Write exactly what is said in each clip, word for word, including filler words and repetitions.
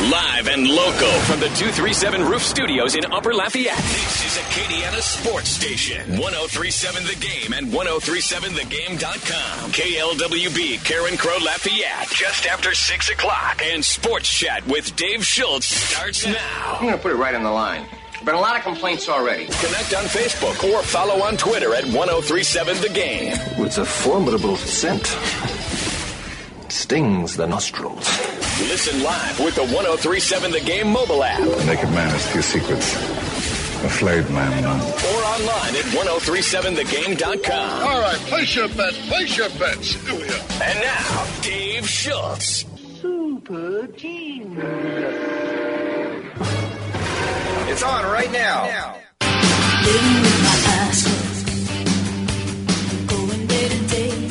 Live and local from the two thirty-seven Roof Studios in Upper Lafayette. This is Acadiana Sports Station. ten thirty-seven The Game and ten thirty-seven the game dot com. K L W B, Karen Crow, Lafayette. Just after six o'clock. And Sports Chat with Dave Schultz starts now. I'm going to put it right on the line. Been a lot of complaints already. Connect on Facebook or follow on Twitter at ten thirty-seven The Game. It's a formidable scent. It stings the nostrils. Listen live with the ten thirty-seven The Game mobile app. The naked man has few secrets. A flayed man, none. Or online at ten thirty-seven the game dot com. All right, place your bets. Place your bets. Here we are. And now, Dave Schultz. Super team. It's on right now. now. Living with my eyes closed, going day to day.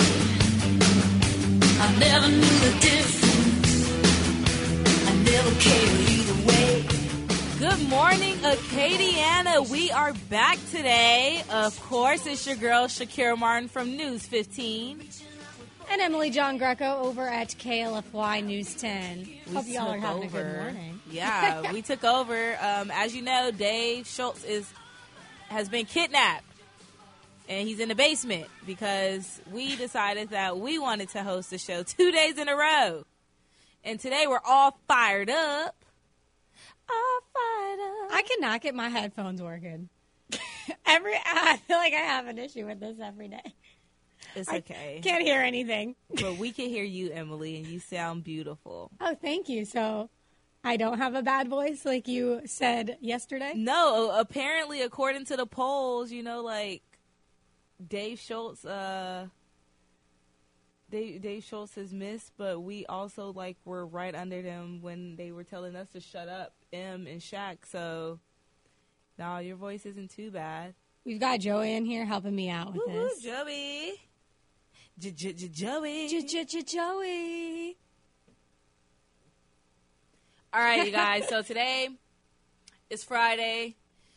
I never knew the difference. I never cared either way. Good morning, Acadiana. We are back today. Of course, it's your girl, Shakira Martin from News fifteen. And Emily John Greco over at K L F Y News ten. We Hope y'all are took having over. a good morning. Yeah, we took over. Um, as you know, Dave Schultz is has been kidnapped, and he's in the basement because we decided that we wanted to host the show two days in a row. And today we're all fired up. All fired up. I cannot get my headphones working. every I feel like I have an issue with this every day. It's okay. I can't hear anything. But we can hear you, Emily, and you sound beautiful. Oh, thank you. So I don't have a bad voice like you said yesterday? No, apparently, according to the polls, you know, like, Dave Schultz, uh, Dave, Dave Schultz has missed, but we also, like, were right under them when they were telling us to shut up, M and Shaq, so, no, your voice isn't too bad. We've got Joey in here helping me out with Woo-hoo, this. Joey. Joey. Joey. All right, you guys. So today is Friday.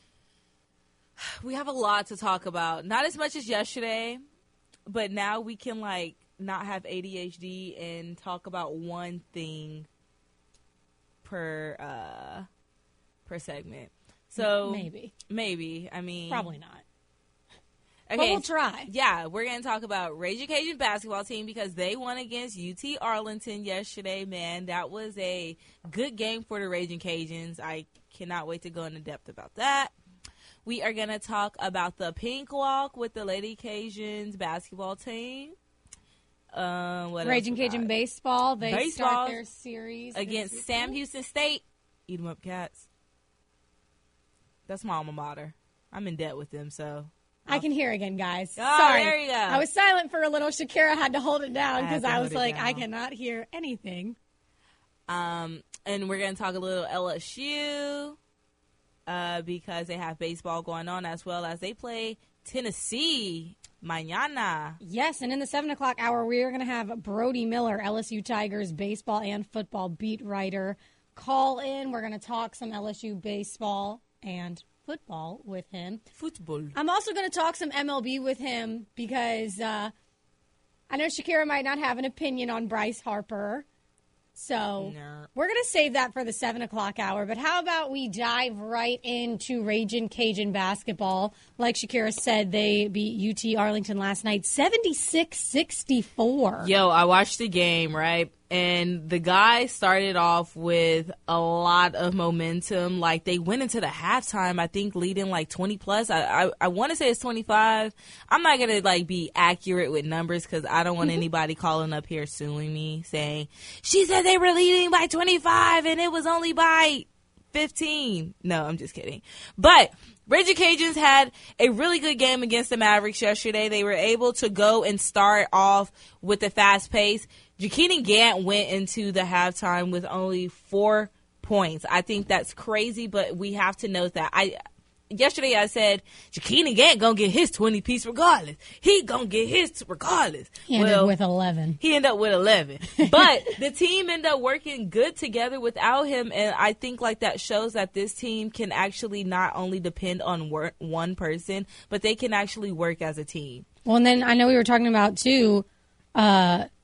We have a lot to talk about. Not as much as yesterday, but now we can, like, not have A D H D and talk about one thing per uh, per segment. So maybe. Maybe. I mean, probably not. Okay, but we'll try. Yeah, we're going to talk about Raging Cajun basketball team because they won against U T Arlington yesterday, man. That was a good game for the Raging Cajuns. I cannot wait to go into depth about that. We are going to talk about the Pink Walk with the Lady Cajuns basketball team. Um, what Raging Cajun baseball. They baseball start their series against Sam Houston State. Eat 'em up, Cats. That's my alma mater. I'm in debt with them, so... I can hear again, guys. Oh, Sorry. There you go. I was silent for a little. Shakira had to hold it down because I, I was like, down. I cannot hear anything. Um, and we're going to talk a little L S U uh, because they have baseball going on as well as they play Tennessee mañana. Yes, and in the seven o'clock hour, we are going to have Brody Miller, L S U Tigers baseball and football beat writer, call in. We're going to talk some L S U baseball and football with him. Football. I'm also going to talk some M L B with him because uh, I know Shakira might not have an opinion on Bryce Harper. So no. We're going to save that for the seven o'clock hour. But how about we dive right into Ragin' Cajun basketball? Like Shakira said, they beat U T Arlington last night, seventy-six sixty-four. Yo, I watched the game, right? And the guys started off with a lot of momentum. Like, they went into the halftime, I think, leading like twenty plus. I I, I want to say it's twenty-five. I'm not going to, like, be accurate with numbers because I don't want anybody calling up here suing me saying, she said they were leading by twenty-five and it was only by fifteen. No, I'm just kidding. But Raging Cajuns had a really good game against the Mavericks yesterday. They were able to go and start off with a fast pace. Jakini Gant went into the halftime with only four points. I think that's crazy, but we have to note that. I yesterday I said Jakini Gant gonna get his twenty piece regardless. He gonna get his regardless. He ended well, with eleven. He ended up with eleven. But the team ended up working good together without him, and I think like that shows that this team can actually not only depend on work, one person, but they can actually work as a team. Well, and then I know we were talking about, too, uh,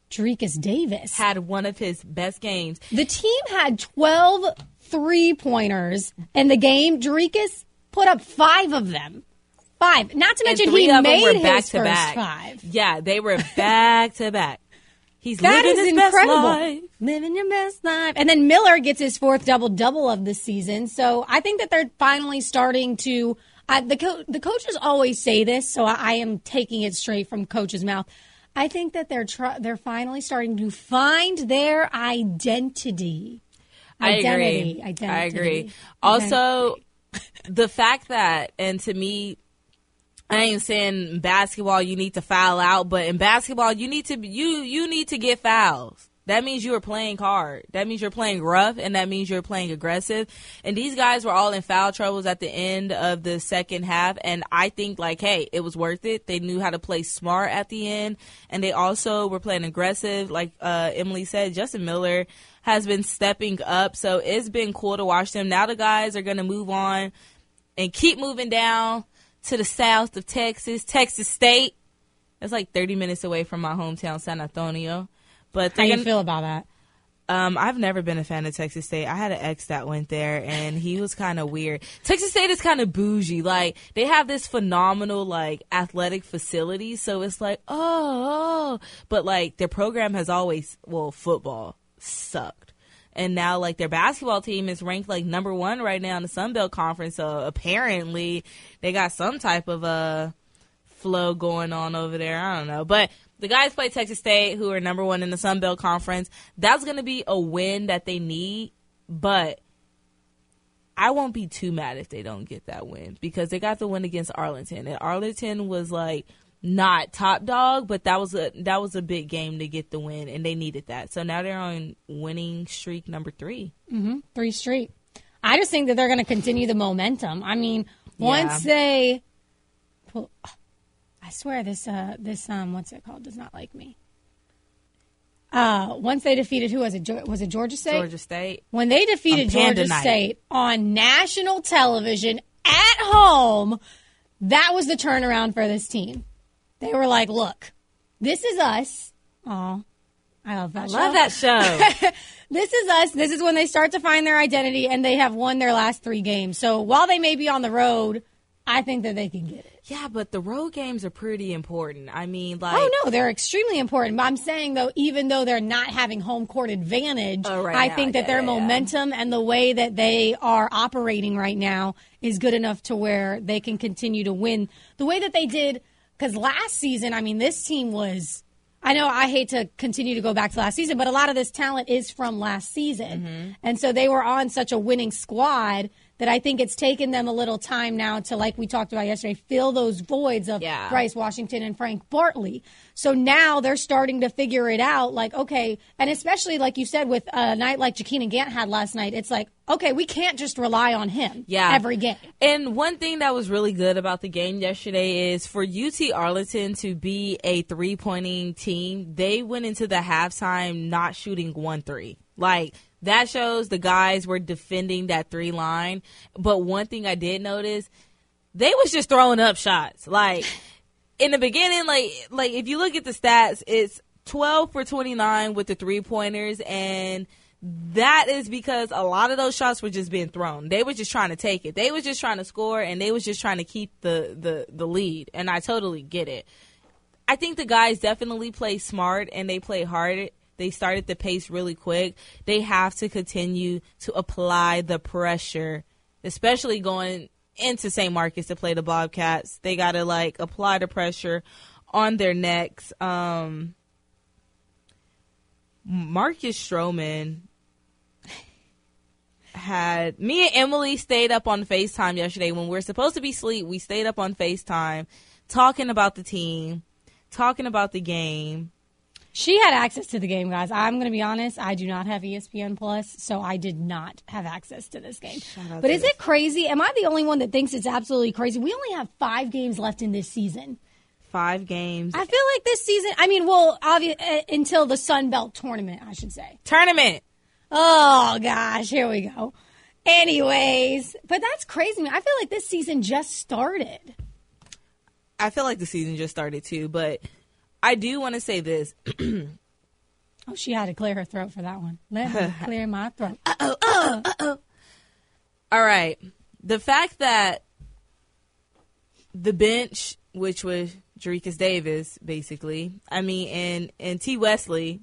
Jerickis Davis had one of his best games. The team had twelve three-pointers in the game. Jerickis put up five of them. Five. Not to mention he made his first five. Yeah, they were back to back. He's that living is his incredible. best life. Living your best life. And then Miller gets his fourth double-double of the season. So I think that they're finally starting to uh, – the, co- the coaches always say this, so I, I am taking it straight from coach's mouth. I think that they're tr- they're finally starting to find their identity. Identity. I agree. Identity. I agree. Identity. Also, the fact that, and to me, I ain't saying in basketball you need to foul out, but in basketball you need to you you need to get fouls. That means you are playing hard. That means you're playing rough, and that means you're playing aggressive. And these guys were all in foul troubles at the end of the second half, and I think, like, hey, it was worth it. They knew how to play smart at the end, and they also were playing aggressive. Like uh, Emily said, Justin Miller has been stepping up, so it's been cool to watch them. Now the guys are going to move on and keep moving down to the south of Texas, Texas State. That's like thirty minutes away from my hometown, San Antonio. But how do you gonna, feel about that? Um, I've never been a fan of Texas State. I had an ex that went there, and he was kind of weird. Texas State is kind of bougie. Like, they have this phenomenal, like, athletic facility, so it's like, oh, oh. But, like, their program has always, well, football sucked. And now, like, their basketball team is ranked, like, number one right now in the Sun Belt Conference, so apparently they got some type of a flow going on over there. I don't know. But the guys play Texas State, who are number one in the Sun Belt Conference. That's going to be a win that they need, but I won't be too mad if they don't get that win because they got the win against Arlington. And Arlington was, like, not top dog, but that was a that was a big game to get the win, and they needed that. So now they're on winning streak number three. Mm-hmm. Three straight. I just think that they're going to continue the momentum. I mean, once yeah. they well, – I swear this, uh, this um, what's it called, does not like me. Uh, once they defeated, who was it? Was it Georgia State? Georgia State. When they defeated Georgia night. State on national television at home, that was the turnaround for this team. They were like, look, this is us. Aw, I love that I show. love that show. This is us. This is when they start to find their identity, and they have won their last three games. So while they may be on the road, I think that they can get it. Yeah, but the road games are pretty important. I mean, like... Oh, no, they're extremely important. But I'm saying, though, even though they're not having home court advantage, oh, right I now, think that yeah, their yeah, momentum yeah. and the way that they are operating right now is good enough to where they can continue to win the way that they did. Because last season, I mean, this team was... I know I hate to continue to go back to last season, but a lot of this talent is from last season. Mm-hmm. And so they were on such a winning squad that I think it's taken them a little time now to, like we talked about yesterday, fill those voids of yeah. Bryce Washington and Frank Bartley. So now they're starting to figure it out, like, okay, and especially, like you said, with a night like Jakina Gant had last night, it's like, okay, we can't just rely on him yeah. every game. And one thing that was really good about the game yesterday is for U T Arlington to be a three-pointing team, they went into the halftime not shooting one three. Like, that shows the guys were defending that three line. But one thing I did notice, they was just throwing up shots. Like, in the beginning, like, like if you look at the stats, it's twelve for twenty-nine with the three-pointers, and that is because a lot of those shots were just being thrown. They were just trying to take it. They was just trying to score, and they was just trying to keep the, the, the lead, and I totally get it. I think the guys definitely play smart, and they play hard. They started the pace really quick. They have to continue to apply the pressure, especially going into Saint Marcus to play the Bobcats. They got to, like, apply the pressure on their necks. Um, Marcus Stroman had – me and Emily stayed up on FaceTime yesterday. When we were supposed to be asleep, we stayed up on FaceTime talking about the team, talking about the game. She had access to the game, guys. I'm going to be honest. I do not have E S P N Plus, so I did not have access to this game. But is it crazy? Am I the only one that thinks it's absolutely crazy? We only have five games left in this season. Five games. I feel like this season, I mean, well, obvi- uh, until the Sun Belt tournament, I should say. Tournament. Oh, gosh. Here we go. Anyways, but that's crazy. I feel like this season just started. I feel like the season just started, too, but I do want to say this. Oh, she had to clear her throat for that one. Let me clear my throat. Uh-oh, uh-oh, uh-oh. All right. The fact that the bench, which was Jarekus Davis, basically, I mean, and, and T. Wesley.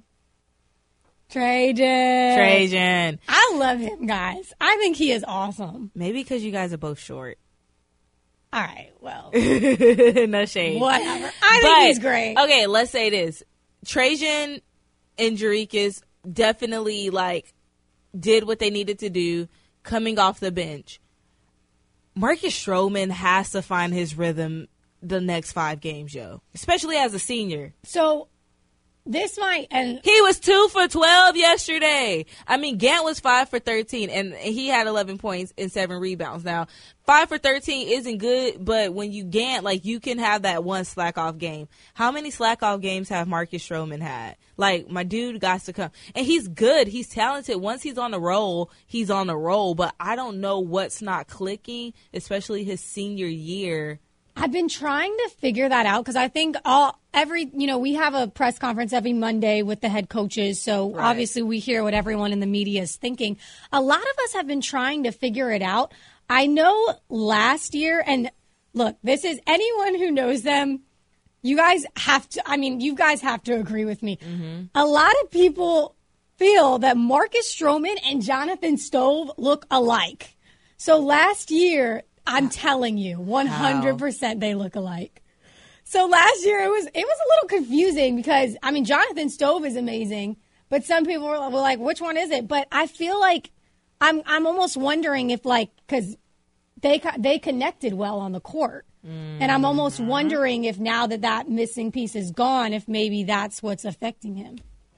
Trajan. Trajan. I love him, guys. I think he is awesome. Maybe because you guys are both short. All right, well. No shade. Whatever. I think but, he's great. Okay, let's say this. Trajan and Jarekus definitely, like, did what they needed to do coming off the bench. Marcus Stroman has to find his rhythm the next five games, yo. Especially as a senior. So, this might... and he was two for twelve yesterday. I mean, Gant was five for thirteen, and he had eleven points and seven rebounds. Now, five for thirteen isn't good, but when you Gant, like, you can have that one slack-off game. How many slack-off games have Marcus Stroman had? Like, my dude got to come. And he's good. He's talented. Once he's on the roll, he's on the roll. But I don't know what's not clicking, especially his senior year. I've been trying to figure that out because I think all every, you know, we have a press conference every Monday with the head coaches. So right. Obviously we hear what everyone in the media is thinking. A lot of us have been trying to figure it out. I know last year, and look, this is anyone who knows them. You guys have to, I mean, you guys have to agree with me. Mm-hmm. A lot of people feel that Marcus Stroman and Jonathan Stove look alike. So last year, I'm telling you, one hundred percent they look alike. So last year, it was it was a little confusing because, I mean, Jonathan Stove is amazing, but some people were, were like, which one is it? But I feel like I'm I'm almost wondering if, like, because they, they connected well on the court. Mm-hmm. And I'm almost wondering if now that that missing piece is gone, if maybe that's what's affecting him.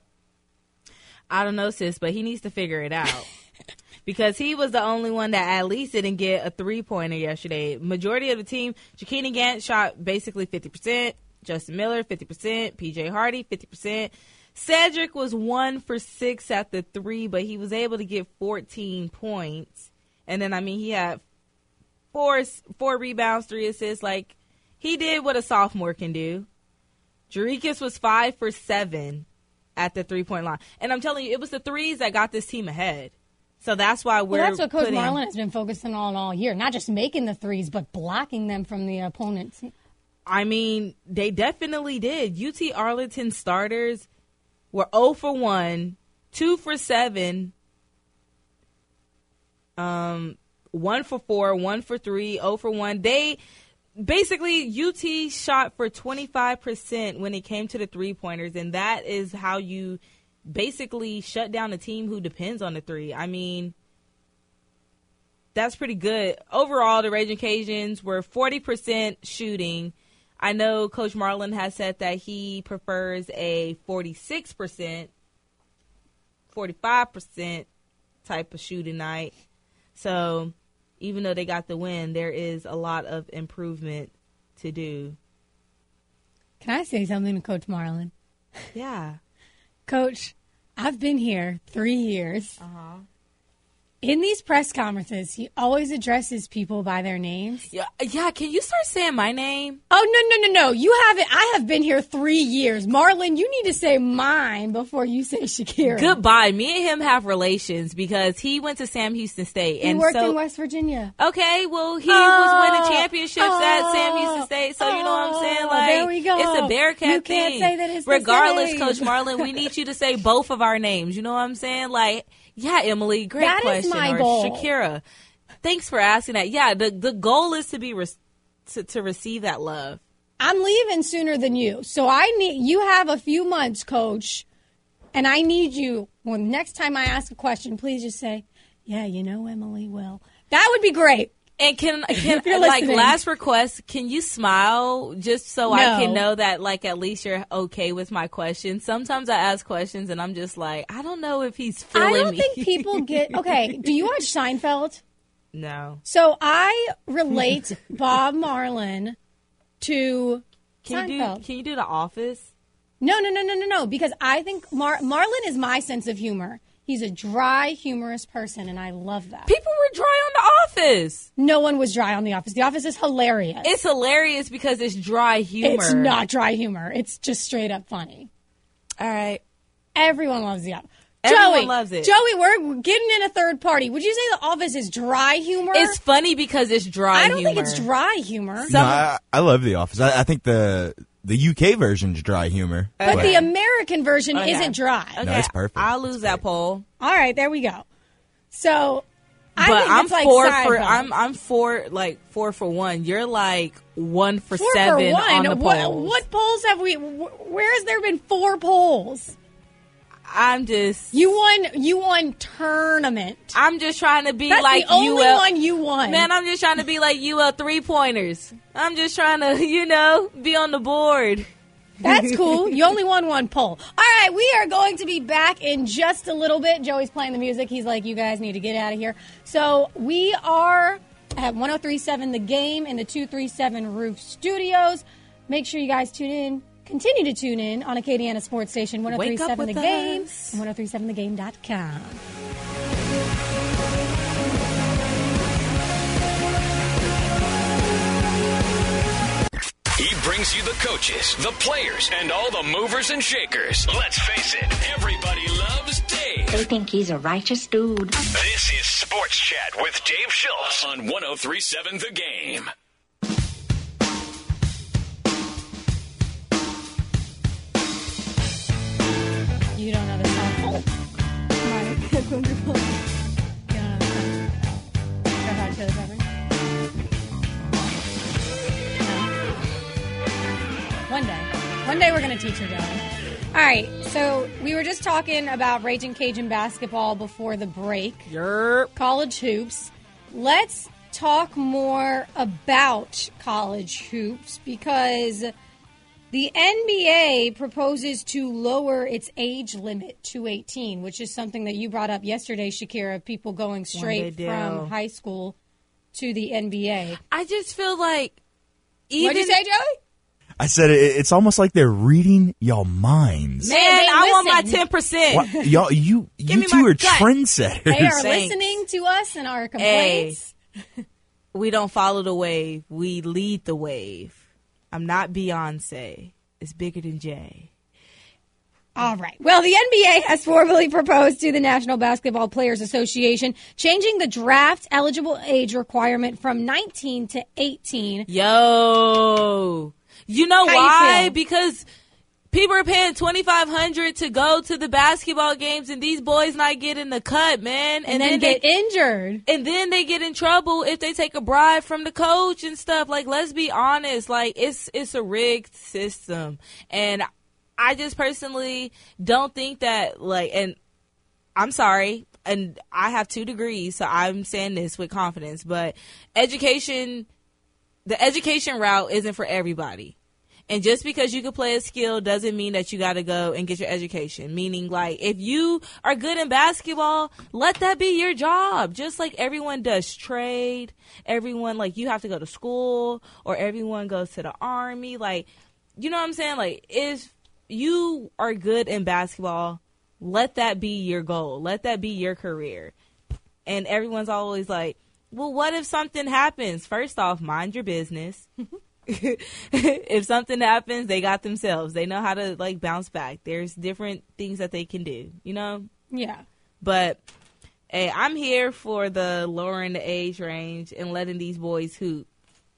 I don't know, sis, but he needs to figure it out. Because he was the only one that at least didn't get a three-pointer yesterday. Majority of the team, Jakini Gant shot basically fifty percent. Justin Miller, fifty percent. P J Hardy, fifty percent. Cedric was one for six at the three, but he was able to get fourteen points. And then, I mean, he had four, four rebounds, three assists. Like, he did what a sophomore can do. Jarekus was five for seven at the three-point line. And I'm telling you, it was the threes that got this team ahead. So that's why we're well, that's what Coach putting, Marlin has been focusing on all year. Not just making the threes, but blocking them from the opponents. I mean, they definitely did. U T Arlington starters were zero for one, two for seven, um, one for four, one for three, zero for one. They basically, U T shot for twenty-five percent when it came to the three-pointers, and that is how you basically shut down a team who depends on the three. I mean, that's pretty good. Overall, the Raging Cajuns were forty percent shooting. I know Coach Marlin has said that he prefers a forty-six percent, forty-five percent type of shooting night. So even though they got the win, there is a lot of improvement to do. Can I say something to Coach Marlin? Yeah. Coach, I've been here three years. Uh-huh. In these press conferences, he always addresses people by their names. Yeah, yeah. Can you start saying my name? Oh, no, no, no, no. You haven't. I have been here three years. Marlon, you need to say mine before you say Shakira. Goodbye. Me and him have relations because he went to Sam Houston State. He and worked so, in West Virginia. Okay, well, he oh, was winning championships oh, at Sam Houston State, so oh, you know what I'm saying? Like, there we go. It's a Bearcat you thing. Can't say that it's Regardless, the Coach Marlin, we need you to say both of our names. You know what I'm saying? Like, yeah, Emily, great that question. Is my or goal. Shakira, thanks for asking that. Yeah, the the goal is to be re- to, to receive that love. I'm leaving sooner than you, so I need you have a few months, Coach, and I need you. Well, next time I ask a question, please just say, "Yeah, you know, Emily will." That would be great. And can can like listening. last request, can you smile just so No. I can know that like at least you're okay with my questions? Sometimes I ask questions and I'm just like, I don't know if he's feeling me. I don't me. think people get okay. Do you watch Seinfeld? No. So I relate Bob Marlin to Can you Seinfeld. do can you do The Office? No, no, no, no, no, no. Because I think Mar- Marlin is my sense of humor. He's a dry, humorous person, and I love that. People were dry on The Office. No one was dry on The Office. The Office is hilarious. It's hilarious because it's dry humor. It's not dry humor. It's just straight up funny. All right. Everyone loves The Office. Everyone Joey, loves it. Joey, we're getting in a third party. Would you say The Office is dry humor? It's funny because it's dry I don't humor. think it's dry humor. No, I, I love The Office. I, I think the the U K version's dry humor. But the American version Okay. isn't dry. Okay, No, it's perfect. I'll lose that poll. All right, there we go. So, I But think I'm it's like four sci-fi. for I'm I'm four like four for one. You're like one for Four seven for one. on the what, polls. what polls have we? wh- Where has there been four polls? I'm just You won. You won tournament. I'm just trying to be That's like the only U L. one you won. Man, I'm just trying to be like U L three pointers. I'm just trying to, you know, be on the board. That's cool. You only won one poll. All right, we are going to be back in just a little bit. Joey's playing the music. He's like, you guys need to get out of here. So we are at one oh three point seven The Game in the two thirty-seven Roof Studios. Make sure you guys tune in. Continue to tune in on Acadiana Sports Station one oh three point seven The with Game us. and one oh three point seven the game dot com. He brings you the coaches, the players, and all the movers and shakers. Let's face it, everybody loves Dave. They think he's a righteous dude. This is Sports Chat with Dave Schultz on one oh three point seven The Game. You don't know the song. Right. You don't know the song. Red Hot Chili Peppers? No. One day. One day we're going to teach her, Joey. All right, so we were just talking about Raging Cajun basketball before the break. Yerp. College hoops. Let's talk more about college hoops because the N B A proposes to lower its age limit to eighteen, which is something that you brought up yesterday, Shakira, people going straight they do. from high school to the N B A. I just feel like even What'd you say, Joey? I said it, it's almost like they're reading y'all minds. Man, They I want my listen. ten percent. What? Y'all, you Give you me two my are cut. trendsetters. They are Thanks. listening to us and our complaints. We don't follow the wave. We lead the wave. I'm not Beyonce. It's bigger than Jay. All right. Well, the N B A has formally proposed to the National Basketball Players Association changing the draft eligible age requirement from nineteen to eighteen. Yo. You know How you why? feel? Because people are paying twenty-five hundred dollars to go to the basketball games and these boys not getting the cut, man. And, then, they get injured. And then they get in trouble if they take a bribe from the coach and stuff. Like, let's be honest. Like, it's it's a rigged system. And I just personally don't think that, like, and I'm sorry, and I have two degrees, so I'm saying this with confidence, but education, the education route isn't for everybody. And just because you can play a skill doesn't mean that you got to go and get your education. Meaning, like, if you are good in basketball, let that be your job. Just like everyone does trade. Everyone, like, you have to go to school or everyone goes to the army. Like, you know what I'm saying? Like, if you are good in basketball, let that be your goal. Let that be your career. And everyone's always like, well, what if something happens? First off, mind your business. If something happens, they got themselves. They know how to, like, bounce back. There's different things that they can do, you know? Yeah. But, hey, I'm here for the lowering the age range and letting these boys hoop.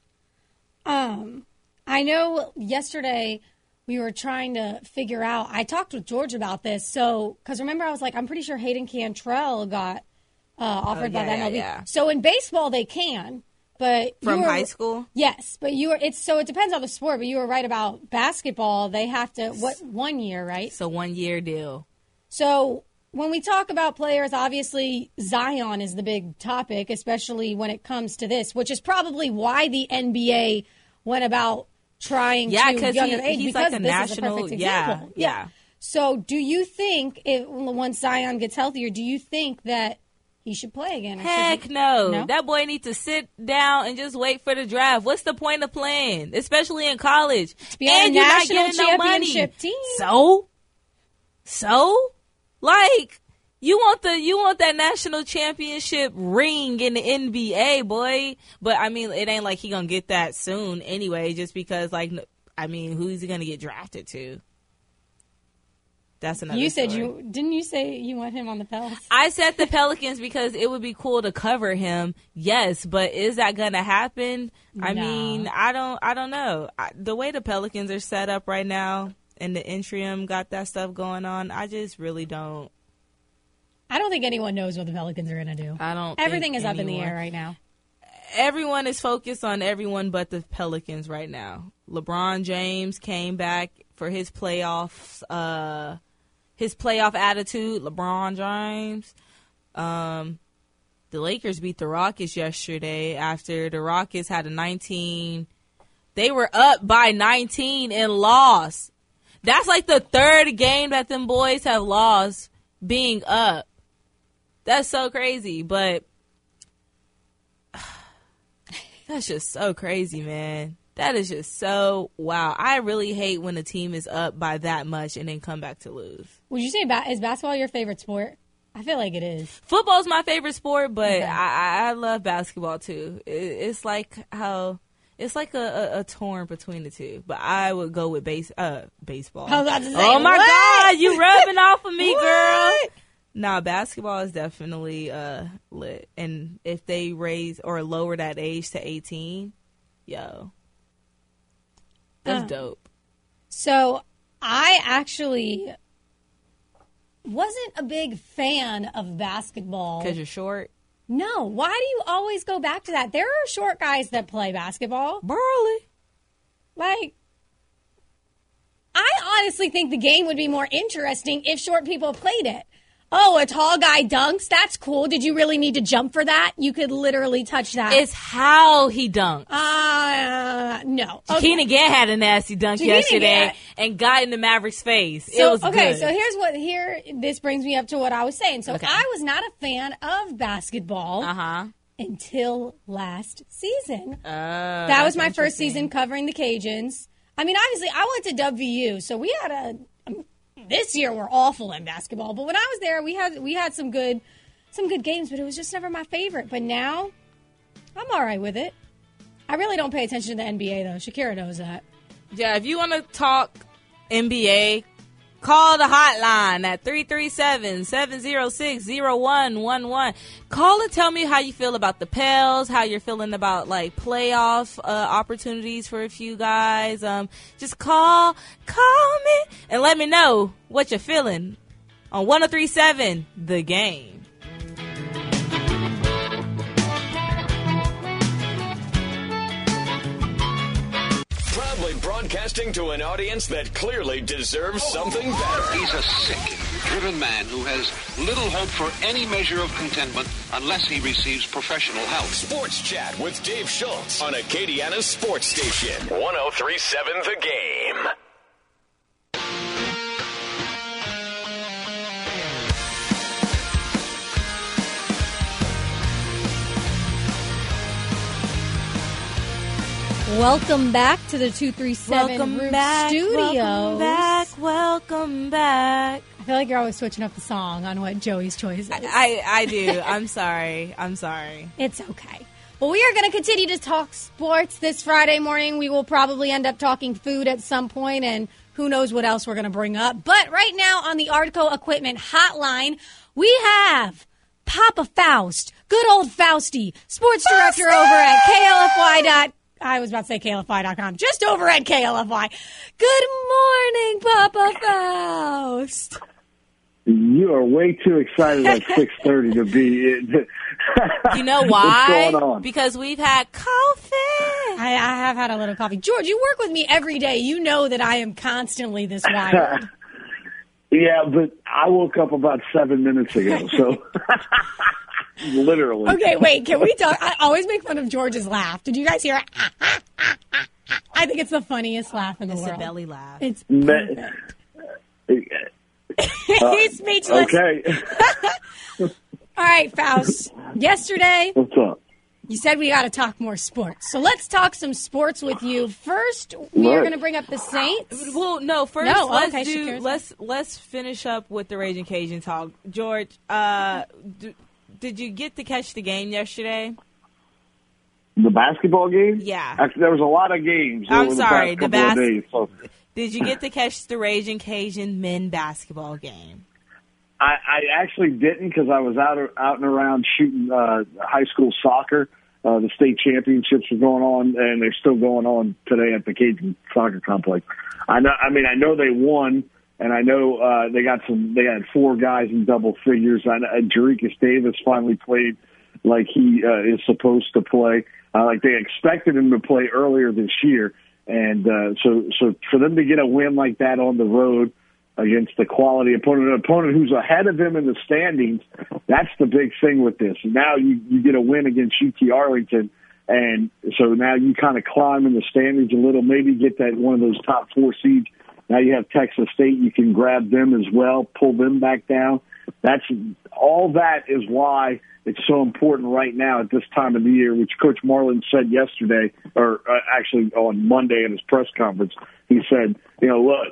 Um, I know yesterday we were trying to figure out, I talked with George about this. So, because remember, I was like, I'm pretty sure Hayden Cantrell got uh, offered Oh, by yeah, the M L B. yeah, yeah. So in baseball, they can. But you From were- high school? Yes, but you were. It's so it depends on the sport. But you were right about basketball. They have to what one year, right? It's a one-year deal. So when we talk about players, obviously Zion is the big topic, especially when it comes to this, which is probably why the N B A went about trying Yeah, to 'cause younger he- age he's because like a this national- is a perfect yeah, example. yeah. So do you think if once Zion gets healthier, do you think that he should play again? Or should Heck he- no. no. That boy needs to sit down and just wait for the draft. What's the point of playing, especially in college? be on a and you're not national getting no money. championship team. So, so, like, you want the you want that national championship ring in the N B A, boy. But I mean, it ain't like he gonna get that soon anyway. Just because, like, I mean, who's he gonna get drafted to? That's another You said story. you didn't you say you want him on the Pelicans? I said the Pelicans because it would be cool to cover him. Yes, but is that going to happen? I No. mean, I don't I don't know. I, the way the Pelicans are set up right now and the interim got that stuff going on, I just really don't. I don't think anyone knows what the Pelicans are going to do. I don't Everything think is up in the anyone- air right now. Everyone is focused on everyone but the Pelicans right now. LeBron James came back for his playoffs, uh, his playoff attitude. LeBron James. Um, the Lakers beat the Rockets yesterday after the Rockets had a nineteen. They were up by nineteen and lost. That's like the third game that them boys have lost being up. That's so crazy, but that's just so crazy, man. That is just so wow. I really hate when a team is up by that much and then come back to lose. Would you say ba- is basketball your favorite sport? I feel like it is. Football's my favorite sport, but Okay. I, I, I love basketball too. It, it's like how it's like a, a, a torn between the two. But I would go with base uh baseball. I was about to say, oh my what? God, you rubbing off of me, girl. What? Nah, basketball is definitely uh, lit. And if they raise or lower that age to eighteen, yo, that's Uh. dope. So I actually wasn't a big fan of basketball. Because you're short? No. Why do you always go back to that? There are short guys that play basketball. Burly. Like, I honestly think the game would be more interesting if short people played it. Oh, a tall guy dunks? That's cool. Did you really need to jump for that? You could literally touch that. It's how he dunked. Uh, no. Okay. Keenan Gant had a nasty dunk Keenan yesterday Gant. and got in the Mavericks' face. So, it was okay, good. so here's what, here, this brings me up to what I was saying. So Okay. I was not a fan of basketball Uh-huh. until last season. Uh, That was my first season covering the Cajuns. I mean, obviously, I went to W V U, so we had a. Um, this year we're awful in basketball, but when I was there, we had we had some good, some good games, but it was just never my favorite. But now, I'm all right with it. I really don't pay attention to the N B A though. Shakira knows that. Yeah, if you want to talk N B A, call the hotline at three three seven, seven zero six, zero one one one. Call and tell me how you feel about the Pels, how you're feeling about like playoff uh, opportunities for a few guys. Um, just call, call me, and let me know what you're feeling on one oh three seven The Game. Proudly broadcasting to an audience that clearly deserves something better. He's a sick, driven man who has little hope for any measure of contentment unless he receives professional help. Sports Chat with Dave Schultz on Acadiana's sports station. one oh three seven The Game. Welcome back to the two three seven Welcome Roof back, Studios. welcome back, welcome back. I feel like you're always switching up the song on what Joey's choice is. I, I do. I'm sorry. I'm sorry. It's okay. Well, we are going to continue to talk sports this Friday morning. We will probably end up talking food at some point, and who knows what else we're going to bring up. But right now on the Artico Equipment Hotline, we have Papa Faust, good old Fausty, sports director over at K L F Y dot com. I was about to say K L F Y dot com, just over at K L F Y. Good morning, Papa Faust. You are way too excited at six thirty to be in. You know why? What's going on? Because we've had coffee. I, I have had a little coffee. George, you work with me every day. You know that I am constantly this wired. Yeah, but I woke up about seven minutes ago, so literally. Okay, wait, can we talk? I always make fun of George's laugh. Did you guys hear it? I think it's the funniest laugh in the It's world. a belly laugh. It's Me- perfect. He's speechless. Okay. All right, Faust. Yesterday, What's up? you said we got to talk more sports. So let's talk some sports with you. First, we are Right. going to bring up the Saints. Well, no. First, No, let's okay, do. Shakira's Let's let's finish up with the Raging Cajun talk. George, uh, d- did you get to catch the game yesterday? The basketball game? Yeah. Actually, there was a lot of games. I'm over sorry, The the past couple bas- of days, so. Did you get to catch the Raging Cajun men basketball game? I, I actually didn't because I was out out and around shooting uh, high school soccer. Uh, the state championships were going on, and they're still going on today at the Cajun Soccer Complex. I know. I mean, I know they won, and I know uh, they got some. They had four guys in double figures. I know Jerikas Davis finally played like he uh, is supposed to play. Uh, like they expected him to play earlier this year, and uh, so so for them to get a win like that on the road against the quality opponent, an opponent who's ahead of him in the standings, that's the big thing with this. Now you, you get a win against U T Arlington, and so now you kind of climb in the standings a little, maybe get that one of those top four seeds. Now you have Texas State. You can grab them as well, pull them back down. That's all that is why it's so important right now at this time of the year, which Coach Marlin said yesterday, or uh, actually on Monday in his press conference. He said, you know, look,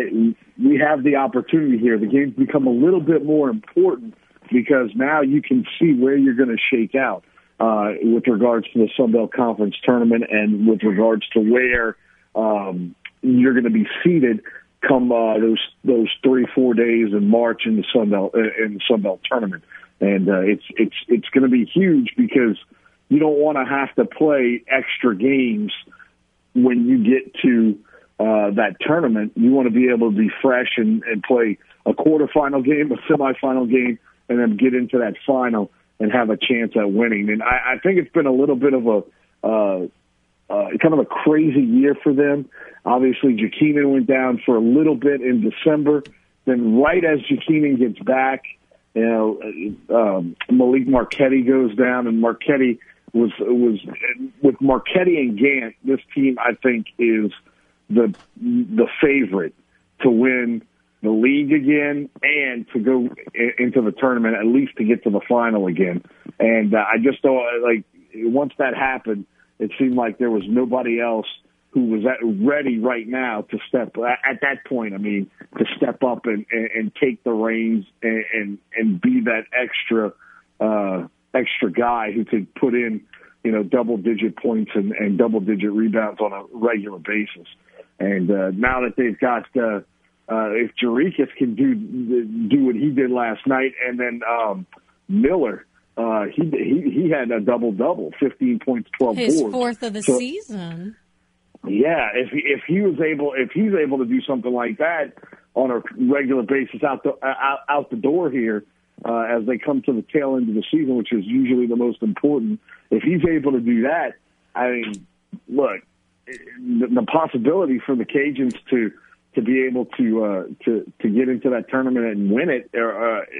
we have the opportunity here. The game's become a little bit more important because now you can see where you're going to shake out uh, with regards to the Sun Belt Conference tournament and with regards to where um, you're going to be seated come uh, those those three four days in March in the Sun Belt in the Sun Belt tournament. And uh, it's it's it's going to be huge because you don't want to have to play extra games when you get to Uh, that tournament. You want to be able to be fresh and, and play a quarterfinal game, a semifinal game, and then get into that final and have a chance at winning. And I, I think it's been a little bit of a uh, uh, kind of a crazy year for them. Obviously, Jacquemin went down for a little bit in December. Then right as Jacquemin gets back, you know, um, Malik Marquetti goes down, and Marquetti was was with Marquetti and Gant. This team, I think, is the the favorite to win the league again and to go i- into the tournament, at least to get to the final again. And uh, I just thought, like, once that happened, it seemed like there was nobody else who was at, ready right now to step, at that point, I mean, to step up and, and, and take the reins and, and, and be that extra uh, extra guy who could put in, you know, double-digit points and, and double-digit rebounds on a regular basis. And uh, now that they've got, uh, uh, if Jerikas can do do what he did last night, and then um, Miller, uh, he he he had a double double, fifteen points, twelve His boards. fourth of the So, season. Yeah, if he, if he was able, if he's able to do something like that on a regular basis out the out, out the door here, uh, as they come to the tail end of the season, which is usually the most important, if he's able to do that, I mean, look. The, the possibility for the Cajuns to to be able to uh, to to get into that tournament and win it or uh,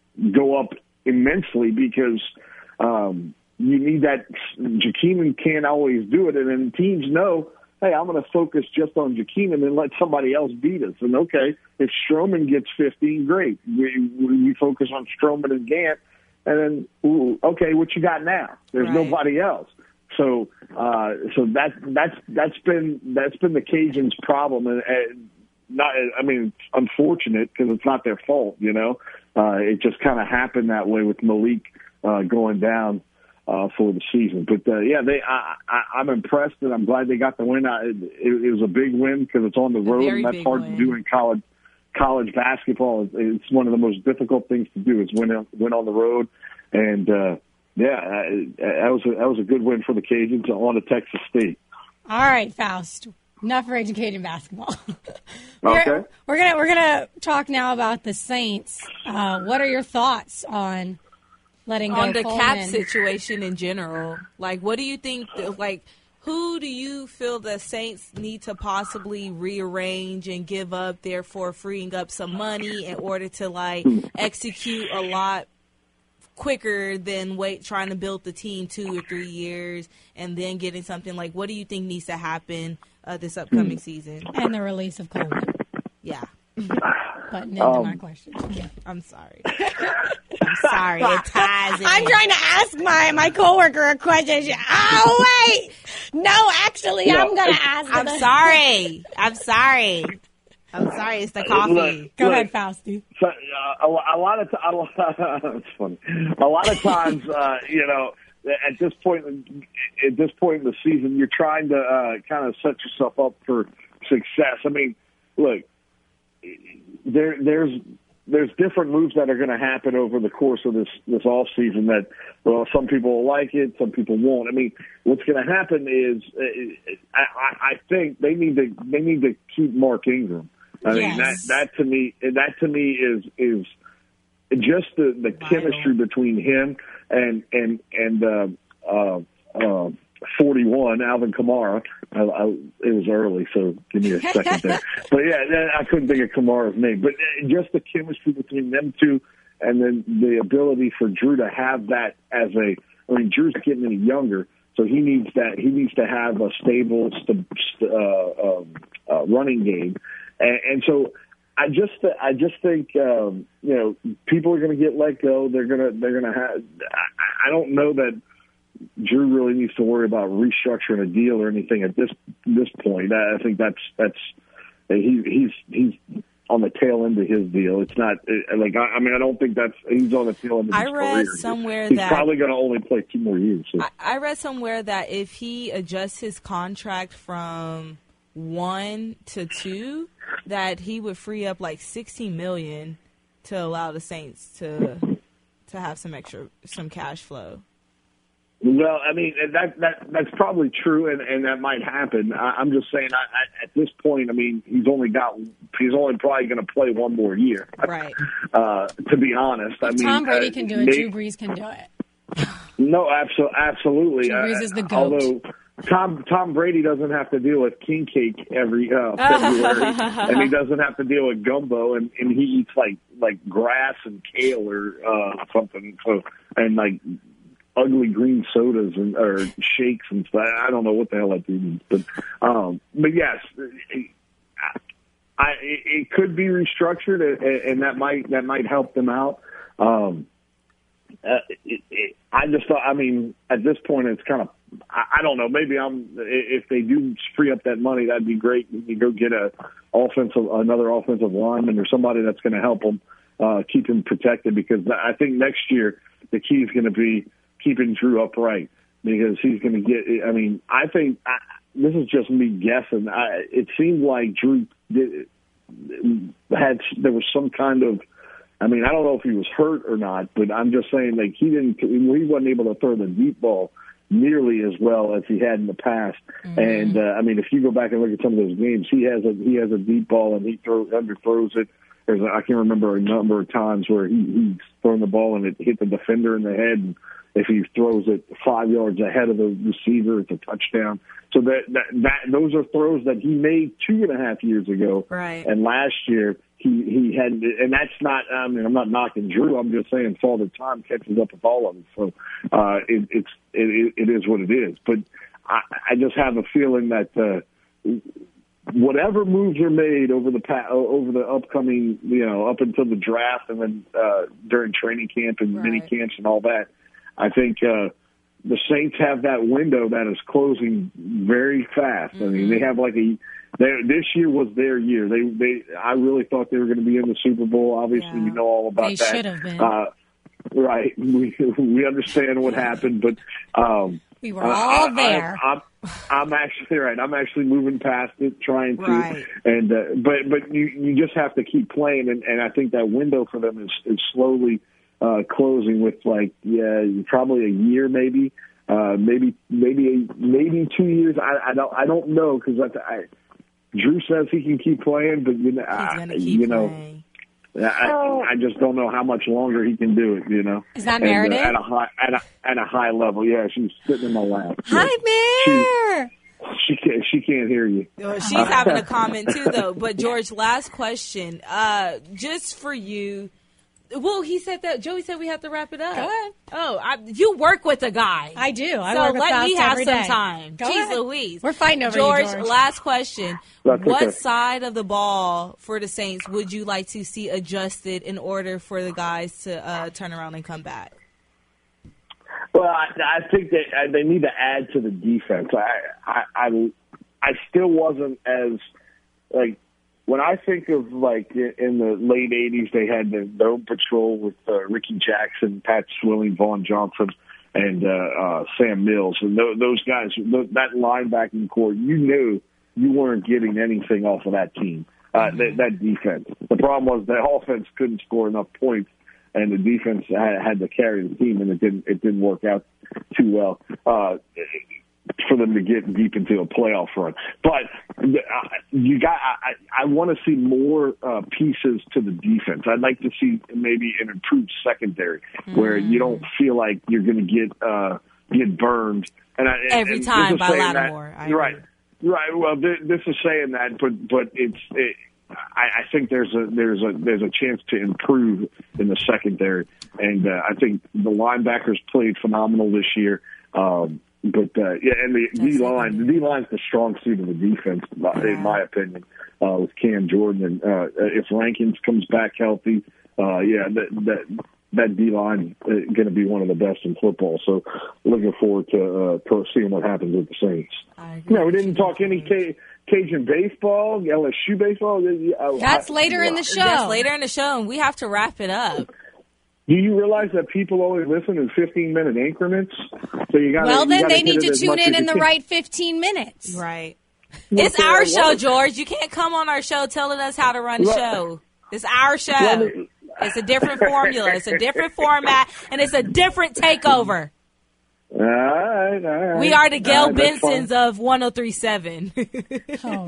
go up immensely because um, you need that. Jacquemin can't always do it, and then teams know, hey, I'm going to focus just on Jacquemin and let somebody else beat us. And okay, if Stroman gets fifteen, great. We we focus on Stroman and Gant, and then ooh, okay, what you got now? There's Right. nobody else. So, uh, so that that's that's been that's been the Cajuns' problem, and, and not. I mean, it's unfortunate because it's not their fault, you know. Uh, it just kind of happened that way with Malik uh, going down uh, for the season. But uh, yeah, they. I, I, I'm impressed, and I'm glad they got the win. I, it, it was a big win because it's on the road, Very and that's big hard win. to do in college. College basketball, it's one of the most difficult things to do. Is win win on the road, and. Uh, Yeah, that was a, that was a good win for the Cajuns on to Texas State. All right, Faust. Enough for educated basketball. Okay. We're, we're gonna we're gonna talk now about the Saints. Uh, what are your thoughts on letting go On the cap Coleman? situation in general? Like, what do you think? Like, who do you feel the Saints need to possibly rearrange and give up, therefore freeing up some money in order to like execute a lot quicker than wait trying to build the team two or three years and then getting something like, what do you think needs to happen uh, this upcoming season? And the release of Coleman. Yeah. Button into Um, my question. Yeah. I'm sorry. I'm sorry. It ties in. I'm trying to ask my, my coworker a question. She, oh, wait. No, actually, Yeah. I'm going to ask I'm the- sorry. I'm sorry. I'm sorry. It's the coffee. Look, Go look, ahead, Fausty. So, uh, a, a lot of t- a lot, it's funny. A lot of times, uh, you know, at this point, at this point in the season, you're trying to uh, kind of set yourself up for success. I mean, look, there there's there's different moves that are going to happen over the course of this this off season. That well, some people will like it, some people won't. I mean, what's going to happen is uh, I, I think they need to they need to keep Mark Ingram. I Yes. mean that that to me that to me is is just the, the chemistry between him and and and uh, uh, uh, forty-one Alvin Kamara. I, I, it was early, so give me a second there. But yeah, I couldn't think of Kamara's name. But just the chemistry between them two, and then the ability for Drew to have that as a. I mean, Drew's getting any younger, so he needs that. He needs to have a stable st- st- uh, um, uh, running game, and, and so. I just, I just think, um, you know, people are going to get let go. They're going to, they're going to have. I, I don't know that Drew really needs to worry about restructuring a deal or anything at this this point. I think that's that's he, he's he's on the tail end of his deal. It's not like I, I mean I don't think that's he's on the tail end of his I read career. somewhere he's that probably going to only play two more years. So. I, I read somewhere that if he adjusts his contract from one to two, that he would free up like sixteen million to allow the Saints to to have some extra some cash flow. Well, I mean that that that's probably true, and, and that might happen. I, I'm just saying, I, I, at this point, I mean, he's only got he's only probably going to play one more year, right? Uh, to be honest, If I mean, Tom Brady uh, can do it, they, Drew Brees can do it. No, absolutely, absolutely. Drew Brees is the goat. Although Tom Tom Brady doesn't have to deal with king cake every uh, February, and he doesn't have to deal with gumbo, and, and he eats like like grass and kale or uh, something. So and like. ugly green sodas and or shakes and stuff. I don't know what the hell that means, but um, but yes, I it could be restructured, and that might that might help them out. Um, uh, it, it, I just thought, I mean, at this point, it's kind of I, I don't know. Maybe I'm if they do free up that money, that'd be great. You go get a offensive another offensive lineman or somebody that's going to help them uh, keep him protected, because I think next year the key is going to be keeping Drew upright, because he's going to get, I mean, I think, I, this is just me guessing, I, it seemed like Drew did, had, there was some kind of, I mean, I don't know if he was hurt or not, but I'm just saying, like, he didn't, he wasn't able to throw the deep ball nearly as well as he had in the past. Mm-hmm. And, uh, I mean, if you go back and look at some of those games, he has a, he has a deep ball and he throws, underthrows it. There's a, I can remember a number of times where he, he's thrown the ball and it hit the defender in the head, and if he throws it five yards ahead of the receiver, it's a touchdown. So that, that that those are throws that he made two and a half years ago. Right. And last year he he had, and that's not. I mean, I'm not knocking Drew. I'm just saying, Father Time catches up with all of them. So uh, it, it's it, it is what it is. But I, I just have a feeling that uh, whatever moves are made over the pa- over the upcoming, you know, up until the draft and then uh, during training camp and right. mini camps and all that. I think uh, the Saints have that window that is closing very fast. Mm-hmm. I mean, they have like a this year was their year. They they I really thought they were going to be in the Super Bowl. Obviously, yeah. we know all about they that. They should have been. Uh, right. We we understand what happened, but um, we were all I, there. I, I'm, I'm actually right. I'm actually moving past it, trying to, right. and uh, but but you you just have to keep playing, and, and I think that window for them is is slowly. Uh, closing with like yeah, probably a year, maybe, uh, maybe, maybe, maybe two years. I, I don't, I don't know because I, I, Drew says he can keep playing, but you know, I, you know, I, I just don't know how much longer he can do it. You know, is that and, Meredith uh, at a high at a at a high level? Yeah, she's sitting in my lap. Hi, Mare. She, she can't. She can't hear you. She's having a comment too, though. But George, last question, uh, just for you. Well, he said that. Joey said we have to wrap it up. Go ahead. Oh, I, you work with a guy. I do. I so work with let me have every some day. time. Go Jeez ahead. Louise. We're fighting over George, you, George. Last question. That's what okay. side of the ball for the Saints would you like to see adjusted in order for the guys to uh, turn around and come back? Well, I, I think that uh, they need to add to the defense. I, I, I, I still wasn't as like. When I think of, like, in the late eighties, they had the Dome Patrol with uh, Ricky Jackson, Pat Swilling, Vaughn Johnson, and uh, uh, Sam Mills. And th- those guys, th- that linebacking core, you knew you weren't getting anything off of that team. Uh, Mm-hmm. that, that defense. The problem was the offense couldn't score enough points, and the defense had, had to carry the team, and it didn't. It didn't work out too well uh, for them to get deep into a playoff run. But uh, you got. I, I want to see more uh, pieces to the defense. I'd like to see maybe an improved secondary mm-hmm. where you don't feel like you're going to get uh, get burned. And I, Every and time this is by saying Lattimore. That, right. Right. Well, th- this is saying that, but but it's. It, I, I think there's a there's a there's a chance to improve in the secondary, and uh, I think the linebackers played phenomenal this year. Um, but uh, yeah, and the D line, the D line's the strong suit of the defense, in my opinion, uh, with Cam Jordan. And uh, if Rankins comes back healthy, uh, yeah, that that that D line is going to be one of the best in football. So looking forward to, uh, to seeing what happens with the Saints. No, we didn't talk any K- Cajun baseball, L S U baseball. That's later in the show. That's later in the show, and we have to wrap it up. Do you realize that people only listen in fifteen-minute increments? So you got. Well, then they need to tune in in the right fifteen minutes. Right. Well, it's our what? show, George. You can't come on our show telling us how to run the show. It's our show. Well, it's a different formula. It's a different format, and it's a different takeover. All right, all right. We are the Gail right, Bensons of one oh three point seven. Oh,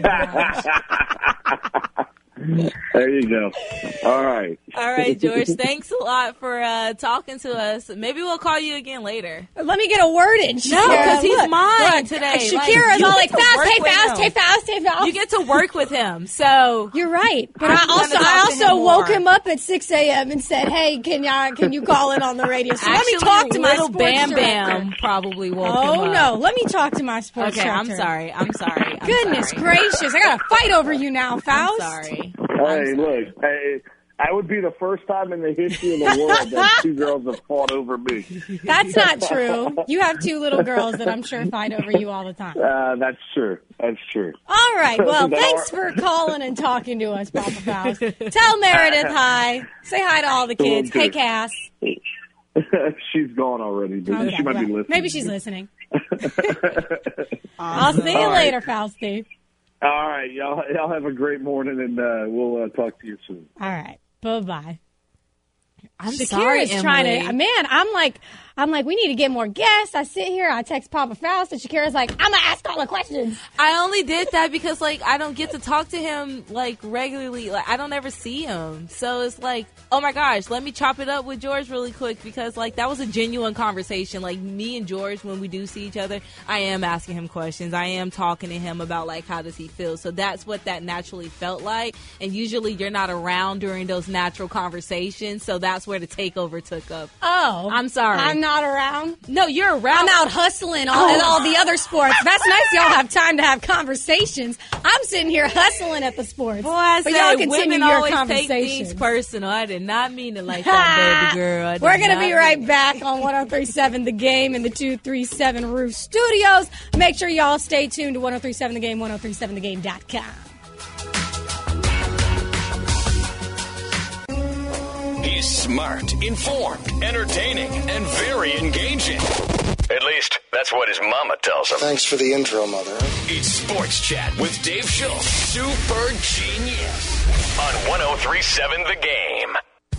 there you go. All right. All right, George. Thanks a lot for uh, talking to us. Maybe we'll call you again later. Let me get a word in. Shakira. No, because he's Look, mine look, today. Shakira's like, all like, fast, work hey, with fast, him. hey, fast, hey, fast. You get to work with him, so you're right. But I'm I gonna also, talk I to also him woke more. him up at six a.m. and said, "Hey, can you can you call in on the radio?" So Actually, let me talk to my little sports Bam Bam director. probably woke Oh him up. no, let me talk to my sports Okay, I'm director. sorry. I'm sorry. I'm Goodness sorry. gracious, I got to fight over you now, Faust. I'm sorry. Hey, look. Hey, that would be the first time in the history of the world that two girls have fought over me. That's not true. You have two little girls that I'm sure fight over you all the time. Uh, that's true. That's true. All right. Well, That thanks are- for calling and talking to us, Papa Faust. Tell Meredith hi. Say hi to all the kids. Hey, Cass. She's gone already, but Okay, she might well, be listening. maybe she's listening. I'll see you All right. later, Fausty. All right, y'all. Y'all have a great morning, and uh, we'll uh, talk to you soon. All right. Bye-bye. I'm Shakira's sorry, trying Emily. to. Man, I'm like, I'm like, we need to get more guests. I sit here, I text Papa Faust, and Shakira's like, I'm gonna ask all the questions. I only did that because, like, I don't get to talk to him, like, regularly. Like, I don't ever see him. So it's like, oh, my gosh, let me chop it up with George really quick because, like, that was a genuine conversation. Like, me and George, when we do see each other, I am asking him questions. I am talking to him about, like, how does he feel. So that's what that naturally felt like. And usually you're not around during those natural conversations. So that's where the takeover took up. Oh. I'm sorry. I'm not around. No, you're around. I'm out hustling all, Oh. at all the other sports. That's nice y'all have time to have conversations. I'm sitting here hustling at the sports. Boy, I but said, y'all continue women your always take conversations. things personal. I did not mean it like that, baby girl. I did We're going to not be mean right it. back on one oh three point seven The Game in the two three seven Roof Studios. Make sure y'all stay tuned to one oh three point seven The Game, one oh three seven the game dot com. He's smart, informed, entertaining, and very engaging. At least, that's what his mama tells him. Thanks for the intro, Mother. It's Sports Chat with Dave Schultz. Super genius. On one oh three point seven The Game.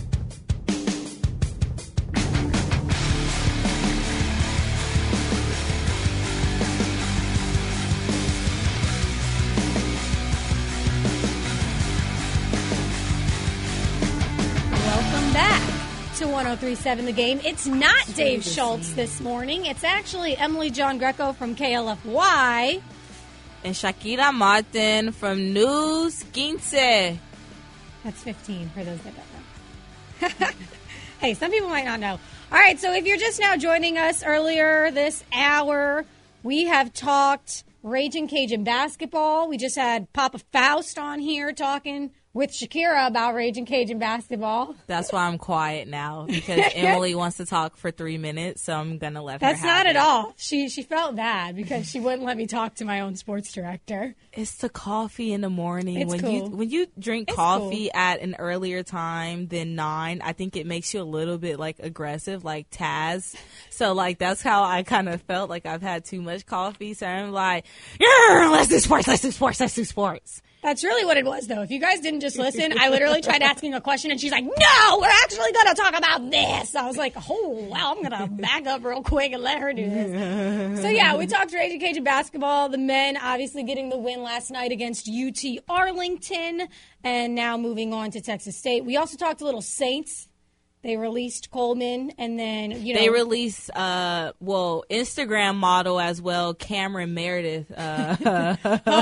Welcome back to one oh three point seven The Game. It's not Dave Schultz this morning. It's actually Emily John Greco from K L F Y. And Shakira Martin from News quince. That's fifteen for those that don't know. Hey, some people might not know. All right, so if you're just now joining us earlier this hour, we have talked Raging Cajun basketball. We just had Papa Faust on here talking with Shakira about Raging Cajun basketball. That's why I'm quiet now, because Emily wants to talk for three minutes, so I'm going to let her That's have not it. at all. She she felt bad because she wouldn't let me talk to my own sports director. It's the coffee in the morning. It's when cool. you when you drink It's coffee at an earlier time than nine, I think it makes you a little bit like aggressive, like Taz. So like that's how I kind of felt like I've had too much coffee. So I'm like, yeah, let's do sports, let's do sports, let's do sports. That's really what it was, though. If you guys didn't just listen, I literally tried asking a question, and she's like, no, we're actually going to talk about this. I was like, oh, wow, I'm going to back up real quick and let her do this. So, yeah, we talked Raging Cajun basketball. The men obviously getting the win last night against U T Arlington, and now moving on to Texas State. We also talked a little Saints. They released Coleman, and then, you know. They released, uh, well, Instagram model as well, Cameron Meredith. Uh,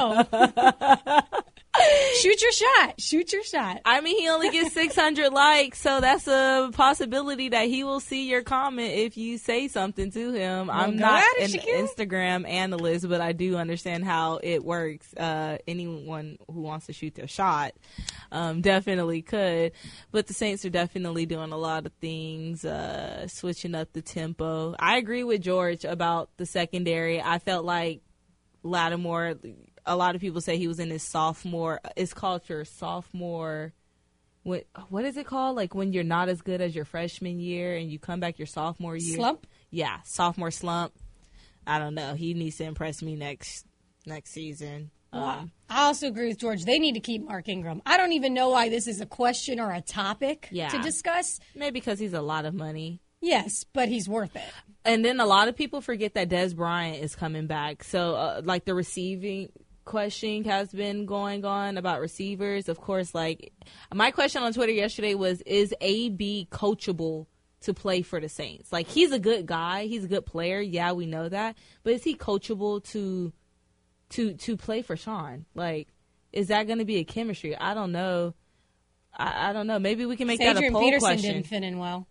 oh. Shoot your shot. Shoot your shot. I mean, he only gets six hundred likes, so that's a possibility that he will see your comment if you say something to him. Well, I'm not an Instagram analyst, but I do understand how it works. Uh, anyone who wants to shoot their shot um, definitely could. But the Saints are definitely doing a lot of things, uh, switching up the tempo. I agree with George about the secondary. I felt like Lattimore, a lot of people say he was in his sophomore, it's called your sophomore, what, what is it called? Like when you're not as good as your freshman year and you come back your sophomore year. Slump? Yeah, sophomore slump. I don't know. He needs to impress me next next season. Well, Um, I also agree with George. They need to keep Mark Ingram. I don't even know why this is a question or a topic yeah. to discuss. Maybe because he's a lot of money. Yes, but he's worth it. And then a lot of people forget that Des Bryant is coming back. So, uh, like, the receiving question has been going on about receivers. Of course, like, my question on Twitter yesterday was, is A B coachable to play for the Saints? Like, he's a good guy. He's a good player. Yeah, we know that. But is he coachable to to to play for Sean? Like, is that going to be a chemistry? I don't know. I, I don't know. Maybe we can make Adrian that a poll Peterson question. didn't fit in well.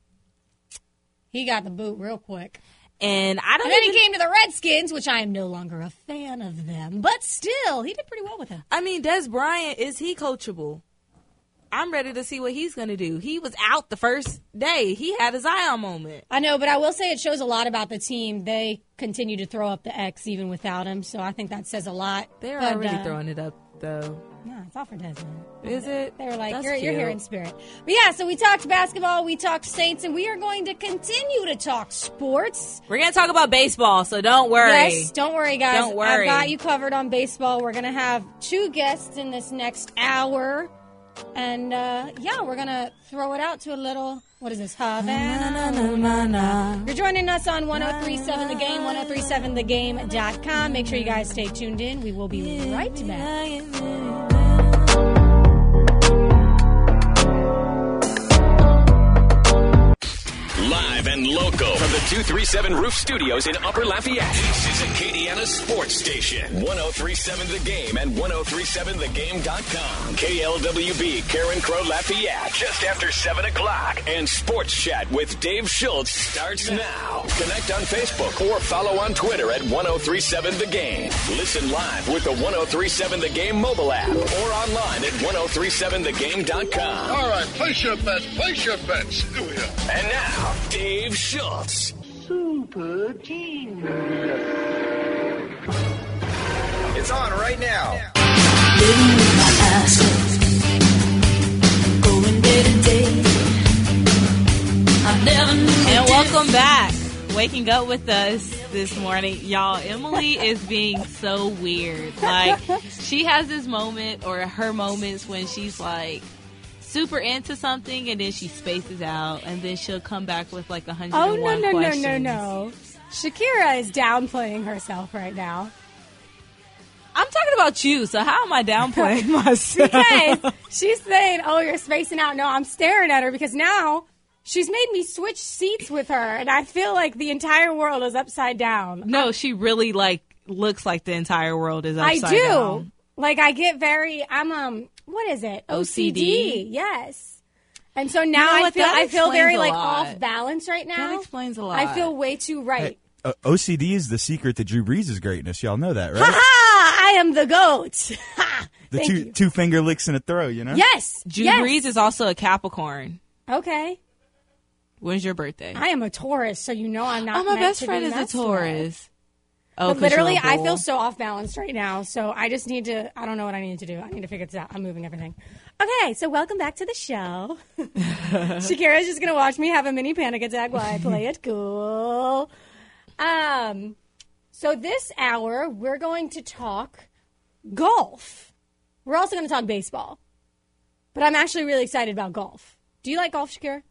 He got the boot real quick. And I don't And then even, he came to the Redskins, which I am no longer a fan of them. But still, he did pretty well with him. I mean, Des Bryant, is he coachable? I'm ready to see what he's going to do. He was out the first day. He had a Zion moment. I know, but I will say it shows a lot about the team. They continue to throw up the X even without him, so I think that says a lot. They're but, already uh, throwing it up, though. Yeah, it's all for Desmond. Is it? They were like, That's you're, you're cute. here in spirit. But yeah, so we talked basketball, we talked Saints, and we are going to continue to talk sports. We're going to talk about baseball, so don't worry. Yes, don't worry, guys. Don't worry. I've got you covered on baseball. We're going to have two guests in this next hour. And, uh, yeah, we're going to throw it out to a little, what is this, Havana? You're joining us on one oh three point seven The Game, ten thirty-seven the game dot com. Make sure you guys stay tuned in. We will be right back. Live and local from the two thirty-seven Roof Studios in Upper Lafayette. This is Acadiana Sports Station. ten thirty-seven The Game and ten thirty-seven the game dot com. K L W B, Karen Crow, Lafayette. Just after seven o'clock. And Sports Chat with Dave Schultz starts now. Connect on Facebook or follow on Twitter at ten thirty-seven The Game. Listen live with the ten thirty-seven The Game mobile app or online at ten thirty-seven the game dot com. All right, place your bets, place your bets. Here we are. And now, Dave Schultz. Super Genius. It's on right now. Living with my eyes closed, going day to day. I never knew. And welcome back. Waking up with us this morning. Y'all, Emily is being so weird. Like, she has this moment or her moments when she's like super into something and then she spaces out and then she'll come back with like one hundred one Oh, no, no, questions. no, no, no. Shakira is downplaying herself right now. I'm talking about you, so how am I downplaying myself? Because she's saying, oh, you're spacing out. No, I'm staring at her because now she's made me switch seats with her, and I feel like the entire world is upside down. No, she really, like, looks like the entire world is I upside do. down. Like, I get very, I'm, um, what is it? O C D? O C D, yes. And so now You know I what? feel That I feel very, explains a like, lot. off balance right now. That explains a lot. I feel way too right. Hey, uh, O C D is the secret to Drew Brees' greatness. Y'all know that, right? Ha ha! I am the goat. Ha! The Thank two you. two finger licks in a throw, you know? Yes. Drew yes. Brees is also a Capricorn. Okay. When's your birthday? I am a Taurus, so you know I'm not. Oh, my meant best to friend be is a messed with. Taurus. Oh, But 'cause you're literally, a I bull. feel so off balance right now. So I just need to. I don't know what I need to do. I need to figure this out. I'm moving everything. Okay, so welcome back to the show. Shakira's just gonna watch me have a mini panic attack while I play it cool. Um, so this hour we're going to talk golf. We're also going to talk baseball. But I'm actually really excited about golf. Do you like golf, Shakira?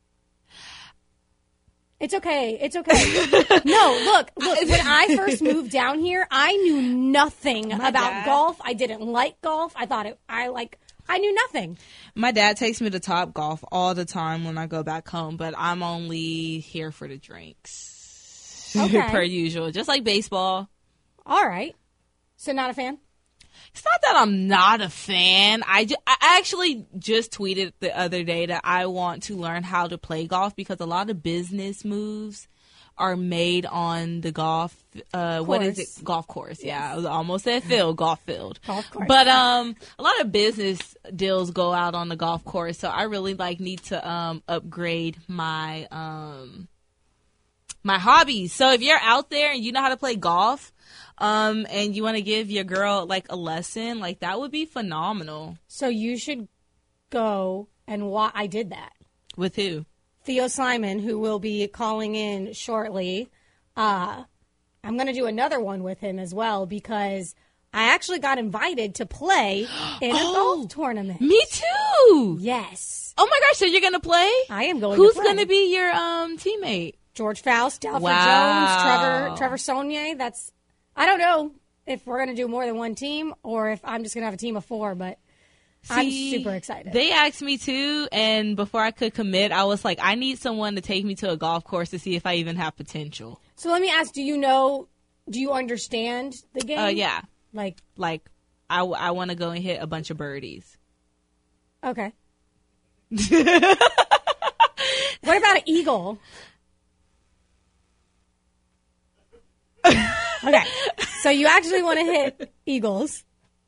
It's okay. It's okay. No, look, look. When I first moved down here, I knew nothing My about dad. golf. I didn't like golf. I thought it. I like. I knew nothing. My dad takes me to Top Golf all the time when I go back home, but I'm only here for the drinks. Okay. Per usual, just like baseball. All right. So not a fan? It's not that I'm not a fan. I, ju- I actually just tweeted the other day that I want to learn how to play golf because a lot of business moves are made on the golf. Uh, what is it? Golf course. Yeah, I was almost at field. Golf field. Golf course. But um, a lot of business deals go out on the golf course, so I really like need to um upgrade my um my hobbies. So if you're out there and you know how to play golf. Um, and you want to give your girl like a lesson, like that would be phenomenal. So you should go and watch. I did that. With who? Theo Simon, who will be calling in shortly. Uh, I'm going to do another one with him as well because I actually got invited to play in a Oh, golf tournament. Me too. Yes. Oh my gosh, so you're going to play? I am going Who's to play. going to be your um teammate? George Faust, Alfred Wow. Jones, Trevor Trevor Saunier. That's I don't know if we're going to do more than one team or if I'm just going to have a team of four, but I'm See, super excited. They asked me too, and before I could commit, I was like, I need someone to take me to a golf course to see if I even have potential. So let me ask, do you know, do you understand the game? Uh, yeah. Like, Like, I, I want to go and hit a bunch of birdies. okay. What about an eagle? Okay, so you actually want to hit eagles.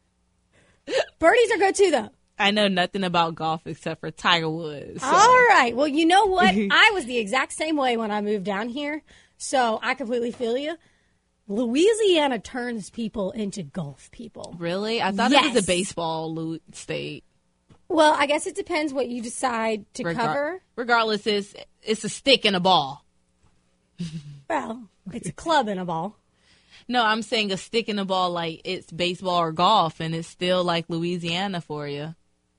Birdies are good too, though. I know nothing about golf except for Tiger Woods. so- All right. Well, you know what? I was the exact same way when I moved down here, so I completely feel you. Louisiana turns people into golf people. Really? I thought it was Yes. a baseball lo- state. Well, I guess it depends what you decide to Regar- cover. Regardless, it's, it's a stick and a ball. Well, it's a club and a ball. No, I'm saying a stick and a ball like it's baseball or golf, and it's still like Louisiana for you.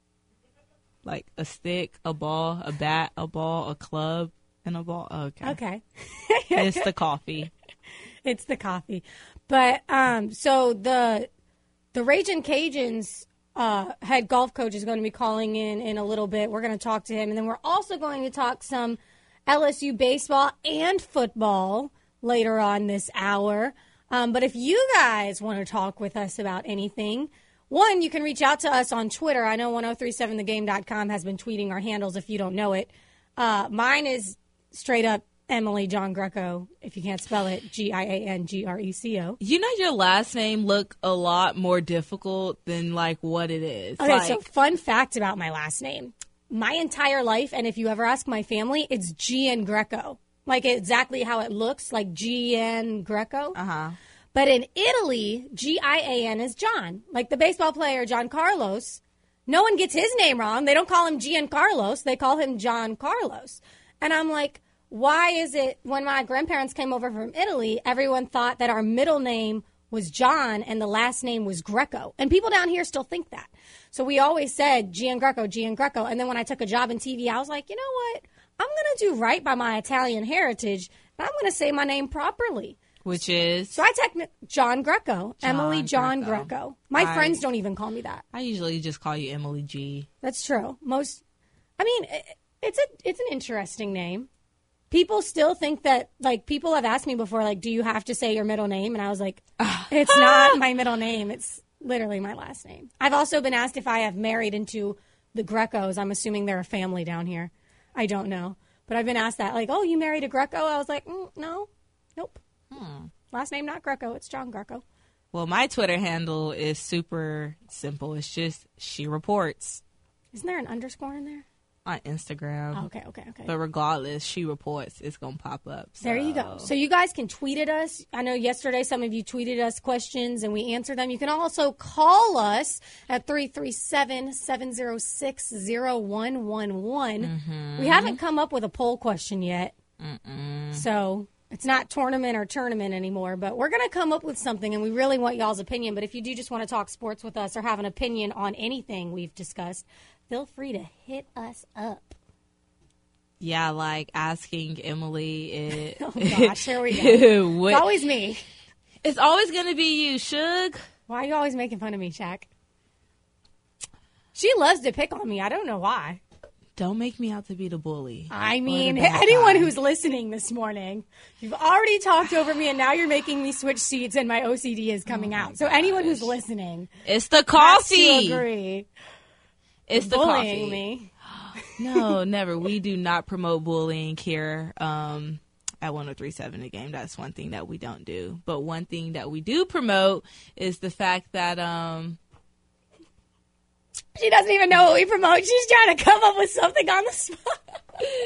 Like a stick, a ball, a bat, a ball, a club, and a ball. Okay. Okay. It's the coffee. It's the coffee. But um, so the the Ragin' Cajuns uh, head golf coach is going to be calling in in a little bit. We're going to talk to him, and then we're also going to talk some L S U baseball and football later on this hour. Um, but if you guys want to talk with us about anything, one, you can reach out to us on Twitter. I know ten thirty-seven the game dot com has been tweeting our handles if you don't know it. Uh, mine is straight up Emily John Greco, if you can't spell it, G I A N G R E C O. You know your last name look a lot more difficult than like what it is. Okay, like, so fun fact about my last name. My entire life, and if you ever ask my family, it's G N Greco. Like exactly how it looks, like G N Greco. Uh-huh. But in Italy, G I A N is John. Like the baseball player John Carlos. No one gets his name wrong. They don't call him Giancarlos. They call him John Carlos. And I'm like, why is it when my grandparents came over from Italy, everyone thought that our middle name was John and the last name was Greco? And people down here still think that. So we always said Gian Greco, Gian Greco. And then when I took a job in T V, I was like, you know what? I'm going to do right by my Italian heritage, and I'm going to say my name properly. Which is? So I technically, John Greco, John Emily John Greco. Greco. My I- friends don't even call me that. I usually just call you Emily G. That's true. Most, I mean, it, it's a it's an interesting name. People still think that, like, people have asked me before, like, do you have to say your middle name? And I was like, it's not my middle name. It's literally my last name. I've also been asked if I have married into the Grecos. I'm assuming they're a family down here. I don't know. But I've been asked that, like, oh, you married a Greco? I was like, mm, no, nope. Hmm. Last name not Greco. It's John Greco. Well, my Twitter handle is super simple. It's just She Reports Isn't there an underscore in there? on Instagram. Oh, okay, okay, okay. But regardless, She Reports is going to pop up. So. There you go. So you guys can tweet at us. I know yesterday some of you tweeted us questions and we answered them. You can also call us at three three seven, seven zero six, zero one one one. Mm-hmm. We haven't come up with a poll question yet. Mm-mm. So It's not tournament or tournament anymore, but we're going to come up with something, and we really want y'all's opinion. But if you do just want to talk sports with us or have an opinion on anything we've discussed, feel free to hit us up. Yeah, like asking Emily. It, oh, gosh, here we go. what, it's always me. It's always going to be you, Suge. Why are you always making fun of me, Shaq? She loves to pick on me. I don't know why. Don't make me out to be the bully. I mean, anyone guy. who's listening this morning, you've already talked over me, and now you're making me switch seats, and my O C D is coming oh out. So gosh. anyone who's listening, it's the coffee. Has to agree. It's the bullying coffee. me. No, never. We do not promote bullying here um, at one oh three point seven The Game. That's one thing that we don't do. But one thing that we do promote is the fact that. Um, She doesn't even know what we promote. She's trying to come up with something on the spot.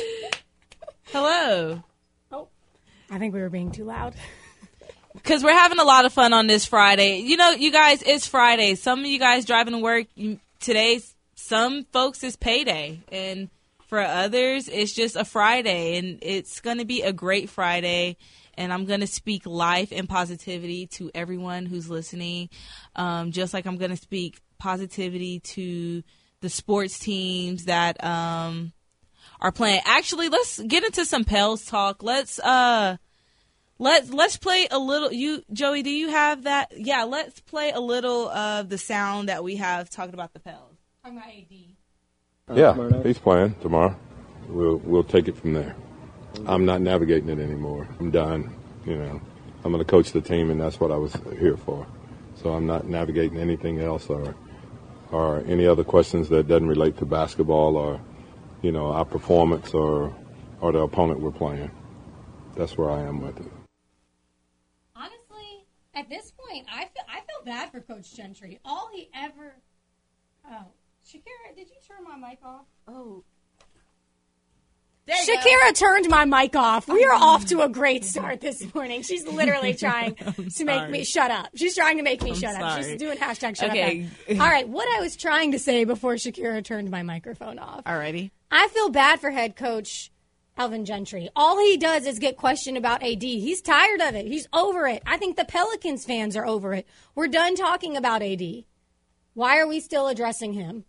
Hello. Oh, I think we were being too loud. Because we're having a lot of fun on this Friday. You know, you guys, it's Friday. Some of you guys driving to work today, some folks, it's payday. And for others, it's just a Friday. And it's going to be a great Friday. And I'm going to speak life and positivity to everyone who's listening. Um, just like I'm going to speak positivity to the sports teams that um, are playing. Actually, let's get into some Pels talk. Let's uh, let's let's play a little. You, Joey, do you have that? Yeah, let's play a little of the sound that we have talking about the Pels. Talking about A D. Yeah, he's playing tomorrow. We'll we'll take it from there. I'm not navigating it anymore. I'm done. You know, I'm going to coach the team, and that's what I was here for. So I'm not navigating anything else or or any other questions that doesn't relate to basketball or, you know, our performance or or the opponent we're playing. That's where I am with it. Honestly, at this point, I feel I feel bad for Coach Gentry. All he ever. Oh, Shakira, did you turn my mic off? Oh. Shakira turned my mic off. We are off to a great start this morning. She's literally trying to make me shut up. She's trying to make me I'm shut sorry. up. She's doing hashtag shut okay. up. All right, what I was trying to say before Shakira turned my microphone off. Alrighty. I feel bad for head coach Alvin Gentry. All he does is get questioned about A D. He's tired of it. He's over it. I think the Pelicans fans are over it. We're done talking about A D. Why are we still addressing him?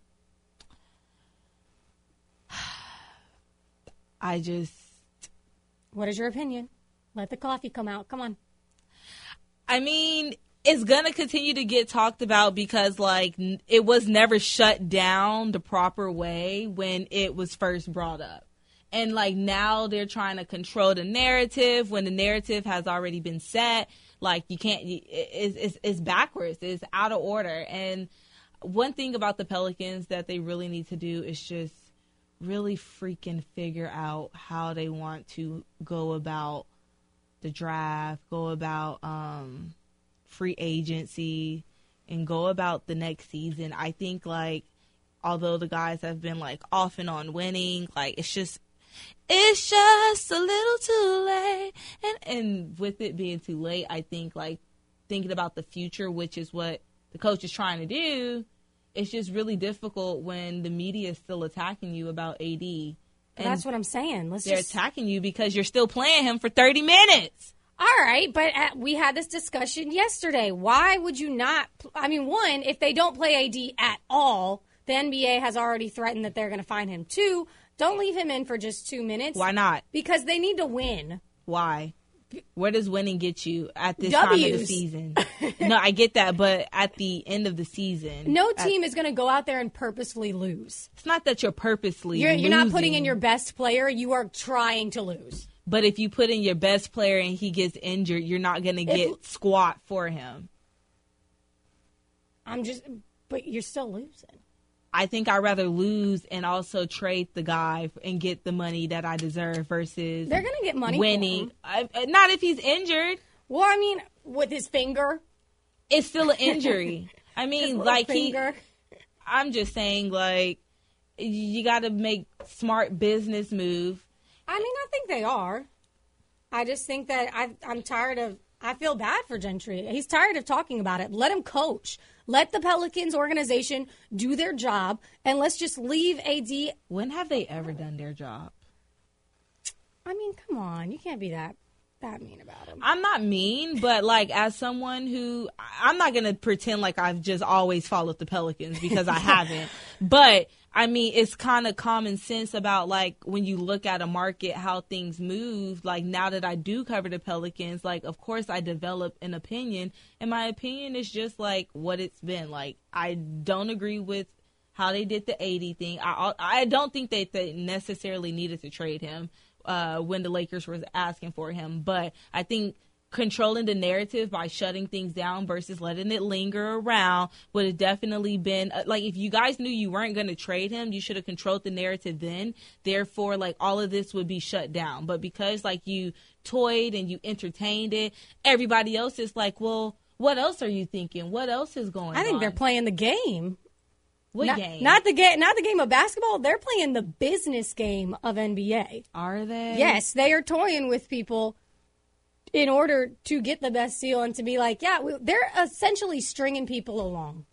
I just... What is your opinion? Let the coffee come out. Come on. I mean, it's going to continue to get talked about because, like, it was never shut down the proper way when it was first brought up. And, like, now they're trying to control the narrative when the narrative has already been set. Like, you can't... It's, it's, it's backwards. It's out of order. And one thing about the Pelicans that they really need to do is just really freaking figure out how they want to go about the draft, go about um, free agency, and go about the next season. I think, like, although the guys have been, like, off and on winning, like, it's just, it's just a little too late. And, and with it being too late, I think, like, thinking about the future, which is what the coach is trying to do, it's just really difficult when the media is still attacking you about A D. And that's what I'm saying. Let's they're just... attacking you because you're still playing him for thirty minutes. All right, but uh, we had this discussion yesterday. Why would you not? I mean, one, if they don't play A D at all, the N B A has already threatened that they're going to fine him. Two, don't leave him in for just two minutes. Why not? Because they need to win. Why? Where does winning get you at this W's. time of the season? No, I get that, but at the end of the season. No team at, is going to go out there and purposefully lose. It's not that you're purposely you're, losing. You're not putting in your best player. You are trying to lose. But if you put in your best player and he gets injured, you're not going to get if, squat for him. I'm just, but you're still losing. I think I'd rather lose and also trade the guy and get the money that I deserve versus they're going to get money winning. I, not if he's injured. Well, I mean, with his finger. It's still an injury. I mean, like finger. he. I'm just saying, like, you got to make smart business move. I mean, I think they are. I just think that I, I'm tired of. I feel bad for Gentry. He's tired of talking about it. Let him coach. Let the Pelicans organization do their job, and let's just leave A D. When have they ever done their job? I mean, come on. You can't be that that mean about him. I'm not mean, but like as someone who I'm not gonna pretend like I've just always followed the Pelicans because I haven't. But I mean, it's kind of common sense about like when you look at a market, how things move. Like now that I do cover the Pelicans, like of course I develop an opinion, and my opinion is just like what it's been. Like I don't agree with how they did the eighty thing. I I don't think that they necessarily needed to trade him uh, when the Lakers were asking for him. But I think controlling the narrative by shutting things down versus letting it linger around would have definitely been uh, like if you guys knew you weren't going to trade him, you should have controlled the narrative then. Therefore, like all of this would be shut down. But because like you toyed and you entertained it, everybody else is like, well, what else are you thinking? What else is going on? I think on? They're playing the game. What not, game? Not the game. Not the game of basketball. They're playing the business game of N B A. Are they? Yes, they are toying with people in order to get the best deal and to be like, yeah, we, they're essentially stringing people along.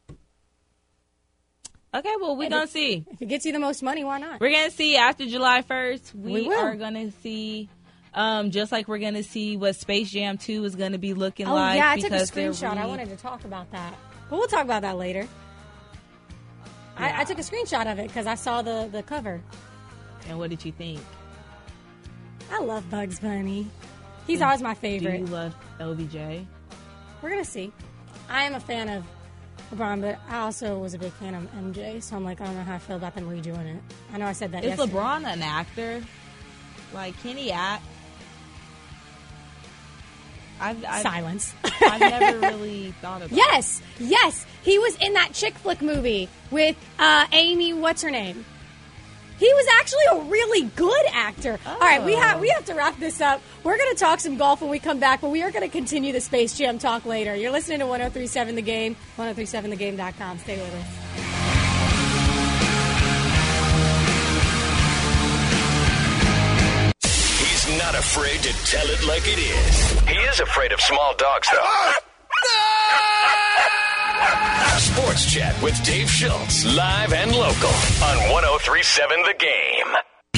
Okay, well, we're going to see. If it gets you the most money, why not? We're going to see after July first. We, we will. are going to see, um, just like we're going to see what Space Jam two is going to be looking oh, like. Oh, yeah, I took a Re- screenshot. I wanted to talk about that. But we'll talk about that later. Yeah. I, I took a screenshot of it because I saw the, the cover. And what did you think? I love Bugs Bunny. He's always my favorite. Do you love L B J? We're going to see. I am a fan of LeBron, but I also was a big fan of M J, so I'm like, I don't know how I feel about them redoing it. I know I said that Is yesterday. LeBron an actor? Like, can he act? I've, I've, Silence. I've never really thought about yes, it. Yes, yes. He was in that chick flick movie with uh, Amy, what's her name? He was actually a really good actor. Oh. All right, we have we have to wrap this up. We're going to talk some golf when we come back, but we are going to continue the Space Jam talk later. You're listening to one oh three point seven The Game, one oh three point seven the game dot com. Stay with us. He's not afraid to tell it like it is. He is afraid of small dogs, though. Sports Chat with Dave Schultz, live and local on one oh three point seven The Game.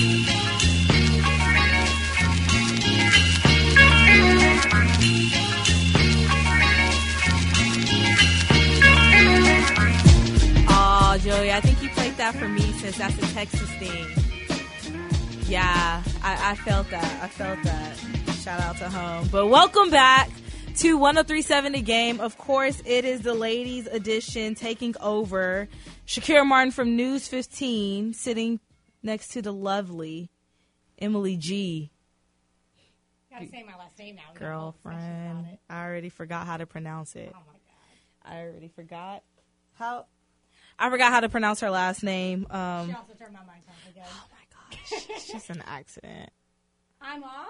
Oh, Joey, I think you played that for me since that's a Texas thing. Yeah, I, I felt that. I felt that. Shout out to home. But welcome back to one oh three point seven The Game. Of course, it is the ladies' edition taking over. Shakira Martin from News fifteen sitting next to the lovely Emily G. Gotta say my last name now. Girlfriend. I already forgot how to pronounce it. Oh, my God. I already forgot how. I forgot how to pronounce her last name. Um, she also turned my mic off again. Oh, my gosh. It's just an accident. I'm off?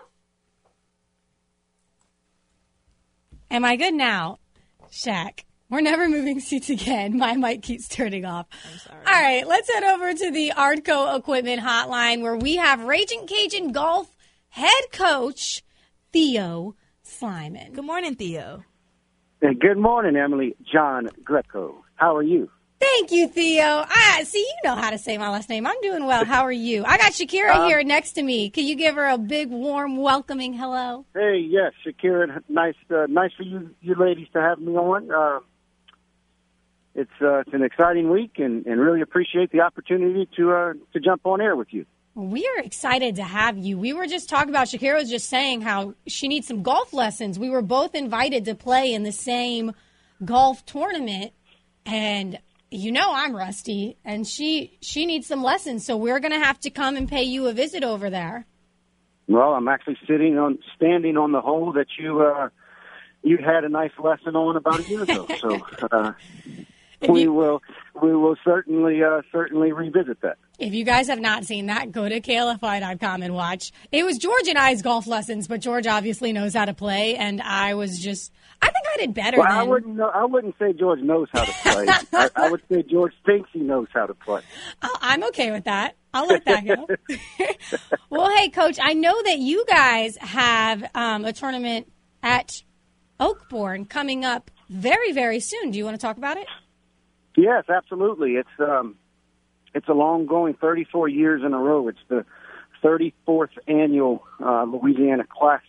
Am I good now? Shaq. We're never moving seats again. My mic keeps turning off. I'm sorry. All right, let's head over to the Ardco Equipment Hotline where we have Raging Cajun Golf head coach Theo Slyman. Good morning, Theo. Hey, good morning, Emily. John Greco. How are you? Thank you, Theo. I see you know how to say my last name. I'm doing well. How are you? I got Shakira um, here next to me. Can you give her a big, warm, welcoming hello? Hey, yes, Shakira. Nice, uh, nice for you, you ladies, to have me on. Uh, it's uh, it's an exciting week, and, and really appreciate the opportunity to uh, to jump on air with you. We are excited to have you. We were just talking about, Shakira was just saying how she needs some golf lessons. We were both invited to play in the same golf tournament, and you know I'm rusty, and she she needs some lessons, so we're going to have to come and pay you a visit over there. Well, I'm actually sitting on, standing on the hole that you uh, you had a nice lesson on about a year ago. So uh, we you, will we will certainly uh, certainly revisit that. If you guys have not seen that, go to K L F I dot com and watch. It was George and I's golf lessons, but George obviously knows how to play, and I was just. I think I did better well, than... I wouldn't know, I wouldn't say George knows how to play. I, I would say George thinks he knows how to play. Oh, I'm okay with that. I'll let that go. Well, hey, Coach, I know that you guys have um, a tournament at Oakbourne coming up very, very soon. Do you want to talk about it? Yes, absolutely. It's um, it's a long-going thirty-four years in a row. It's the thirty-fourth annual uh, Louisiana Classics.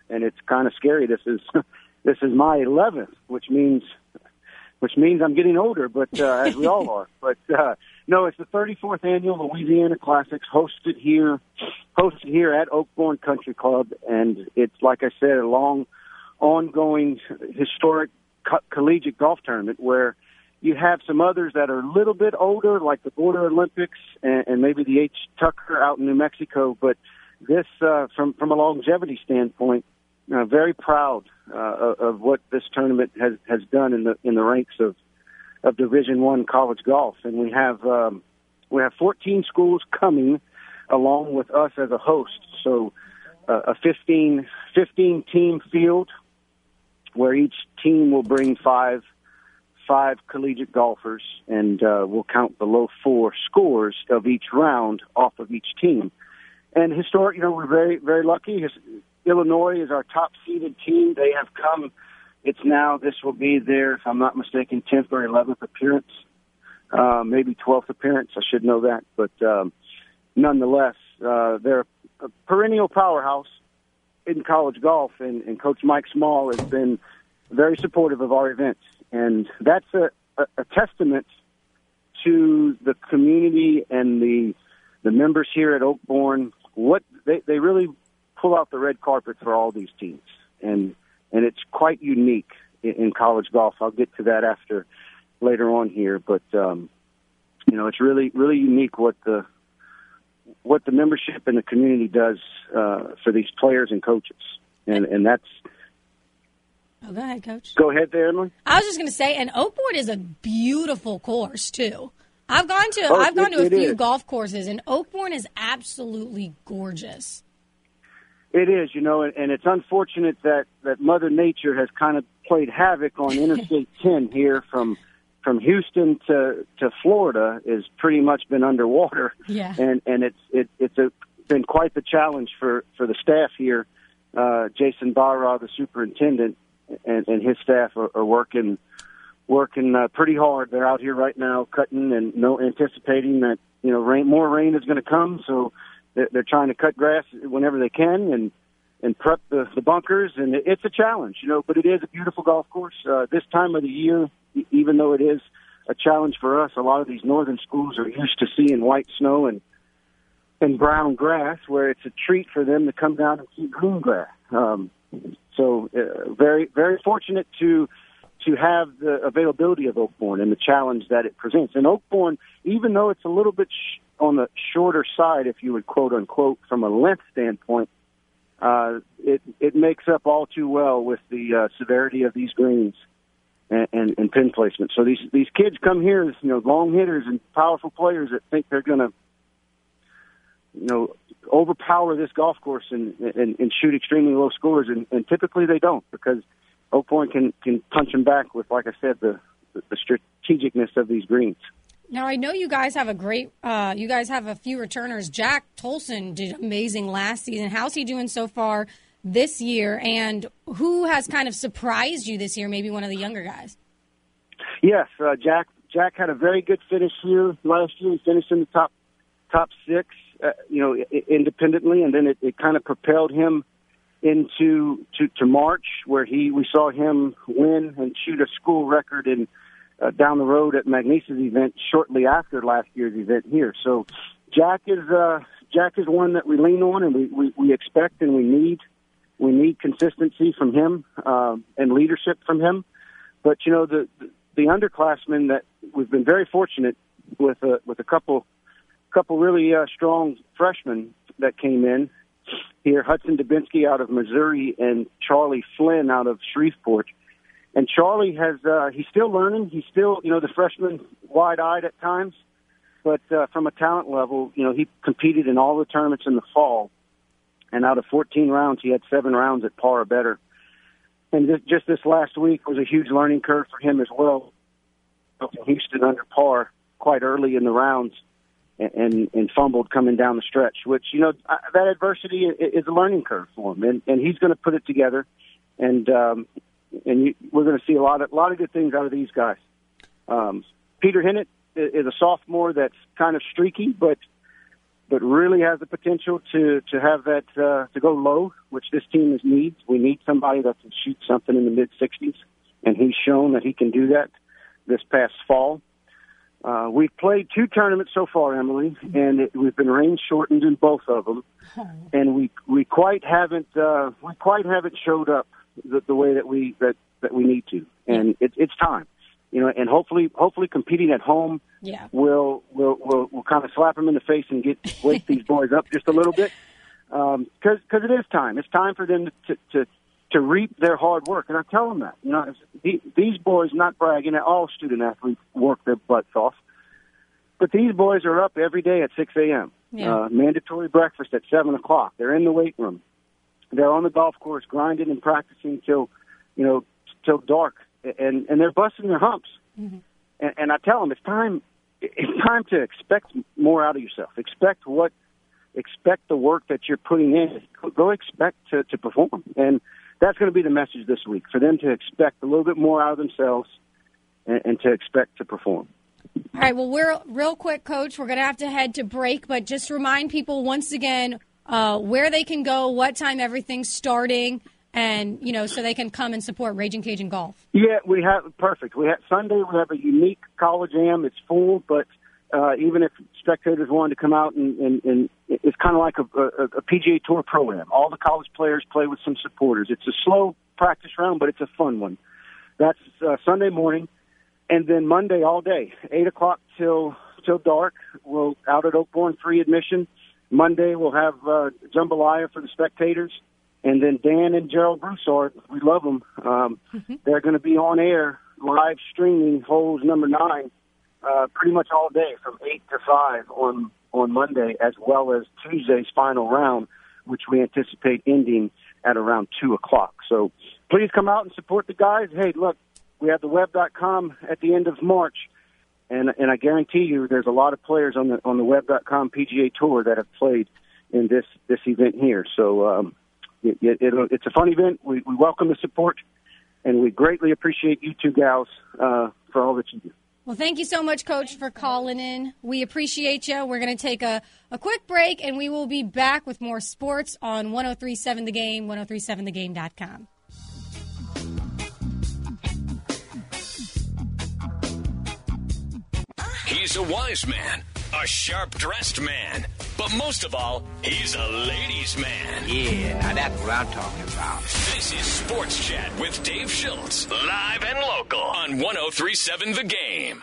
and it's kind of scary. This is this is my eleventh, which means which means I'm getting older, but uh, as we all are. But uh, no, it's the thirty-fourth annual Louisiana Classics, hosted here, hosted here at Oakbourne Country Club, and it's, like I said, a long, ongoing, historic co- collegiate golf tournament where you have some others that are a little bit older, like the Border Olympics and, and maybe the H. Tucker out in New Mexico. But this, uh, from from a longevity standpoint, uh, very proud uh, of, of what this tournament has, has done in the in the ranks of of Division One college golf. And we have um, we have fourteen schools coming along with us as a host. So uh, a fifteen, fifteen team field where each team will bring five. five collegiate golfers, and uh, we'll count the low four scores of each round off of each team. And historic, you know, we're very, very lucky. His, Illinois is our top-seeded team. They have come. It's now, this will be their, if I'm not mistaken, tenth or eleventh appearance, uh, maybe twelfth appearance. I should know that. But um, nonetheless, uh, they're a perennial powerhouse in college golf, and, and Coach Mike Small has been very supportive of our events. And that's a, a, a testament to the community and the the members here at Oakbourne. What they, they really pull out the red carpet for all these teams, and and it's quite unique in, in college golf. I'll get to that after later on here, but um, you know, it's really really unique what the what the membership and the community does uh, for these players and coaches, and and that's. Oh, go ahead, Coach. Go ahead there, Emily. I was just going to say, and Oakbourne is a beautiful course, too. I've gone to oh, I've gone it, to a few is. golf courses, and Oakbourne is absolutely gorgeous. It is, you know, and, and it's unfortunate that, that Mother Nature has kind of played havoc on Interstate ten here from from Houston to, to Florida. Is pretty much been underwater. Yeah. And and it's it, it's a, been quite the challenge for, for the staff here. Uh, Jason Barra, the superintendent, and, and his staff are, are working working uh, pretty hard. They're out here right now cutting and no anticipating that, you know, rain, more rain is going to come. So they're, they're trying to cut grass whenever they can and and prep the, the bunkers. And it, it's a challenge, you know, but it is a beautiful golf course. Uh, this time of the year, even though it is a challenge for us, a lot of these northern schools are used to seeing white snow and and brown grass, where it's a treat for them to come down and see green grass. Um, so uh, very, very fortunate to to have the availability of Oakbourne and the challenge that it presents. And Oakbourne, even though it's a little bit sh- on the shorter side, if you would quote unquote, from a length standpoint, uh, it it makes up all too well with the uh, severity of these greens and, and, and pin placement. So these these kids come here as, you know, long hitters and powerful players that think they're going to, you know, overpower this golf course and, and, and shoot extremely low scores, and, and typically they don't, because Oakbourne can, can punch them back with, like I said, the, the strategicness of these greens. Now, I know you guys have a great, uh, you guys have a few returners. Jack Tolson did amazing last season. How's he doing so far this year, and who has kind of surprised you this year, maybe one of the younger guys? Yes, uh, Jack Jack had a very good finish here last year. He finished in the top top six. Uh, you know, independently, and then it, it kind of propelled him into to, to March, where he we saw him win and shoot a school record in uh, down the road at Magnese's event shortly after last year's event here. So Jack is uh, Jack is one that we lean on, and we, we, we expect and we need we need consistency from him uh, and leadership from him. But you know, the the underclassmen that we've been very fortunate with a, with a couple. couple really uh, strong freshmen that came in here, Hudson Dubinsky out of Missouri and Charlie Flynn out of Shreveport. And Charlie has, uh, he's still learning. He's still, you know, the freshman wide-eyed at times. But uh, from a talent level, you know, he competed in all the tournaments in the fall. And out of fourteen rounds, he had seven rounds at par or better. And this, just this last week was a huge learning curve for him as well. Houston under par quite early in the rounds. And, and fumbled coming down the stretch, which, you know, that adversity is a learning curve for him, and, and he's going to put it together, and um, and you, we're going to see a lot of a lot of good things out of these guys. Um, Peter Hennett is a sophomore that's kind of streaky, but but really has the potential to to have that uh, to go low, which this team is needs. We need somebody that can shoot something in the mid sixties, and he's shown that he can do that this past fall. Uh, we've played two tournaments so far, Emily, and it, we've been rain shortened in both of them, and we we quite haven't uh, we quite haven't showed up the, the way that we that, that we need to, and it, it's time. You know, and hopefully, hopefully, competing at home yeah. will will will will kind of slap them in the face and get wake these boys up just a little bit, because um, because it is time. It's time for them to, to to reap their hard work, and I tell them that. You know, these boys, not bragging, all student athletes work their butts off, but these boys are up every day at six a.m. Yeah. Uh, mandatory breakfast at seven o'clock. They're in the weight room. They're on the golf course grinding and practicing till you know till dark. And, and they're busting their humps. Mm-hmm. And, and I tell them it's time. It's time to expect more out of yourself. Expect what, expect the work that you're putting in. Go expect to, to perform. And that's going to be the message this week, for them to expect a little bit more out of themselves and, and to expect to perform. All right, well, we're real quick, Coach. We're going to have to head to break, but just remind people once again uh, where they can go, what time everything's starting, and, you know, so they can come and support Raging Cajun Golf. Yeah, we have, perfect. We have Sunday, we have a unique college am. It's full, but uh, even if spectators wanted to come out, and, and, and it's kind of like a, a, a P G A Tour Pro-Am. All the college players play with some supporters. It's a slow practice round, but it's a fun one. That's uh, Sunday morning. And then Monday all day, eight o'clock till till dark. We'll out at Oakbourne, free admission. Monday we'll have uh, jambalaya for the spectators. And then Dan and Gerald Broussard, we love them. Um, mm-hmm. They're going to be on air, live streaming holes number nine, uh, pretty much all day from eight to five on, on Monday, as well as Tuesday's final round, which we anticipate ending at around two o'clock. So please come out and support the guys. Hey, look, we have the web dot com at the end of March, and and I guarantee you there's a lot of players on the on the web dot com P G A Tour that have played in this, this event here. So, um, It, it, it, it's a fun event. We, we welcome the support, and we greatly appreciate you two gals uh, for all that you do. Well, thank you so much, Coach, for calling in. We appreciate you. We're going to take a, a quick break, and we will be back with more sports on one oh three point seven The Game, ten thirty-seven the game dot com. He's a wise man, a sharp-dressed man, but most of all, he's a ladies' man. Yeah, now that's what I'm talking about. This is Sports Chat with Dave Schultz, live and local on one oh three point seven The Game.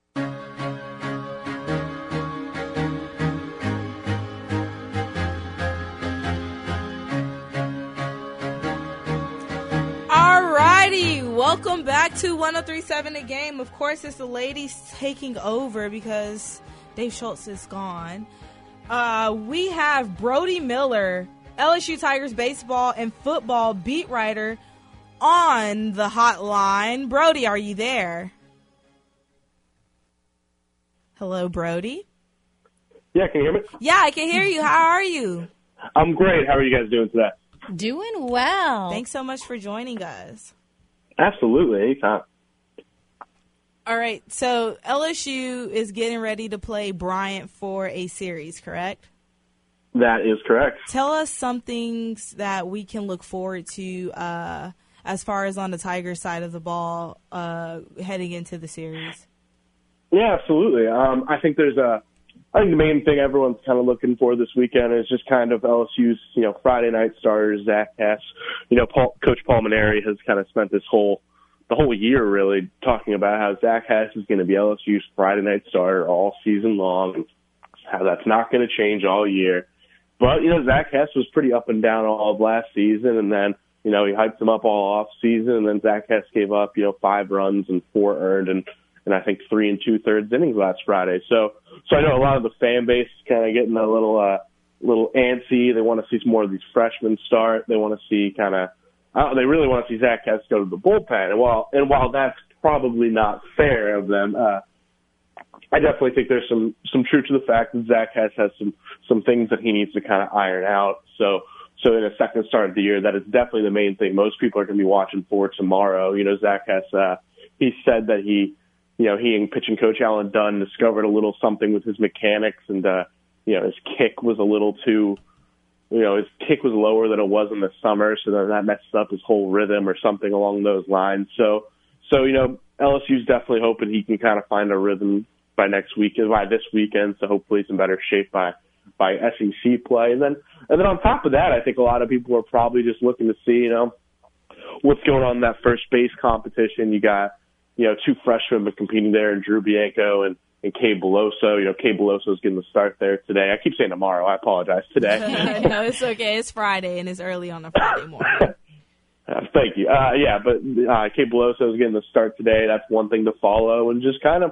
Alrighty, welcome back to one oh three point seven The Game. Of course, it's the ladies taking over because Dave Schultz is gone. Uh, we have Brody Miller, L S U Tigers baseball and football beat writer, on the hotline. Brody, are you there? Hello, Brody. Yeah, can you hear me? Yeah, I can hear you. How are you? I'm great. How are you guys doing today? Doing well. Thanks so much for joining us. Absolutely, anytime. All right, so L S U is getting ready to play Bryant for a series, correct? That is correct. Tell us some things that we can look forward to uh, as far as on the Tigers side of the ball uh, heading into the series. Yeah, absolutely. Um, I think there's a. I think the main thing everyone's kind of looking for this weekend is just kind of L S U's, you know, Friday night starters, Zach Hess. You know, Paul, Coach Paul Maneri has kind of spent this whole. the whole year really talking about how Zach Hess is going to be L S U's Friday night starter all season long, and how that's not going to change all year. But, you know, Zach Hess was pretty up and down all of last season, and then, you know, he hyped him up all off season, and then Zach Hess gave up, you know, five runs and four earned, and, and I think three and two thirds innings last Friday. So, so I know a lot of the fan base is kind of getting a little, uh, little antsy. They want to see some more of these freshmen start. They want to see kind of, Uh, they really want to see Zach Hess go to the bullpen. And while, and while that's probably not fair of them, uh, I definitely think there's some, some truth to the fact that Zach Hess has some, some things that he needs to kind of iron out. So, so in a second start of the year, that is definitely the main thing most people are going to be watching for tomorrow. You know, Zach Hess, uh, he said that he, you know, he and pitching coach Alan Dunn discovered a little something with his mechanics, and, uh, you know, his kick was a little too, you know, his kick was lower than it was in the summer, so then that messed up his whole rhythm or something along those lines. So, so you know, L S U's definitely hoping he can kind of find a rhythm by next weekend, by this weekend. So hopefully he's in better shape by by S E C play. And then, and then on top of that, I think a lot of people are probably just looking to see, you know, what's going on in that first base competition. You got, you know, two freshmen competing there, and Drew Bianco and, and Kay Beloso. You know, Kay Beloso's getting the start there today. I keep saying tomorrow. I apologize. Today. No, it's okay. It's Friday, and it's early on a Friday morning. Uh, thank you. Uh, yeah, but uh, Kay Beloso is getting the start today. That's one thing to follow, and just kind of,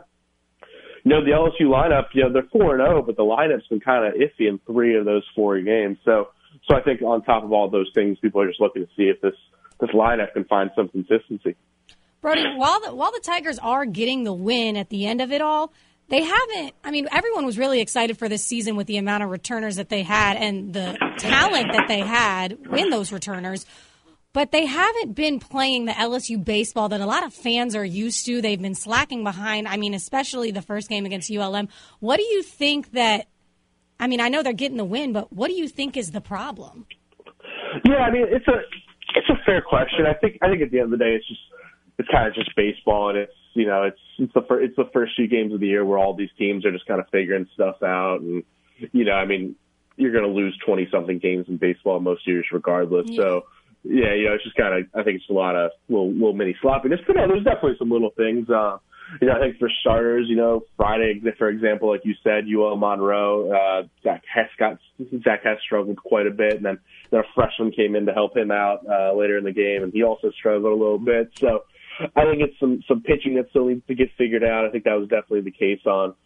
you know, the L S U lineup, you know, they're four and oh, but the lineup's been kind of iffy in three of those four games. So, so I think on top of all those things, people are just looking to see if this this lineup can find some consistency. Brody, while the, while the Tigers are getting the win at the end of it all, they haven't, I mean, everyone was really excited for this season with the amount of returners that they had and the talent that they had in those returners. But they haven't been playing the L S U baseball that a lot of fans are used to. They've been slacking behind, I mean, especially the first game against U L M. What do you think that, I mean, I know they're getting the win, but what do you think is the problem? Yeah, I mean, it's a it's a fair question. I think I think at the end of the day, it's just it's kind of just baseball, and it's, you know, it's it's the fir- it's the first few games of the year where all these teams are just kind of figuring stuff out, and you know, I mean, you're going to lose twenty something games in baseball most years, regardless. Yeah. So. Yeah, you know, it's just kind of, I think it's a lot of little, little mini sloppiness. But no, there's definitely some little things. Uh, you know, I think for starters, you know, Friday, for example, like you said, U L Monroe, uh, Zach Hess got, Zach Hess struggled quite a bit. And then, then a freshman came in to help him out uh, later in the game, and he also struggled a little bit. So I think it's some, some pitching that still needs to get figured out. I think that was definitely the case on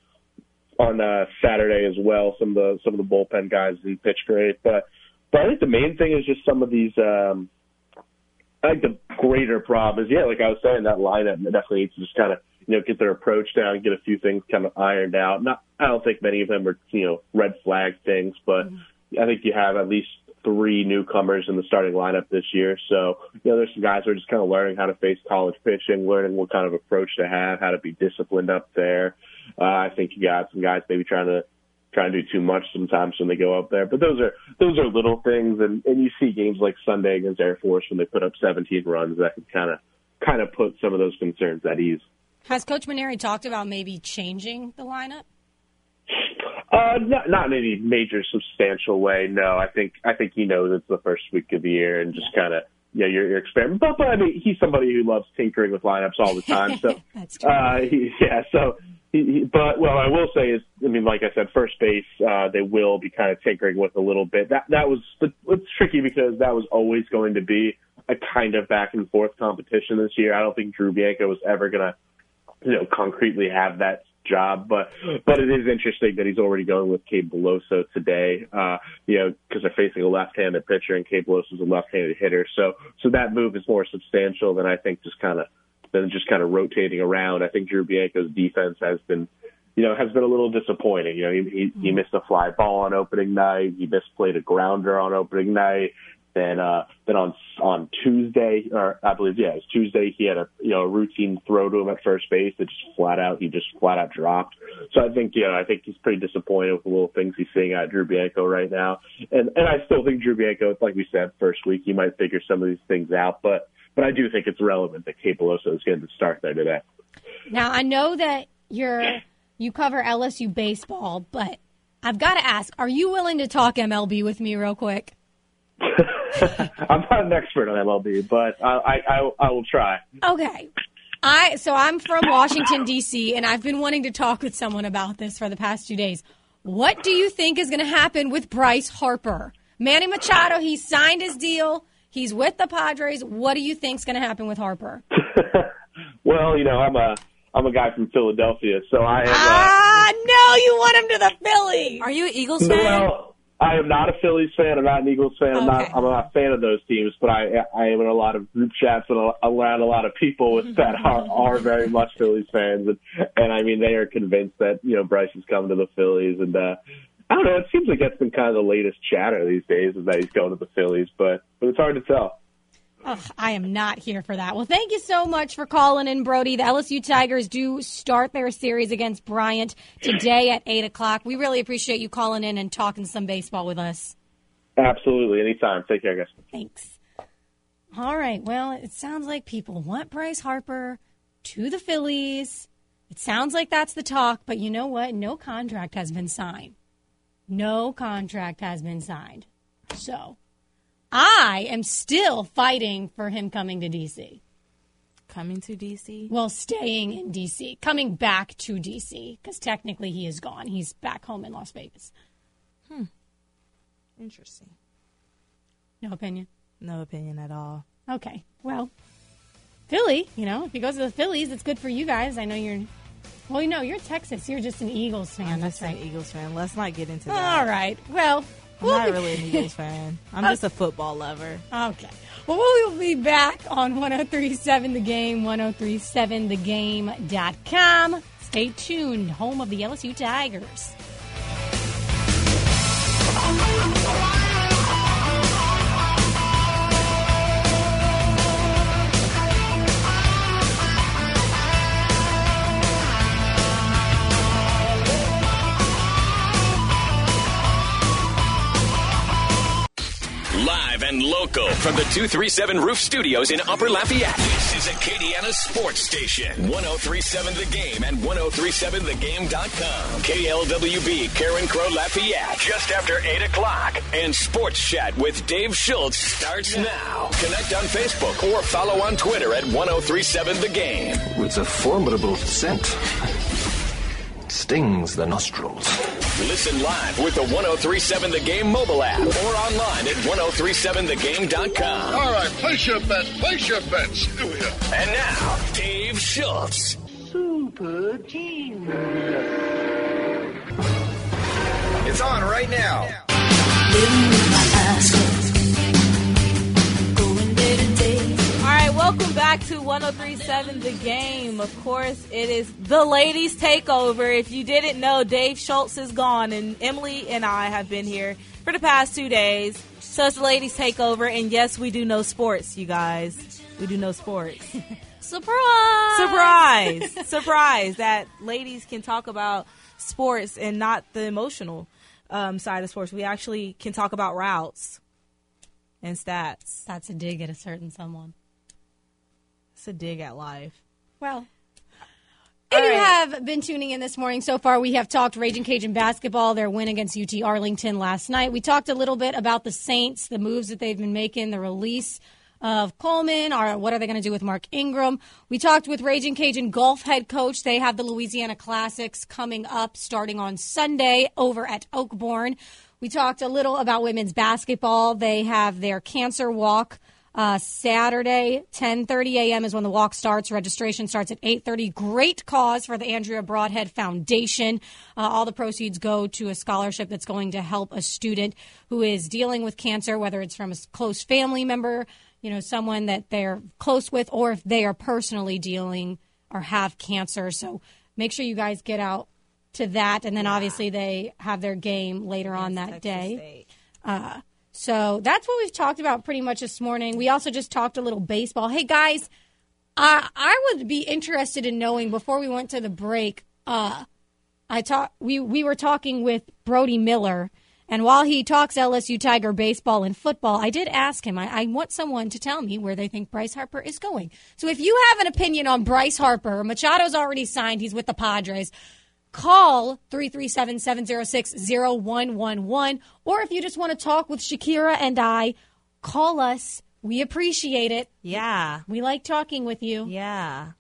on uh, Saturday as well. Some of the some of the bullpen guys didn't pitch great, but. But I think the main thing is just some of these, um, I think the greater problem is, yeah, like I was saying, that lineup definitely needs to just kind of, you know, get their approach down, get a few things kind of ironed out. Not, I don't think many of them are, you know, red flag things, but mm-hmm. I think you have at least three newcomers in the starting lineup this year. So, you know, there's some guys who are just kind of learning how to face college pitching, learning what kind of approach to have, how to be disciplined up there. Uh, I think you got some guys maybe trying to, trying to do too much sometimes when they go up there. But those are those are little things, and, and you see games like Sunday against Air Force when they put up seventeen runs that can kind of kind of put some of those concerns at ease. Has Coach Mainieri talked about maybe changing the lineup? Uh, not not in any major substantial way. No, I think I think he knows it's the first week of the year and just yeah. kind of yeah, you're, you're experimenting. But, but I mean, he's somebody who loves tinkering with lineups all the time. So that's true. Uh, he, yeah, so. He, he, but what I will say is, I mean, like I said, first base, uh, they will be kind of tinkering with a little bit. That that was it's tricky because that was always going to be a kind of back and forth competition this year. I don't think Drew Bianco was ever going to, you know, concretely have that job. But but it is interesting that he's already going with Kay Beloso today, uh, you know, because they're facing a left-handed pitcher and Kay Beloso is a left-handed hitter. So so that move is more substantial than I think just kind of. Than just kind of rotating around. I think Drew Bianco's defense has been, you know, has been a little disappointing. You know, he, he, he missed a fly ball on opening night. He misplayed a grounder on opening night. Then, uh, then on on Tuesday, or I believe, yeah, it was Tuesday, he had a, you know, a routine throw to him at first base that just flat out, he just flat out dropped. So I think, you know, I think he's pretty disappointed with the little things he's seeing out of Drew Bianco right now. And and I still think Drew Bianco, like we said, first week, he might figure some of these things out, but. But I do think it's relevant that Kay Beloso is getting the start there today. Now, I know that you're you cover L S U baseball, but I've got to ask, are you willing to talk M L B with me real quick? I'm not an expert on M L B, but I, I, I, I will try. Okay. I So I'm from Washington, D C, and I've been wanting to talk with someone about this for the past two days. What do you think is going to happen with Bryce Harper? Manny Machado, he signed his deal. He's with the Padres. What do you think's going to happen with Harper? Well, you know, I'm a I'm a guy from Philadelphia, so I am. Uh, ah, no, you want him to the Phillies. Are you an Eagles fan? Well, I am not a Phillies fan. I'm not an Eagles fan. I'm Okay. not. I'm not a fan of those teams. But I I am in a lot of group chats and around a lot of people with, that are, are very much Phillies fans, and and I mean they are convinced that you know Bryce is coming to the Phillies, and uh, I don't know. It seems like that's been kind of the latest chatter these days is that he's going to the Phillies, but but it's hard to tell. Ugh, I am not here for that. Well, thank you so much for calling in, Brody. The L S U Tigers do start their series against Bryant today at eight o'clock. We really appreciate you calling in and talking some baseball with us. Absolutely. Anytime. Take care, guys. Thanks. All right. Well, it sounds like people want Bryce Harper to the Phillies. It sounds like that's the talk, but you know what? No contract has been signed. No contract has been signed. So I am still fighting for him coming to D C. Coming to D C? Well, staying in D C. Coming back to D C, because technically he is gone. He's back home in Las Vegas. Hmm. Interesting. No opinion? No opinion at all. Okay. Well, Philly, you know, if he goes to the Phillies, it's good for you guys. I know you're, well, you know, you're Texas. You're just an Eagles fan. I'm That's just right. an Eagles fan. Let's not get into that. All right. Well, I'm we'll not be- really an Eagles fan. I'm just a football lover. Okay. Well, we will be back on one oh three point seven The Game, ten thirty-seven the game dot com. Stay tuned. Home of the L S U Tigers. Live and local from the two thirty-seven Roof Studios in Upper Lafayette. This is Acadiana Sports Station. ten thirty-seven The Game and ten thirty-seven the game dot com. K L W B, Karen Crow, Lafayette. Just after eight o'clock. And Sports Chat with Dave Schultz starts now. Connect on Facebook or follow on Twitter at ten thirty-seven The Game. It's a formidable scent. It stings the nostrils. Listen live with the ten thirty-seven The Game mobile app or online at ten thirty-seven the game dot com. All right, place your bets, place your bets. Here we are. And now, Dave Schultz. Super team. It's on right now. Living with my eyes closed. Going day to day. All right, welcome back to ten thirty-seven The Game. Of course, it is the ladies' takeover. If you didn't know, Dave Schultz is gone, and Emily and I have been here for the past two days. So it's the ladies' takeover, and yes, we do know sports, you guys. We do know sports. Surprise! Surprise! Surprise that ladies can talk about sports and not the emotional um, side of sports. We actually can talk about routes and stats. That's a dig at a certain someone. It's a dig at life. Well, if you have been tuning in this morning so far, we have talked Raging Cajun basketball, their win against U T Arlington last night. We talked a little bit about the Saints, the moves that they've been making, the release of Coleman, or what are they going to do with Mark Ingram. We talked with Raging Cajun golf head coach. They have the Louisiana Classics coming up starting on Sunday over at Oakbourne. We talked a little about women's basketball. They have their cancer walk Uh, Saturday, ten thirty a.m. is when the walk starts. Registration starts at eight thirty. Great cause for the Andrea Broadhead Foundation. Uh, all the proceeds go to a scholarship that's going to help a student who is dealing with cancer, whether it's from a close family member, you know, someone that they're close with, or if they are personally dealing or have cancer. So make sure you guys get out to that. And then obviously they have their game later on that day. Uh, So that's what we've talked about pretty much this morning. We also just talked a little baseball. Hey, guys, uh, I would be interested in knowing, before we went to the break, uh, I talk, we, we were talking with Brody Miller, and while he talks L S U Tiger baseball and football, I did ask him, I, I want someone to tell me where they think Bryce Harper is going. So if you have an opinion on Bryce Harper, Machado's already signed, he's with the Padres, call three three seven, seven oh six, oh one one one. Or if you just want to talk with Shakira and I, call us. We appreciate it. Yeah. We like talking with you. Yeah.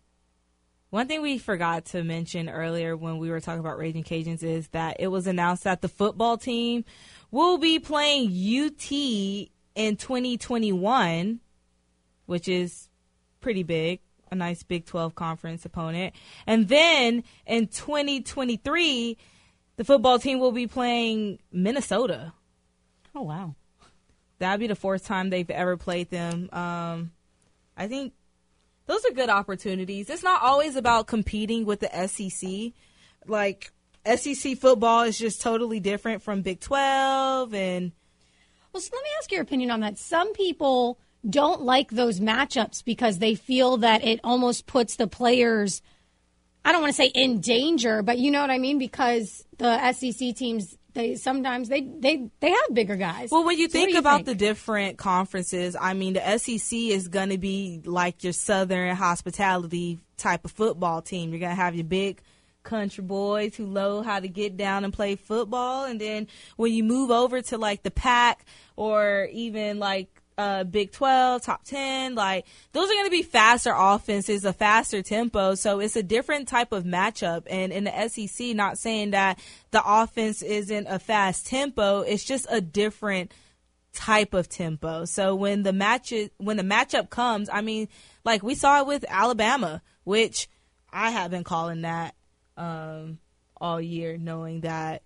One thing we forgot to mention earlier when we were talking about Raging Cajuns is that it was announced that the football team will be playing U T in twenty twenty-one, which is pretty big. A nice Big twelve conference opponent. And then in twenty twenty-three, the football team will be playing Minnesota. Oh, wow. That'd be the fourth time they've ever played them. Um, I think those are good opportunities. It's not always about competing with the S E C. Like, S E C football is just totally different from Big twelve. And well, so let me ask your opinion on that. Some people don't like those matchups because they feel that it almost puts the players, I don't want to say in danger, but you know what I mean? Because the S E C teams, they sometimes they, they, they have bigger guys. Well, when you So think what do you about think? the different conferences, I mean, the S E C is going to be like your Southern hospitality type of football team. You're going to have your big country boys who know how to get down and play football. And then when you move over to like the Pac or even like uh, Big twelve, top ten, like those are going to be faster offenses, a faster tempo. So it's a different type of matchup. And in the S E C, not saying that the offense isn't a fast tempo, it's just a different type of tempo. So when the match when the matchup comes, I mean, like we saw it with Alabama, which I have been calling that um, all year, knowing that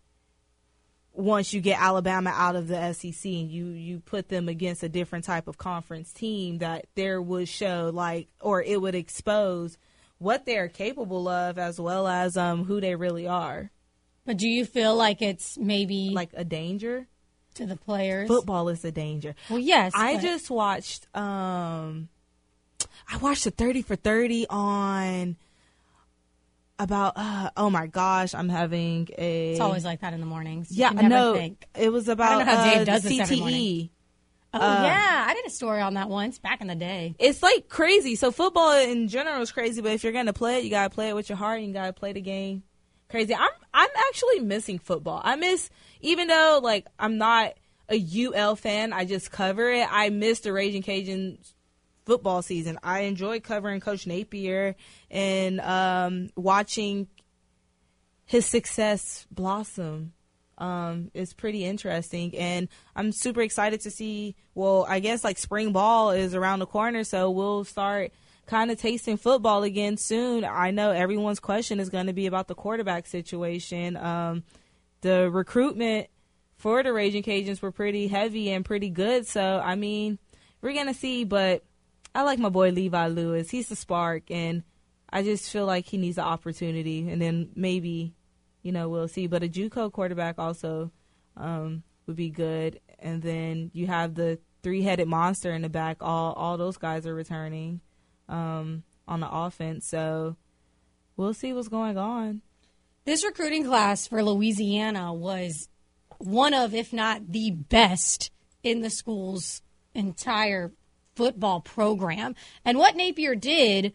once you get Alabama out of the S E C and you, you put them against a different type of conference team, that there would show like, or it would expose what they're capable of as well as um, who they really are. But do you feel like it's maybe like a danger to the players? Football is a danger. Well, yes. I but- just watched, um, I watched the thirty for thirty on about, uh, oh my gosh, I'm having a. It's always like that in the mornings. You Yeah, can never no, think. it was I about don't know how Dave uh, does the this every C T E. morning. Oh, Uh, yeah. I did a story on that once back in the day. It's like crazy. So football in general is crazy, but if you're going to play it, you got to play it with your heart and you got to play the game crazy. I'm I'm actually missing football. I miss, even though like I'm not a U L fan, I just cover it. I miss the Raging Cajuns football season. I enjoy covering Coach Napier and um, watching his success blossom. Um, it's pretty interesting, and I'm super excited to see, well, I guess like spring ball is around the corner, so we'll start kind of tasting football again soon. I know everyone's question is going to be about the quarterback situation. Um, the recruitment for the Raging Cajuns were pretty heavy and pretty good, so, I mean, we're going to see, but I like my boy Levi Lewis. He's the spark, and I just feel like he needs the opportunity, and then maybe, you know, we'll see. But a JUCO quarterback also um, would be good. And then you have the three-headed monster in the back. All all those guys are returning um, on the offense. So we'll see what's going on. This recruiting class for Louisiana was one of, if not the best in the school's entire football program. And what Napier did,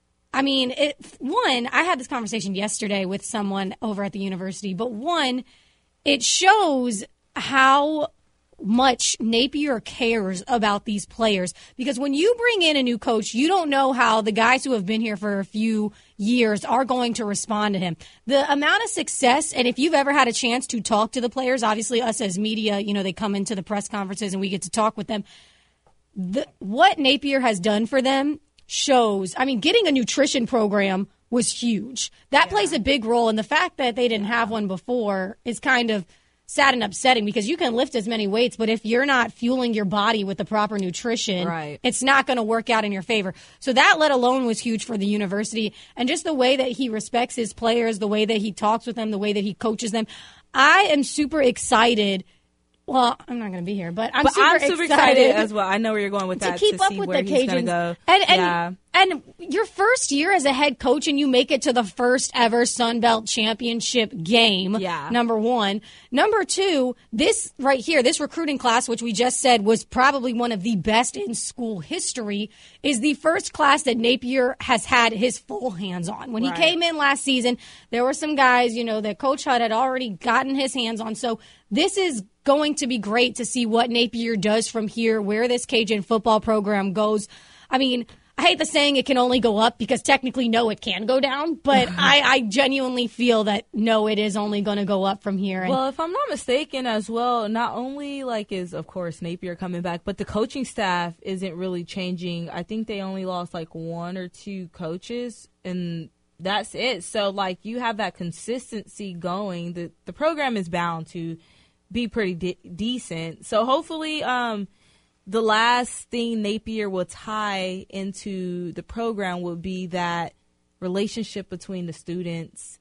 I mean, it, one, I had this conversation yesterday with someone over at the university, but one, it shows how much Napier cares about these players, because when you bring in a new coach, you don't know how the guys who have been here for a few years are going to respond to him. The amount of success, and if you've ever had a chance to talk to the players, obviously us as media, you know, they come into the press conferences and we get to talk with them. The, what Napier has done for them shows, I mean, getting a nutrition program was huge. That yeah. plays a big role, and the fact that they didn't have one before is kind of sad and upsetting, because you can lift as many weights, but if you're not fueling your body with the proper nutrition, right. it's not going to work out in your favor. So that, let alone, was huge for the university, and just the way that he respects his players, the way that he talks with them, the way that he coaches them. I am super excited. Well, I'm not going to be here, but I'm but super, I'm super excited. excited as well. I know where you're going with to that. Keep to up see with where the he's Cajuns. Gonna go. And, and, yeah. and your first year as a head coach, and you make it to the first ever Sun Belt Championship game. Yeah. Number one. Number two, this right here, this recruiting class, which we just said was probably one of the best in school history, is the first class that Napier has had his full hands on. When right. he came in last season, there were some guys, you know, that Coach Hutt had already gotten his hands on. So this is going to be great to see what Napier does from here, where this Cajun football program goes. I mean, I hate the saying it can only go up, because technically, no, it can go down. But I, I genuinely feel that, no, it is only going to go up from here. And well, if I'm not mistaken as well, not only like is, of course, Napier coming back, but the coaching staff isn't really changing. I think they only lost like one or two coaches, and that's it. So, like, you have that consistency going. The, the program is bound to be pretty de- decent. So hopefully um, the last thing Napier will tie into the program will be that relationship between the students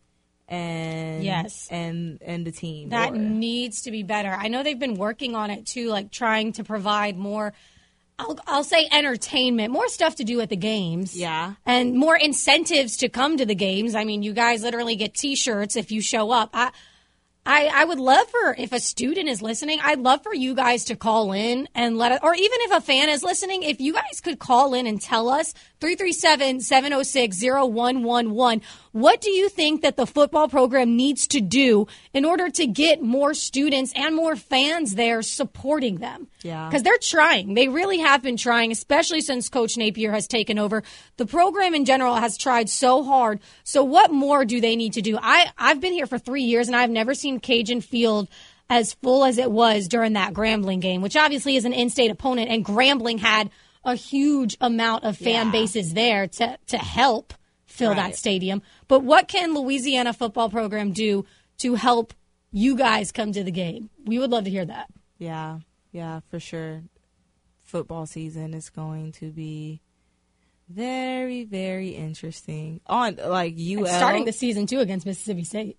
and yes. and and the team. That or, needs to be better. I know they've been working on it too, like trying to provide more. I'll, I'll say entertainment, more stuff to do at the games. Yeah. And more incentives to come to the games. I mean, you guys literally get T-shirts if you show up. I, I, I would love for, if a student is listening, I'd love for you guys to call in and let it, or even if a fan is listening, if you guys could call in and tell us, three three seven, seven oh six, oh one one one, what do you think that the football program needs to do in order to get more students and more fans there supporting them? Yeah. Because they're trying. They really have been trying, especially since Coach Napier has taken over. The program in general has tried so hard. So what more do they need to do? I, I've been here for three years, and I've never seen Cajun Field as full as it was during that Grambling game, which obviously is an in-state opponent, and Grambling had a huge amount of fan Yeah. bases there to, to help fill Right. that stadium. But what can Louisiana football program do to help you guys come to the game? We would love to hear that. Yeah, yeah, for sure. Football season is going to be very, very interesting. On like U L, And starting the season too against Mississippi State.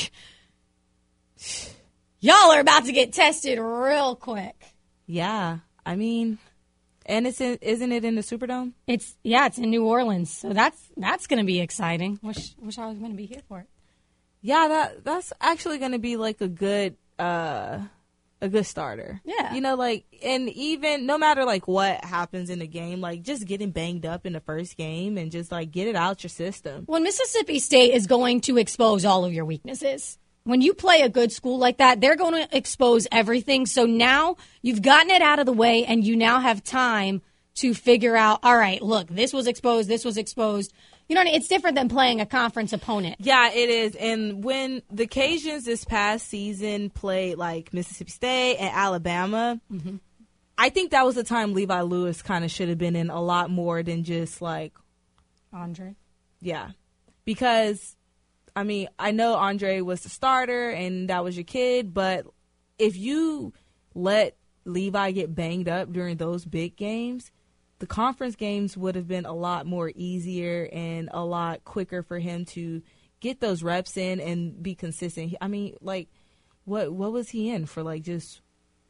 Y'all are about to get tested real quick. Yeah, I mean, and it's in, isn't it in the Superdome? It's yeah, it's in New Orleans, so that's that's going to be exciting. Wish wish I was going to be here for it. Yeah, that that's actually going to be like a good uh a good starter. Yeah. You know, like, and even no matter like what happens in the game, like just getting banged up in the first game and just like get it out your system. Well, Mississippi State is going to expose all of your weaknesses. When you play a good school like that, they're going to expose everything. So now you've gotten it out of the way, and you now have time to figure out, all right, look, this was exposed, this was exposed. You know, it's different than playing a conference opponent. Yeah, it is. And when the Cajuns this past season played like Mississippi State and Alabama, mm-hmm. I think that was the time Levi Lewis kind of should have been in a lot more than just like Andre. Yeah, because I mean, I know Andre was the starter and that was your kid, but if you let Levi get banged up during those big games, the conference games would have been a lot more easier and a lot quicker for him to get those reps in and be consistent. I mean, like, what what was he in for? Like, just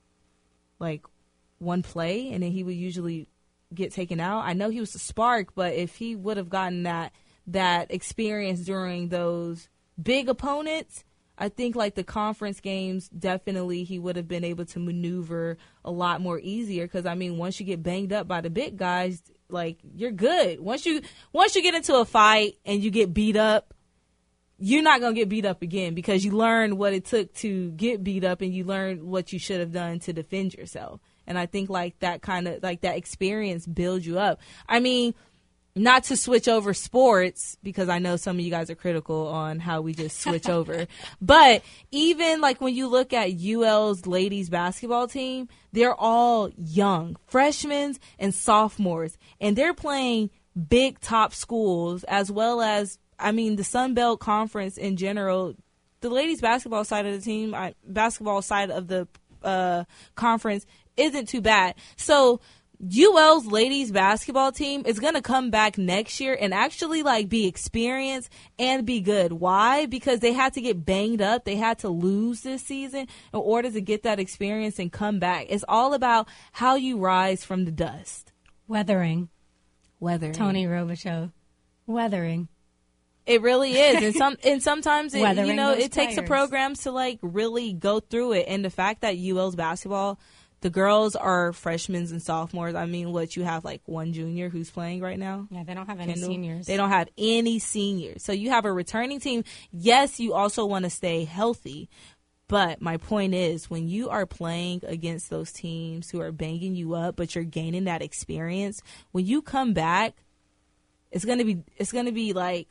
like one play, and then he would usually get taken out. I know he was a spark, but if he would have gotten that that experience during those big opponents, I think like the conference games, definitely he would have been able to maneuver a lot more easier. Because I mean, once you get banged up by the big guys, like you're good. Once you once you get into a fight and you get beat up, you're not gonna get beat up again because you learned what it took to get beat up and you learned what you should have done to defend yourself. And I think like that kind of like that experience builds you up. I mean, not to switch over sports, because I know some of you guys are critical on how we just switch over. But even like when you look at U L's ladies basketball team, they're all young, freshmen and sophomores, and they're playing big top schools as well as, I mean, the Sun Belt Conference in general. The ladies basketball side of the team, I, basketball side of the uh, conference isn't too bad. So U L's ladies basketball team is going to come back next year and actually like be experienced and be good. Why? Because they had to get banged up. They had to lose this season in order to get that experience and come back. It's all about how you rise from the dust. Weathering. Weathering. Tony Robichaux. Weathering. It really is. And some and sometimes it, Weathering you know, those it takes the players. programs to like really go through it. And the fact that U L's basketball, the girls are freshmen and sophomores. I mean, what, you have like one junior who's playing right now? Yeah, they don't have any Kendall? seniors. They don't have any seniors. So you have a returning team. Yes, you also want to stay healthy. But my point is, when you are playing against those teams who are banging you up, but you're gaining that experience, when you come back, it's gonna be it's gonna be like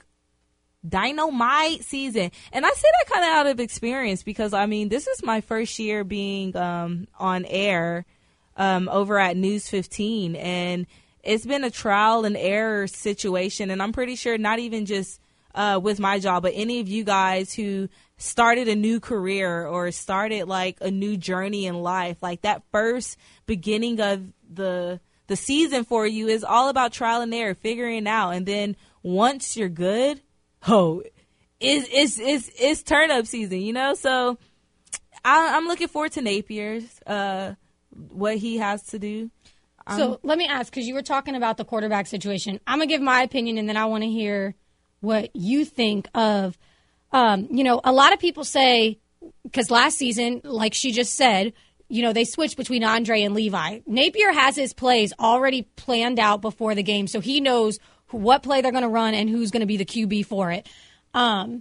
dynamite season. And I say that kind of out of experience because, I mean, this is my first year being um, on air um, over at News fifteen. And it's been a trial and error situation. And I'm pretty sure not even just uh, with my job, but any of you guys who started a new career or started like a new journey in life, like that first beginning of the the season for you is all about trial and error, figuring it out. And then once you're good, oh, it's, it's, it's, it's turn-up season, you know? So I, I'm looking forward to Napier's, uh, what he has to do. So Um, let me ask, because you were talking about the quarterback situation. I'm going to give my opinion, and then I want to hear what you think of, um, you know, a lot of people say, because last season, like she just said, you know, they switched between Andre and Levi. Napier has his plays already planned out before the game, so he knows who, what play they're going to run and who's going to be the Q B for it. Um,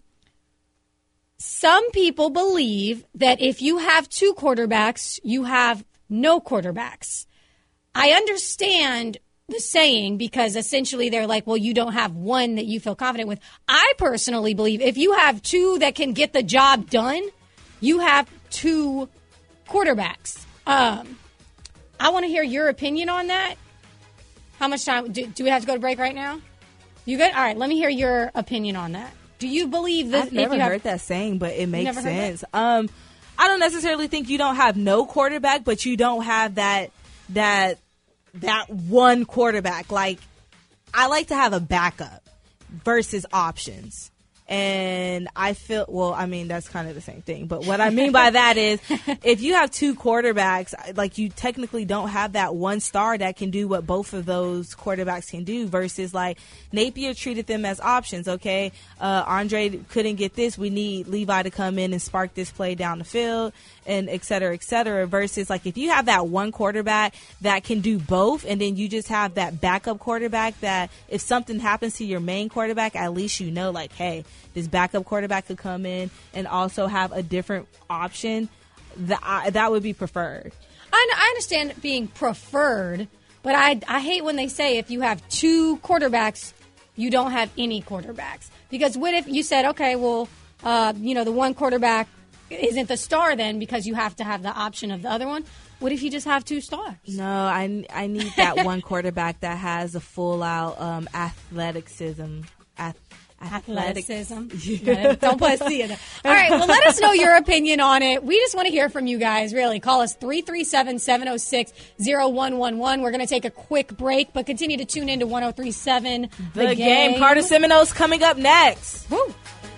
some people believe that if you have two quarterbacks, you have no quarterbacks. I understand the saying because essentially they're like, well, you don't have one that you feel confident with. I personally believe if you have two that can get the job done, you have two quarterbacks. Um, I want to hear your opinion on that. How much time? Do, do we have to go to break right now? You good? All right, let me hear your opinion on that. Do you believe that? I've never if you have, heard that saying, but it makes never heard sense. Um, I don't necessarily think you don't have no quarterback, but you don't have that that that one quarterback. Like, I like to have a backup versus options. And I feel, well, I mean, that's kind of the same thing. But what I mean by that is if you have two quarterbacks, like you technically don't have that one star that can do what both of those quarterbacks can do versus like Napier treated them as options. Okay, uh, Andre couldn't get this. We need Levi to come in and spark this play down the field and et cetera, et cetera. Versus like if you have that one quarterback that can do both and then you just have that backup quarterback that if something happens to your main quarterback, at least you know like, hey, this backup quarterback could come in and also have a different option. That I, that would be preferred. I, I understand being preferred, but I I hate when they say if you have two quarterbacks, you don't have any quarterbacks. Because what if you said, okay, well, uh, you know, the one quarterback isn't the star then because you have to have the option of the other one? What if you just have two stars? No, I, I need that one quarterback that has a full out um, athleticism. Ath- Athleticism. Yeah. Don't put a C in it. All right, well, let us know your opinion on it. We just want to hear from you guys, really. Call us three three seven, seven oh six, oh one one one. We're going to take a quick break, but continue to tune in to one oh three seven The, the game. game. Carter Seminoles coming up next. Woo.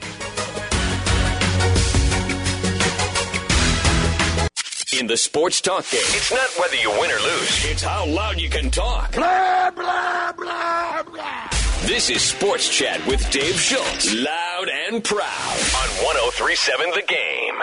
In the sports talk game, it's not whether you win or lose. It's how loud you can talk. Blah, blah, blah, blah. This is Sports Chat with Dave Schultz. Loud and proud on one oh three seven The Game.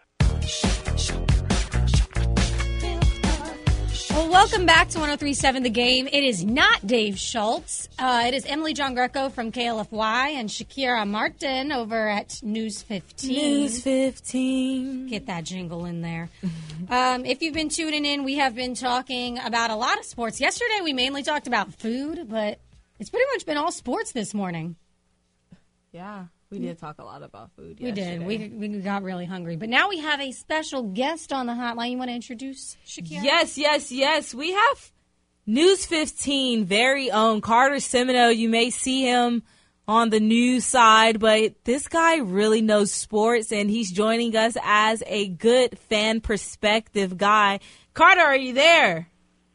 Well, welcome back to one oh three seven The Game. It is not Dave Schultz. Uh, it is Emily John Greco from K L F Y and Shakira Martin over at News fifteen. News fifteen. Get that jingle in there. um, if you've been tuning in, we have been talking about a lot of sports. Yesterday, we mainly talked about food, but it's pretty much been all sports this morning. Yeah, we did talk a lot about food We yesterday. did. We, we got really hungry. But now we have a special guest on the hotline. You want to introduce Shakira? Yes, yes, yes. We have News fifteen very own Carter Seminole. You may see him on the news side, but this guy really knows sports, and he's joining us as a good fan perspective guy. Carter, are you there?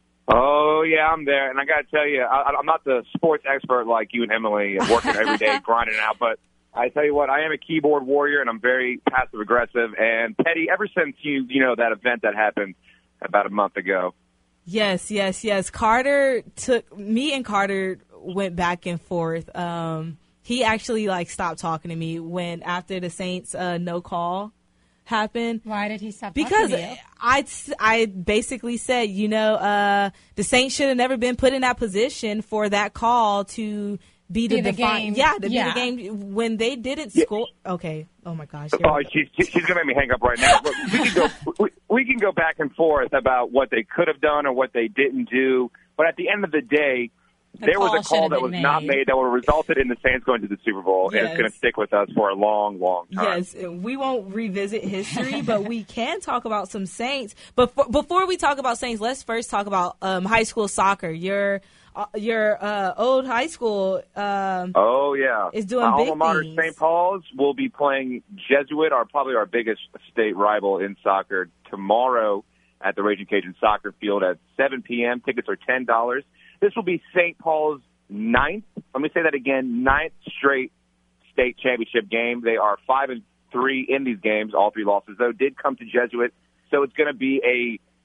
Oh, yeah, I'm there. And I got to tell you, I, I'm not the sports expert like you and Emily, working every day, grinding out. But I tell you what, I am a keyboard warrior, and I'm very passive-aggressive and petty ever since, you you know, that event that happened about a month ago. Yes, yes, yes. Carter took, me and Carter went back and forth. Um, he actually, like, stopped talking to me when, after the Saints uh, no call happened. Why did he stop because talking to you? I, I basically said, you know, uh, the Saints should have never been put in that position for that call to be the, Be the defi- game. Yeah, to Yeah. be the game when they didn't Yeah. score. Okay. Oh my gosh. Oh, she's, she's going to make me hang up right now. Look, we, can go, we, we can go back and forth about what they could have done or what they didn't do. But at the end of the day, The there was call a should call have that been was made. not made that would have resulted in the Saints going to the Super Bowl, and Yes. it's going to stick with us for a long, long time. Yes, we won't revisit history, but we can talk about some Saints. But for, before we talk about Saints, let's first talk about um, high school soccer. Your uh, your uh, old high school um, Oh, yeah. is doing My big alma mater, things. Saint Paul's, will be playing Jesuit, our probably our biggest state rival in soccer, tomorrow at the Raging Cajun Soccer Field at seven p.m. Tickets are ten dollars. This will be Saint Paul's ninth, let me say that again, ninth straight state championship game. They are five and three in these games. All three losses, though, did come to Jesuit. So it's going to be a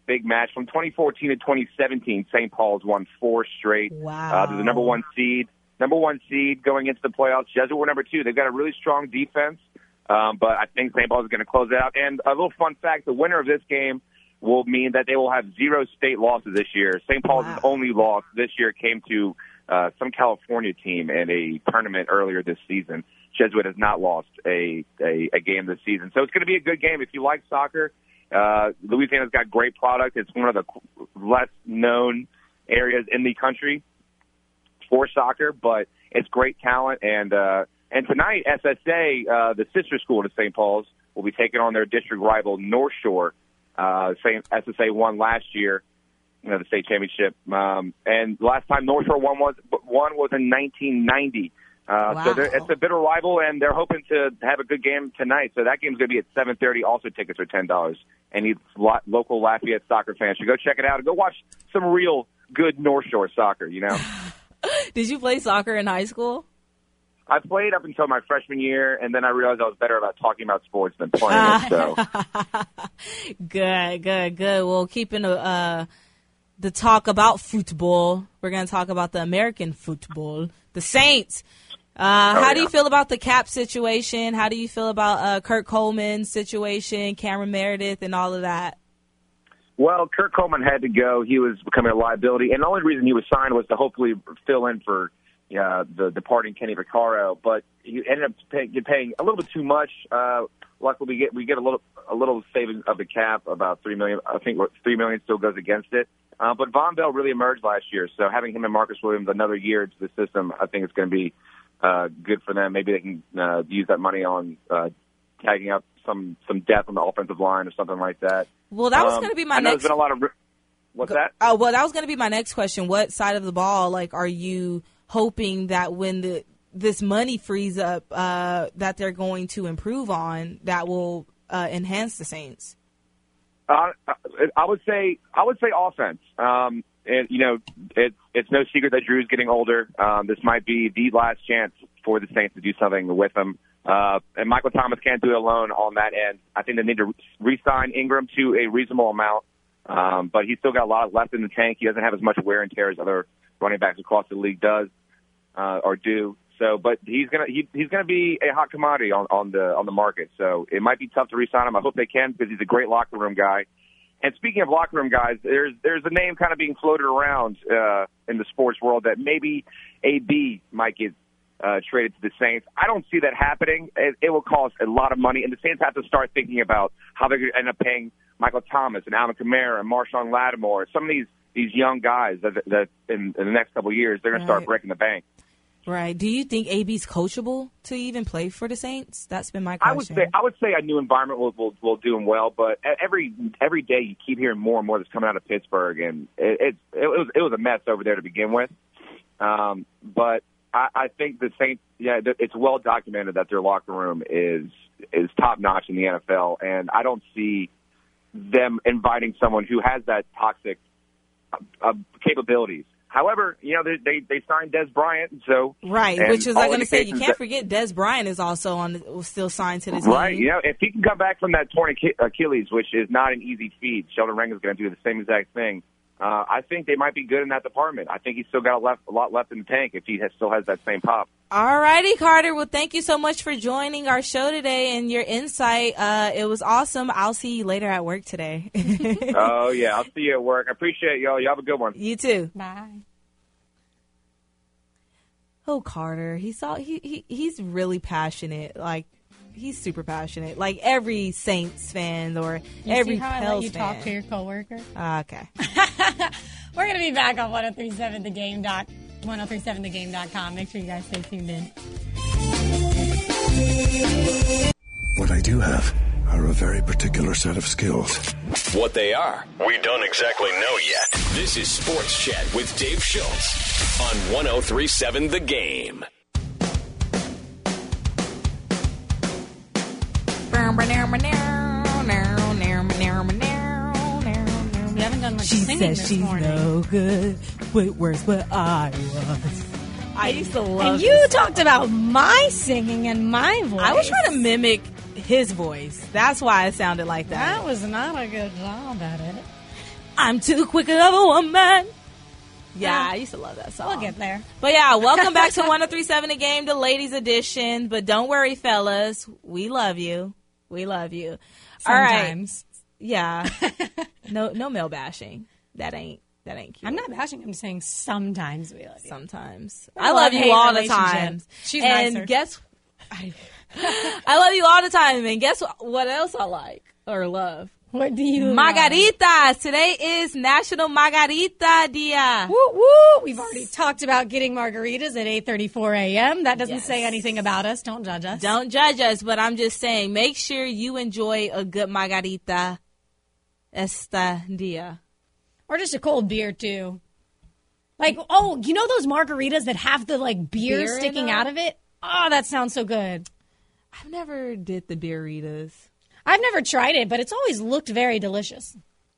big match. From twenty fourteen to twenty seventeen, Saint Paul's won four straight. Wow. Uh, they're the number one seed. Number one seed going into the playoffs. Jesuit were number two. They've got a really strong defense, um, but I think Saint Paul's is going to close it out. And a little fun fact, the winner of this game will mean that they will have zero state losses this year. Saint Paul's wow. only loss this year came to uh, some California team in a tournament earlier this season. Jesuit has not lost a, a, a game this season. So it's going to be a good game. If you like soccer, uh, Louisiana's got great product. It's one of the less known areas in the country for soccer, but it's great talent. And uh, and tonight, S S A, uh, the sister school to Saint Paul's, will be taking on their district rival, North Shore. Uh, same S S A won last year, you know, the state championship. Um, and last time North Shore won was one was in nineteen ninety. Uh, wow. So it's a bitter rival, and they're hoping to have a good game tonight. So that game's going to be at seven thirty. Also, tickets are ten dollars. Any lo- local Lafayette soccer fans should go check it out and go watch some real good North Shore soccer, you know? Did you play soccer in high school? I played up until my freshman year, and then I realized I was better about talking about sports than playing it. So, good, good, good. Well, keeping the uh, the talk about football, we're going to talk about the American football, the Saints. Uh, oh, how yeah. do you feel about the cap situation? How do you feel about uh, Kurt Coleman's situation, Cameron Meredith, and all of that? Well, Kurt Coleman had to go. He was becoming a liability, and the only reason he was signed was to hopefully fill in for uh, the departing Kenny Vaccaro. But he ended up pay, paying a little bit too much. Uh, luckily, we get we get a little a little savings of the cap, about three million. I think three million still goes against it. Uh, but Von Bell really emerged last year, so having him and Marcus Williams another year into the system, I think it's going to be uh, good for them. Maybe they can uh, use that money on uh, tagging up some some depth on the offensive line or something like that. Well, that was um, going to be my I know next. There's been a lot of. What's that? Oh, well, that was going to be my next question. What side of the ball, like, are you hoping that when the this money frees up, uh, that they're going to improve on that will uh, enhance the Saints? Uh, I would say I would say offense. Um, and you know, it's it's no secret that Drew's getting older. Um, this might be the last chance for the Saints to do something with him. Uh, and Michael Thomas can't do it alone on that end. I think they need to re-sign Ingram to a reasonable amount. Um, but he's still got a lot left in the tank. He doesn't have as much wear and tear as other running backs across the league does uh, or do. So, but he's gonna he, he's gonna be a hot commodity on, on the on the market. So it might be tough to re-sign him. I hope they can because he's a great locker room guy. And speaking of locker room guys, there's there's a name kind of being floated around uh, in the sports world that maybe A B might get uh, traded to the Saints. I don't see that happening. It, it will cost a lot of money, and the Saints have to start thinking about how they're going to end up paying Michael Thomas and Alvin Kamara and Marshawn Lattimore. Some of these these young guys that, that in, in the next couple of years they're going to Right. start breaking the bank. Right. Do you think A B's coachable to even play for the Saints? That's been my I would question. say I would say a new environment will will, will do him well, but every every day you keep hearing more and more that's coming out of Pittsburgh, and it it, it was it was a mess over there to begin with. Um, but I, I think the Saints, yeah, it's well documented that their locker room is is top notch in the N F L, and I don't see them inviting someone who has that toxic uh, uh, capabilities. However, you know, they they, they signed Des Bryant, so Right, and which is all I'm going to say, you indications can't that- forget Des Bryant is also on the, still signed to this Right, team. you know, if he can come back from that torn Ach- Achilles, which is not an easy feat, Sheldon Ranger is going to do the same exact thing. Uh, I think they might be good in that department. I think he's still got a, left, a lot left in the tank if he has, still has that same pop. All righty, Carter. Well, thank you so much for joining our show today and your insight. Uh, it was awesome. I'll see you later at work today. Oh, yeah, I'll see you at work. I appreciate y'all. You have a good one. You too. Bye. Oh, Carter. He saw he, he he's really passionate. Like, he's super passionate. Like every Saints fan or You every see how I let Pels you fan. talk to your coworker? Uh, okay. We're going to be back on ten thirty-seven the game dot ten thirty-seven the game dot com. Make sure you guys stay tuned in. What I do have are a very particular set of skills. What they are, we don't exactly know yet. This is Sports Chat with Dave Schultz on one oh three seven The Game. We haven't done much She singing says this she's morning. no good with words, but I was. I used to love And you this talked about my singing and my voice. I was trying to mimic his voice. That's why it sounded like that. That was not a good job at it. I'm too quick of a woman. Yeah, I used to love that song. We'll get there. But yeah, welcome back to one oh three seven The Game, the ladies edition. But don't worry, fellas. We love you. We love you. Sometimes. All right. Yeah. No no male bashing. That ain't that ain't cute. I'm not bashing. I'm saying sometimes we love you. Sometimes. We're I love you all the relationship. time. She's and nicer. guess I, I love you all the time. And guess what, what else I like or love? What do you Margaritas. Today is National Margarita Dia. Woo woo! We've already talked about getting margaritas at eight thirty-four a.m. That doesn't Yes. say anything about us. Don't judge us. Don't judge us, but I'm just saying, make sure you enjoy a good margarita esta dia. Or just a cold beer, too. Like, oh, you know those margaritas that have the, like, beer, Beer in sticking them? out of it? Oh, that sounds so good. I've never did the beeritas. I've never tried it, but it's always looked very delicious.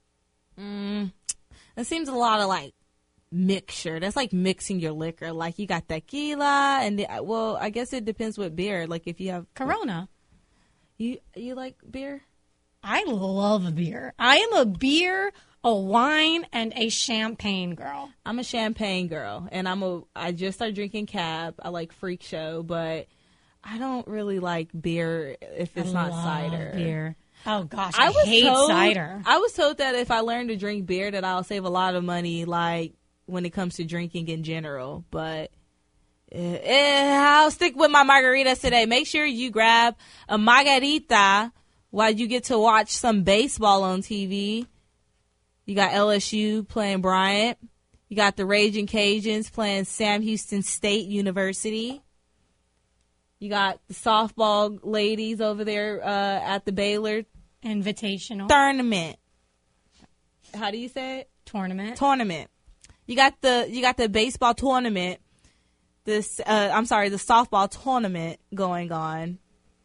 Mm, it seems a lot of, like, mixture. That's like mixing your liquor. Like, you got tequila, and, the, well, I guess it depends what beer. Like, if you have... Corona. You, you like beer? I love a beer. I am a beer, a wine, and a champagne girl. I'm a champagne girl, and I'm a. I just started drinking Cab. I like Freak Show, but I don't really like beer if it's I not love cider. beer. Oh gosh, I, I was hate told, cider. I was told that if I learn to drink beer, that I'll save a lot of money, like when it comes to drinking in general. But eh, eh, I'll stick with my margaritas today. Make sure you grab a margarita while you get to watch some baseball on T V. You got L S U playing Bryant. You got the Raging Cajuns playing Sam Houston State University. You got the softball ladies over there uh, at the Baylor Invitational tournament. How do you say it? Tournament. Tournament. You got the you got the baseball tournament. This uh, I'm sorry, the softball tournament going on.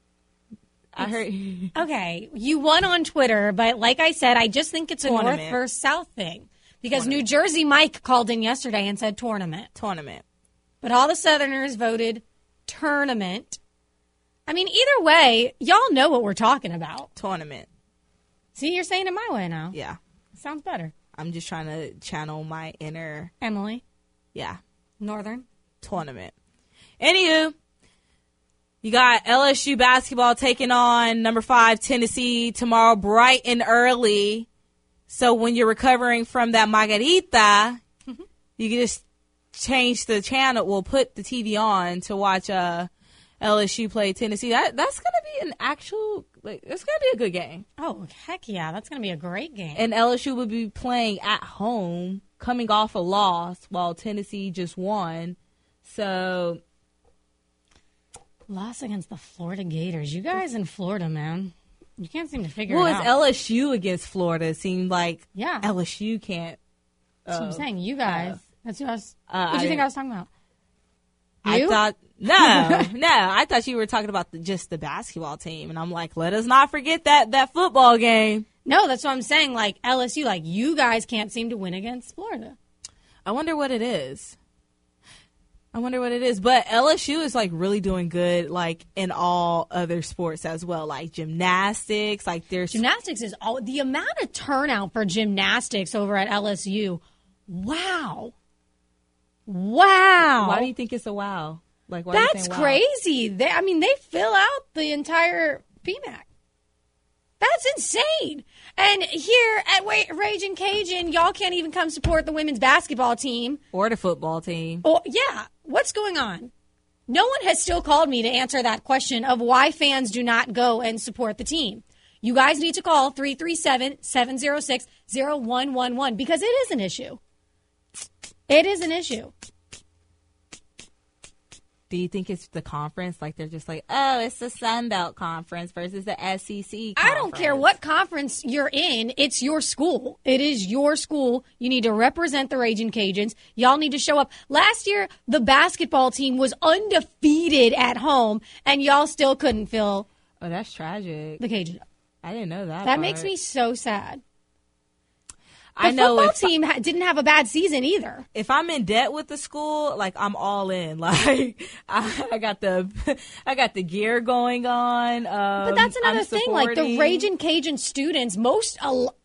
I heard. Okay, you won on Twitter, but like I said, I just think it's a Tournament. North versus South thing. Because Tournament. New Jersey Mike called in yesterday and said tournament. Tournament. But all the Southerners voted tournament. I mean, either way, y'all know what we're talking about. Tournament. See, you're saying it my way now. Yeah. Sounds better. I'm just trying to channel my inner Emily. Yeah. Northern. Tournament. Anywho, you got L S U basketball taking on number five Tennessee tomorrow bright and early. So when you're recovering from that margarita, you can just change the channel. We'll put the T V on to watch uh, L S U play Tennessee. That that's gonna be an actual. Like, it's gonna be a good game. Oh heck yeah, that's gonna be a great game. And L S U will be playing at home, coming off a loss, while Tennessee just won. So. Loss against the Florida Gators. You guys in Florida, man. You can't seem to figure Well, it it's out. L S U against Florida. It seemed like yeah. L S U can't. That's what I'm uh, saying. You guys. That's what I was. Uh, what do you I think I was talking about? I You? thought no, no. I thought you were talking about the, just the basketball team, and I'm like, let us not forget that that football game. No, that's what I'm saying. Like L S U, like you guys can't seem to win against Florida. I wonder what it is. I wonder what it is. But L S U is like really doing good, like in all other sports as well, like gymnastics. Like there's Gymnastics is all the amount of turnout for gymnastics over at L S U. Wow, wow. Why do you think it's a wow? Like why are you That's saying wow? crazy. They, I mean, they fill out the entire P M A C. That's insane. And here at Wa- Raging Cajun, y'all can't even come support the women's basketball team. Or the football team. Oh, yeah. What's going on? No one has still called me to answer that question of why fans do not go and support the team. You guys need to call three three seven, seven zero six, zero one one one because it is an issue. It is an issue. Do you think it's the conference? Like they're just like, oh, it's the Sun Belt Conference versus the S E C conference. I don't care what conference you're in. It's your school. It is your school. You need to represent the Raging Cajuns. Y'all need to show up. Last year, the basketball team was undefeated at home, and y'all still couldn't fill Oh, that's tragic. the Cajun. I didn't know that. That part. makes me so sad. The I know football if team ha- didn't have a bad season either. if I'm in debt with the school, like I'm all in. Like I, I got the, I got the gear going on. Um, But that's another I'm thing. Like the supporting- Raging Cajun students, most a,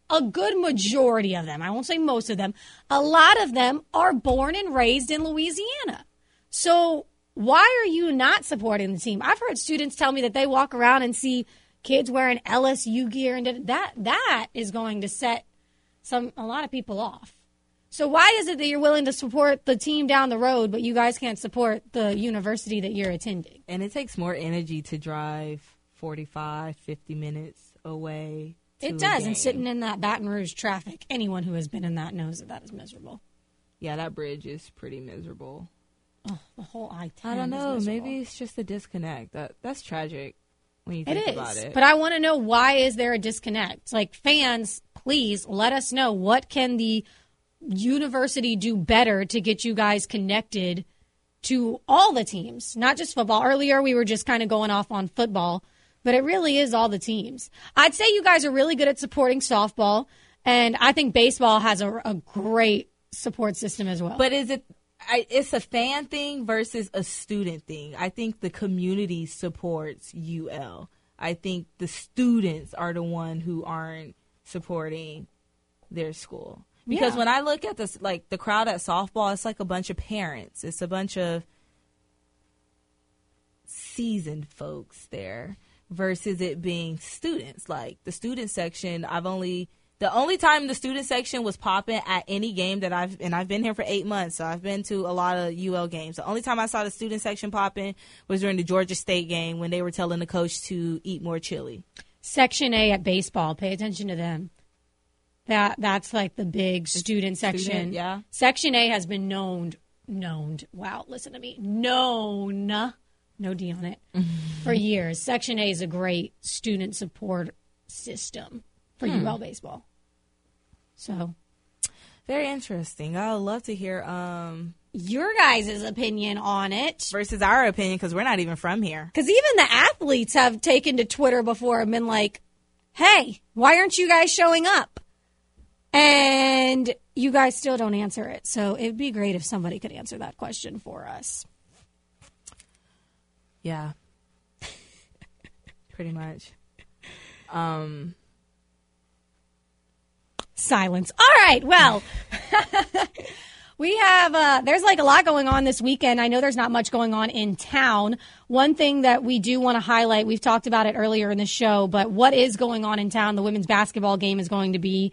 a good majority of them, I won't say most of them, a lot of them are born and raised in Louisiana. So why are you not supporting the team? I've heard students tell me that they walk around and see kids wearing L S U gear, and that that is going to set some a lot of people off. So why is it that you're willing to support the team down the road, but you guys can't support the university that you're attending? And it takes more energy to drive forty-five, fifty minutes away. It does, and sitting in that Baton Rouge traffic, anyone who has been in that knows that that is miserable. Yeah, that bridge is pretty miserable. Oh, the whole I ten I don't know. is Maybe it's just a disconnect. That That's tragic when you think It is, about it. but I want to know, why is there a disconnect? Like, fans, please let us know, what can the university do better to get you guys connected to all the teams, not just football. Earlier, we were just kind of going off on football, but it really is all the teams. I'd say you guys are really good at supporting softball, and I think baseball has a, a great support system as well. But is it, I, it's a fan thing versus a student thing. I think the community supports U L. I think the students are the one who aren't supporting their school. Because Yeah. when I look at this, like the crowd at softball, it's like a bunch of parents. It's a bunch of seasoned folks there versus it being students. Like the student section, I've only the only time the student section was popping at any game that I've and I've been here for eight months, so I've been to a lot of U L games. The only time I saw the student section popping was during the Georgia State game when they were telling the coach to eat more chili. Section A at baseball, pay attention to them. That that's like the big student section. Student, yeah. Section A has been known, known. Wow, listen to me, known. No D on it for years. Section A is a great student support system for Hmm. U L baseball. So, very interesting. I would love to hear um, your guys' opinion on it versus our opinion, because we're not even from here. Because even the athletes have taken to Twitter before and been like, "Hey, why aren't you guys showing up?" And you guys still don't answer it. So it'd be great if somebody could answer that question for us. Yeah. Pretty much. Um, Silence. All right. Well, we have, uh, there's like a lot going on this weekend. I know there's not much going on in town. One thing that we do want to highlight, we've talked about it earlier in the show, but what is going on in town? The women's basketball game is going to be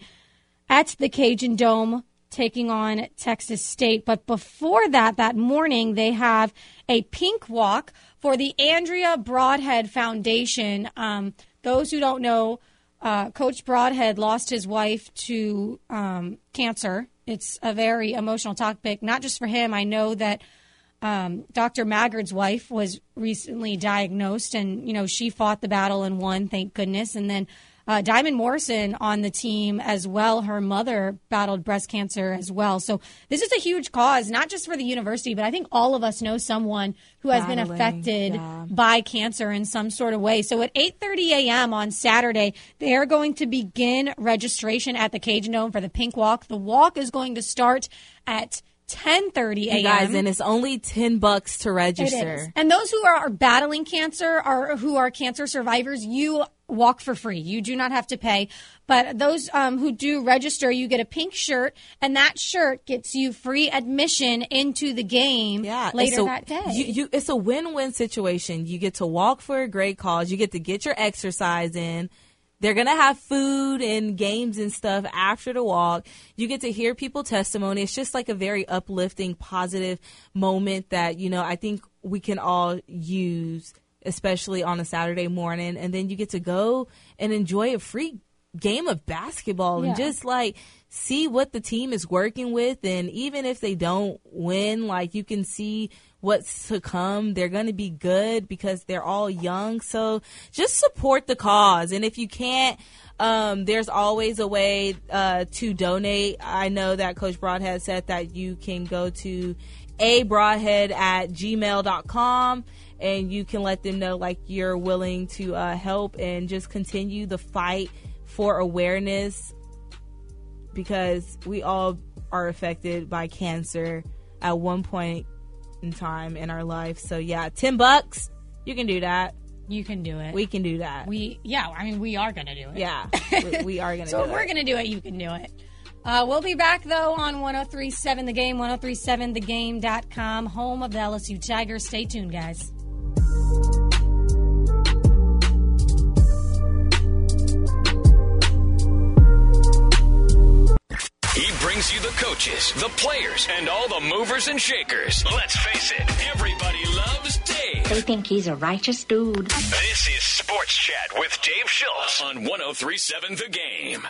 at the Cajun Dome taking on Texas State. But before that, that morning, they have a pink walk for the Andrea Broadhead Foundation. Um, those who don't know, uh, Coach Broadhead lost his wife to um, cancer. It's a very emotional topic, not just for him. I know that um, Doctor Maggard's wife was recently diagnosed, and, you know, she fought the battle and won, thank goodness. And then Uh, Diamond Morrison on the team as well. Her mother battled breast cancer as well. So this is a huge cause, not just for the university, but I think all of us know someone who has Battling, been affected yeah. by cancer in some sort of way. So at eight thirty a.m. on Saturday, they are going to begin registration at the Cajun Dome for the Pink Walk. The walk is going to start at ten thirty a.m. You guys, and it's only ten bucks to register. It is. And those who are battling cancer or who are cancer survivors, you walk for free. You do not have to pay. But those um, who do register, you get a pink shirt, and that shirt gets you free admission into the game Yeah, later a, that day. You, you, it's a win-win situation. You get to walk for a great cause. You get to get your exercise in. They're going to have food and games and stuff after the walk. You get to hear people testimony. It's just like a very uplifting, positive moment that, you know, I think we can all use, especially on a Saturday morning. And then you get to go and enjoy a free game of basketball and Yeah. just like see what the team is working with. And even if they don't win, like you can see what's to come. They're going to be good because they're all young. So just support the cause. And if you can't, um, there's always a way uh, to donate. I know that Coach Broadhead said that you can go to a broadhead at gmail dot com and you can let them know like you're willing to uh, help and just continue the fight for awareness, because we all are affected by cancer at one point in time in our life. So yeah, ten bucks, you can do that. You can do it. We can do that. We yeah, I mean, we are going to do it. Yeah, we, we are going to so do if it. we're going to do it, you can do it. Uh, we'll be back, though, on one oh three point seven The Game, one oh three point seven the game dot com, home of the L S U Tigers. Stay tuned, guys. He brings you the coaches, the players, and all the movers and shakers. Let's face it, everybody loves Dave. They think he's a righteous dude. This is Sports Chat with Dave Schultz on one oh three point seven The Game.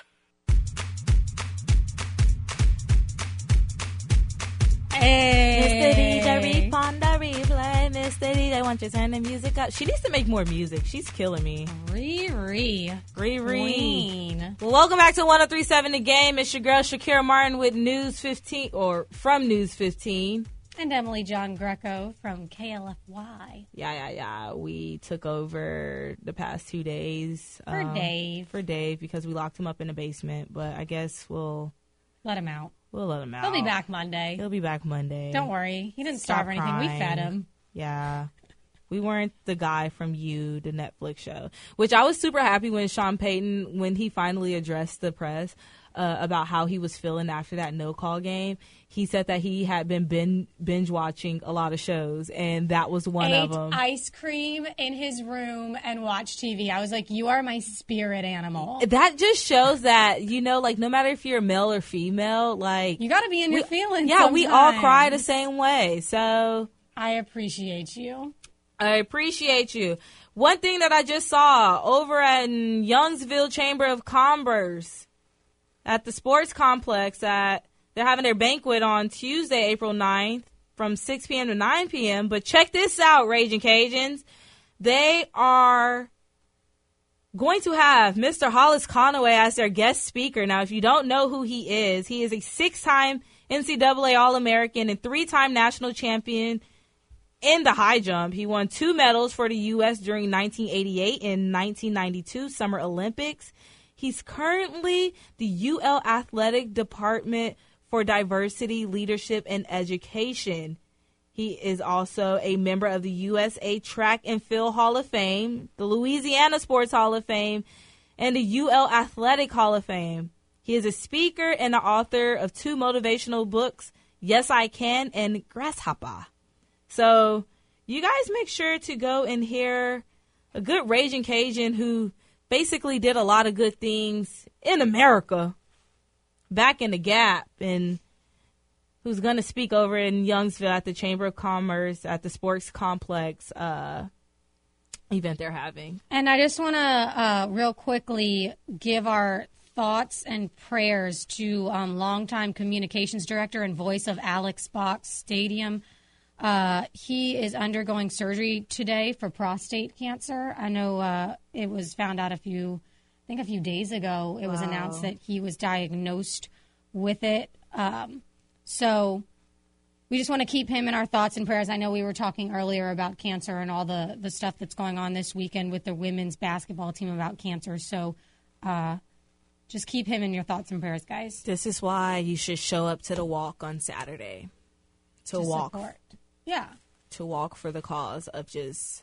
Hey. Mister D J, refund the replay. Mister D J, want you to turn the music up? She needs to make more music. She's killing me. Riri. Riri. Queen. Well, welcome back to one oh three point seven The Game. It's your girl, Shakira Martin, with News fifteen, or from News fifteen. And Emily John Greco from K L F Y. Yeah, yeah, yeah. We took over the past two days. For um, Dave. For Dave, because we locked him up in the basement. But I guess we'll... Let him out. We'll let him out. He'll be back Monday. He'll be back Monday. Don't worry. He didn't Stop starve or anything. crying. We fed him. Yeah. We weren't the guy from You, the Netflix show. Which I was super happy when Sean Payton, when he finally addressed the press uh, about how he was feeling after that no-call game. He said that he had been bin- binge-watching a lot of shows, and that was one Ate of them. ice cream in his room and watched T V. I was like, you are my spirit animal. That just shows that, you know, like, no matter if you're male or female, like... You got to be in we, your feelings Yeah, we all sometimes. cry the same way, so... I appreciate you. I appreciate you. One thing that I just saw over at Youngsville Chamber of Commerce at the sports complex, that they're having their banquet on Tuesday, April ninth from six p.m. to nine p.m. But check this out, Raging Cajuns. They are going to have Mister Hollis Conaway as their guest speaker. Now, if you don't know who he is, he is a six-time N C double A All-American and three-time national champion in the high jump. He won two medals for the U S during nineteen eighty-eight and nineteen ninety-two Summer Olympics. He's currently the U L Athletic Department for Diversity, Leadership, and Education. He is also a member of the U S A Track and Field Hall of Fame, the Louisiana Sports Hall of Fame, and the U L Athletic Hall of Fame. He is a speaker and the author of two motivational books, Yes, I Can and Grasshopper. So you guys make sure to go and hear a good Raging Cajun who basically did a lot of good things in America back in the Gap, and who's going to speak over in Youngsville at the Chamber of Commerce at the sports complex uh, event they're having. And I just want to uh, real quickly give our thoughts and prayers to um, longtime communications director and voice of Alex Box Stadium. Uh, he is undergoing surgery today for prostate cancer. I know uh, it was found out a few, I think a few days ago, it was Wow. announced that he was diagnosed with it. Um, so we just want to keep him in our thoughts and prayers. I know we were talking earlier about cancer and all the, the stuff that's going on this weekend with the women's basketball team about cancer. So uh, just keep him in your thoughts and prayers, guys. This is why you should show up to the walk on Saturday. To, To walk. support. Yeah. To walk for the cause of just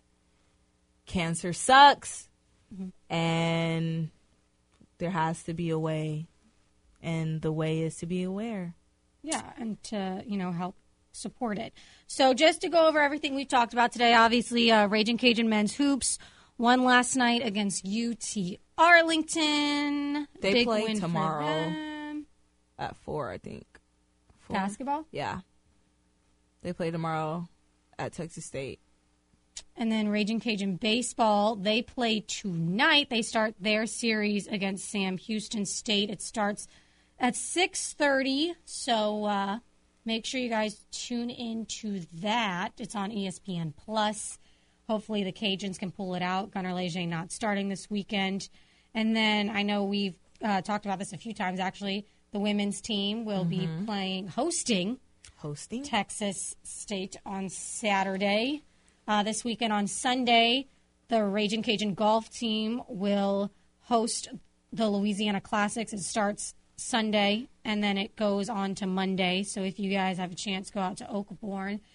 cancer sucks, Mm-hmm. and there has to be a way, and the way is to be aware. Yeah, and to, you know, help support it. So just to go over everything we talked about today, obviously, uh, Raging Cajun men's hoops won last night against U T Arlington. They Big play win for tomorrow them. at four, I think. Four? Basketball? Yeah. They play tomorrow at Texas State. And then Raging Cajun baseball, they play tonight. They start their series against Sam Houston State. It starts at six thirty, so uh, make sure you guys tune in to that. It's on E S P N Plus. Hopefully the Cajuns can pull it out. Gunnar Leger not starting this weekend. And then I know we've uh, talked about this a few times, actually. The women's team will Mm-hmm. be playing, hosting, hosting Texas State on Saturday. Uh, this weekend on Sunday, the Raging Cajun golf team will host the Louisiana Classics. It starts Sunday, and then it goes on to Monday. So if you guys have a chance, go out to Oakbourne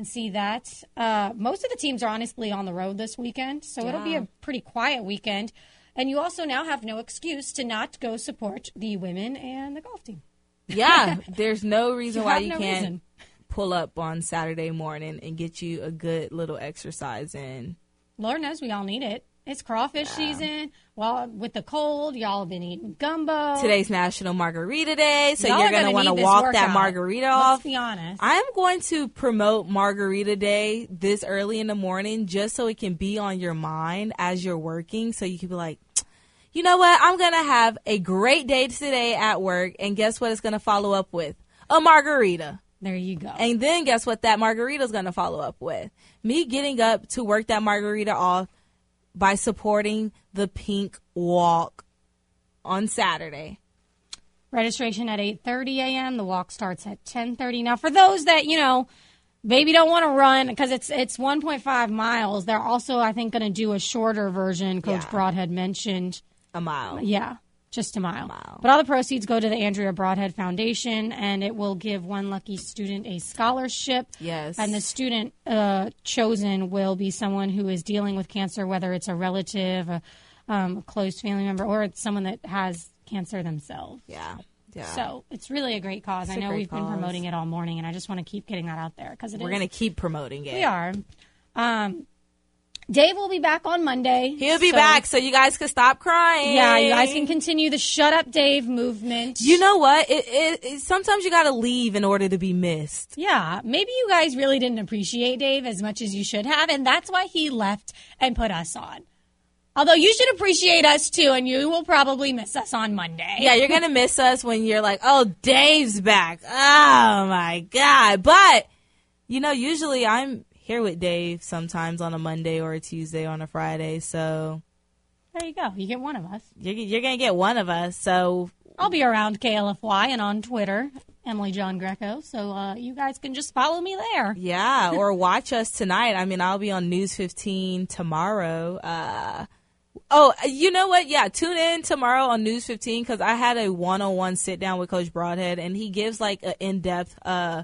and see that. Uh, most of the teams are honestly on the road this weekend, so Yeah. it'll be a pretty quiet weekend. And you also now have no excuse to not go support the women and the golf team. Yeah, there's no reason You why have you no can't reason. pull up on Saturday morning and get you a good little exercise in. Lord knows we all need it. It's crawfish season. Well, with the cold, y'all have been eating gumbo. Today's National Margarita Day, so Y'all you're are going to gonna want to need this walk that workout. margarita Let's off. be honest. I'm going to promote Margarita Day this early in the morning just so it can be on your mind as you're working, so you can be like, you know what, I'm going to have a great day today at work, and guess what it's going to follow up with? A margarita. There you go. And then guess what that margarita is going to follow up with? Me getting up to work that margarita off by supporting the Pink Walk on Saturday. Registration at eight thirty a.m. The walk starts at ten thirty. Now, for those that, you know, maybe don't want to run because it's it's one point five miles, they're also, I think, going to do a shorter version. Coach Yeah. Broadhead mentioned. A mile. Yeah, just a mile. mile. But all the proceeds go to the Andrea Broadhead Foundation, and it will give one lucky student a scholarship. Yes. And the student uh, chosen will be someone who is dealing with cancer, whether it's a relative, a, um, a close family member, or it's someone that has cancer themselves. Yeah. Yeah. So it's really a great cause. It's I a know great we've been cause. promoting it all morning, and I just want to keep getting that out there because We're going to keep promoting it. We are. Um, Dave will be back on Monday. He'll be so- back so you guys can stop crying. Yeah, you guys can continue the Shut Up Dave movement. You know what? It, it, it, sometimes you got to leave in order to be missed. Yeah, maybe you guys really didn't appreciate Dave as much as you should have, and that's why he left and put us on. Although you should appreciate us too, and you will probably miss us on Monday. Yeah, you're going to miss us when you're like, oh, Dave's back. Oh, my God. But, you know, usually I'm here with Dave sometimes on a Monday or a Tuesday on a Friday. So there you go. You get one of us. You're, you're going to get one of us. So I'll be around K L F Y and on Twitter, Emily John Greco. So uh, you guys can just follow me there. Yeah, or watch us tonight. I mean, I'll be on News fifteen tomorrow. Uh, oh, you know what? Yeah, tune in tomorrow on News fifteen because I had a one-on-one sit-down with Coach Broadhead, and he gives like an in-depth uh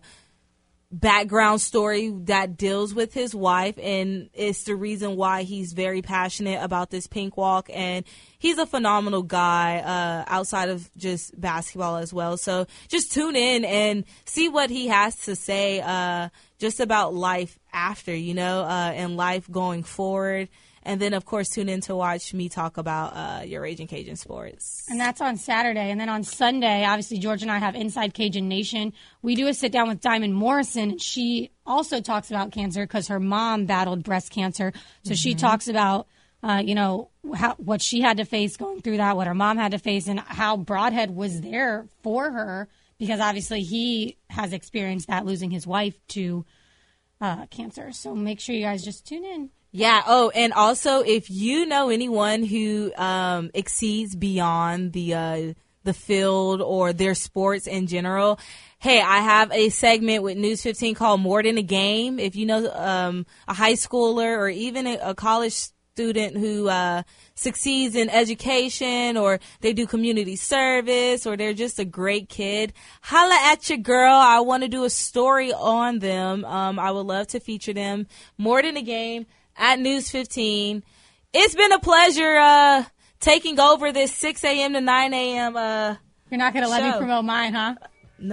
background story that deals with his wife, and it's the reason why he's very passionate about this Pink Walk, and he's a phenomenal guy uh outside of just basketball as well. So just tune in and see what he has to say uh just about life after, you know, uh and life going forward. And then, of course, tune in to watch me talk about uh, your Raging Cajun sports. And that's on Saturday. And then on Sunday, obviously, George and I have Inside Cajun Nation. We do a sit-down with Diamond Morrison. And she also talks about cancer because her mom battled breast cancer. So mm-hmm. she talks about, uh, you know, how, what she had to face going through that, what her mom had to face, and how Broadhead was there for her because, obviously, he has experienced that, losing his wife to uh, cancer. So make sure you guys just tune in. Yeah. Oh, and also, if you know anyone who um, exceeds beyond the uh, the field or their sports in general, hey, I have a segment with News fifteen called More Than a Game. If you know um, a high schooler or even a, a college student who uh, succeeds in education, or they do community service, or they're just a great kid, holla at your girl. I want to do a story on them. Um, I would love to feature them. More Than a Game at News fifteen. It's been a pleasure uh, taking over this six a.m. to nine a.m. Uh, You're not going to let me show. promote mine, huh? No.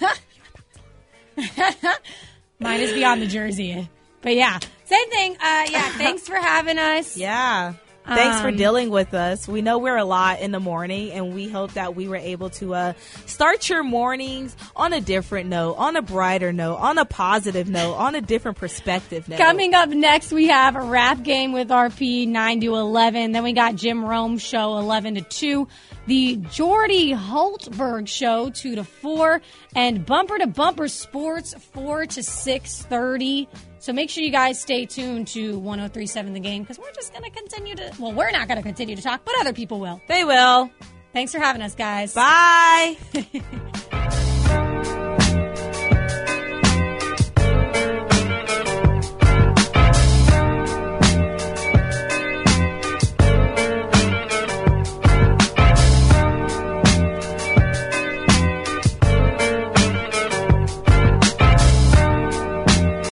Mine is beyond the jersey. But yeah, same thing. Uh, yeah, thanks for having us. Yeah. Thanks for Um, dealing with us. We know we're a lot in the morning, and we hope that we were able to uh, start your mornings on a different note, on a brighter note, on a positive note, on a different perspective note. Coming up next, we have a rap game with R P nine to eleven. Then we got Jim Rome show eleven to two. The Jordy Holtberg show two to four. And Bumper to Bumper Sports four to six thirty. So make sure you guys stay tuned to one oh three point seven The Game because we're just going to continue to, well, we're not going to continue to talk, but other people will. They will. Thanks for having us, guys. Bye.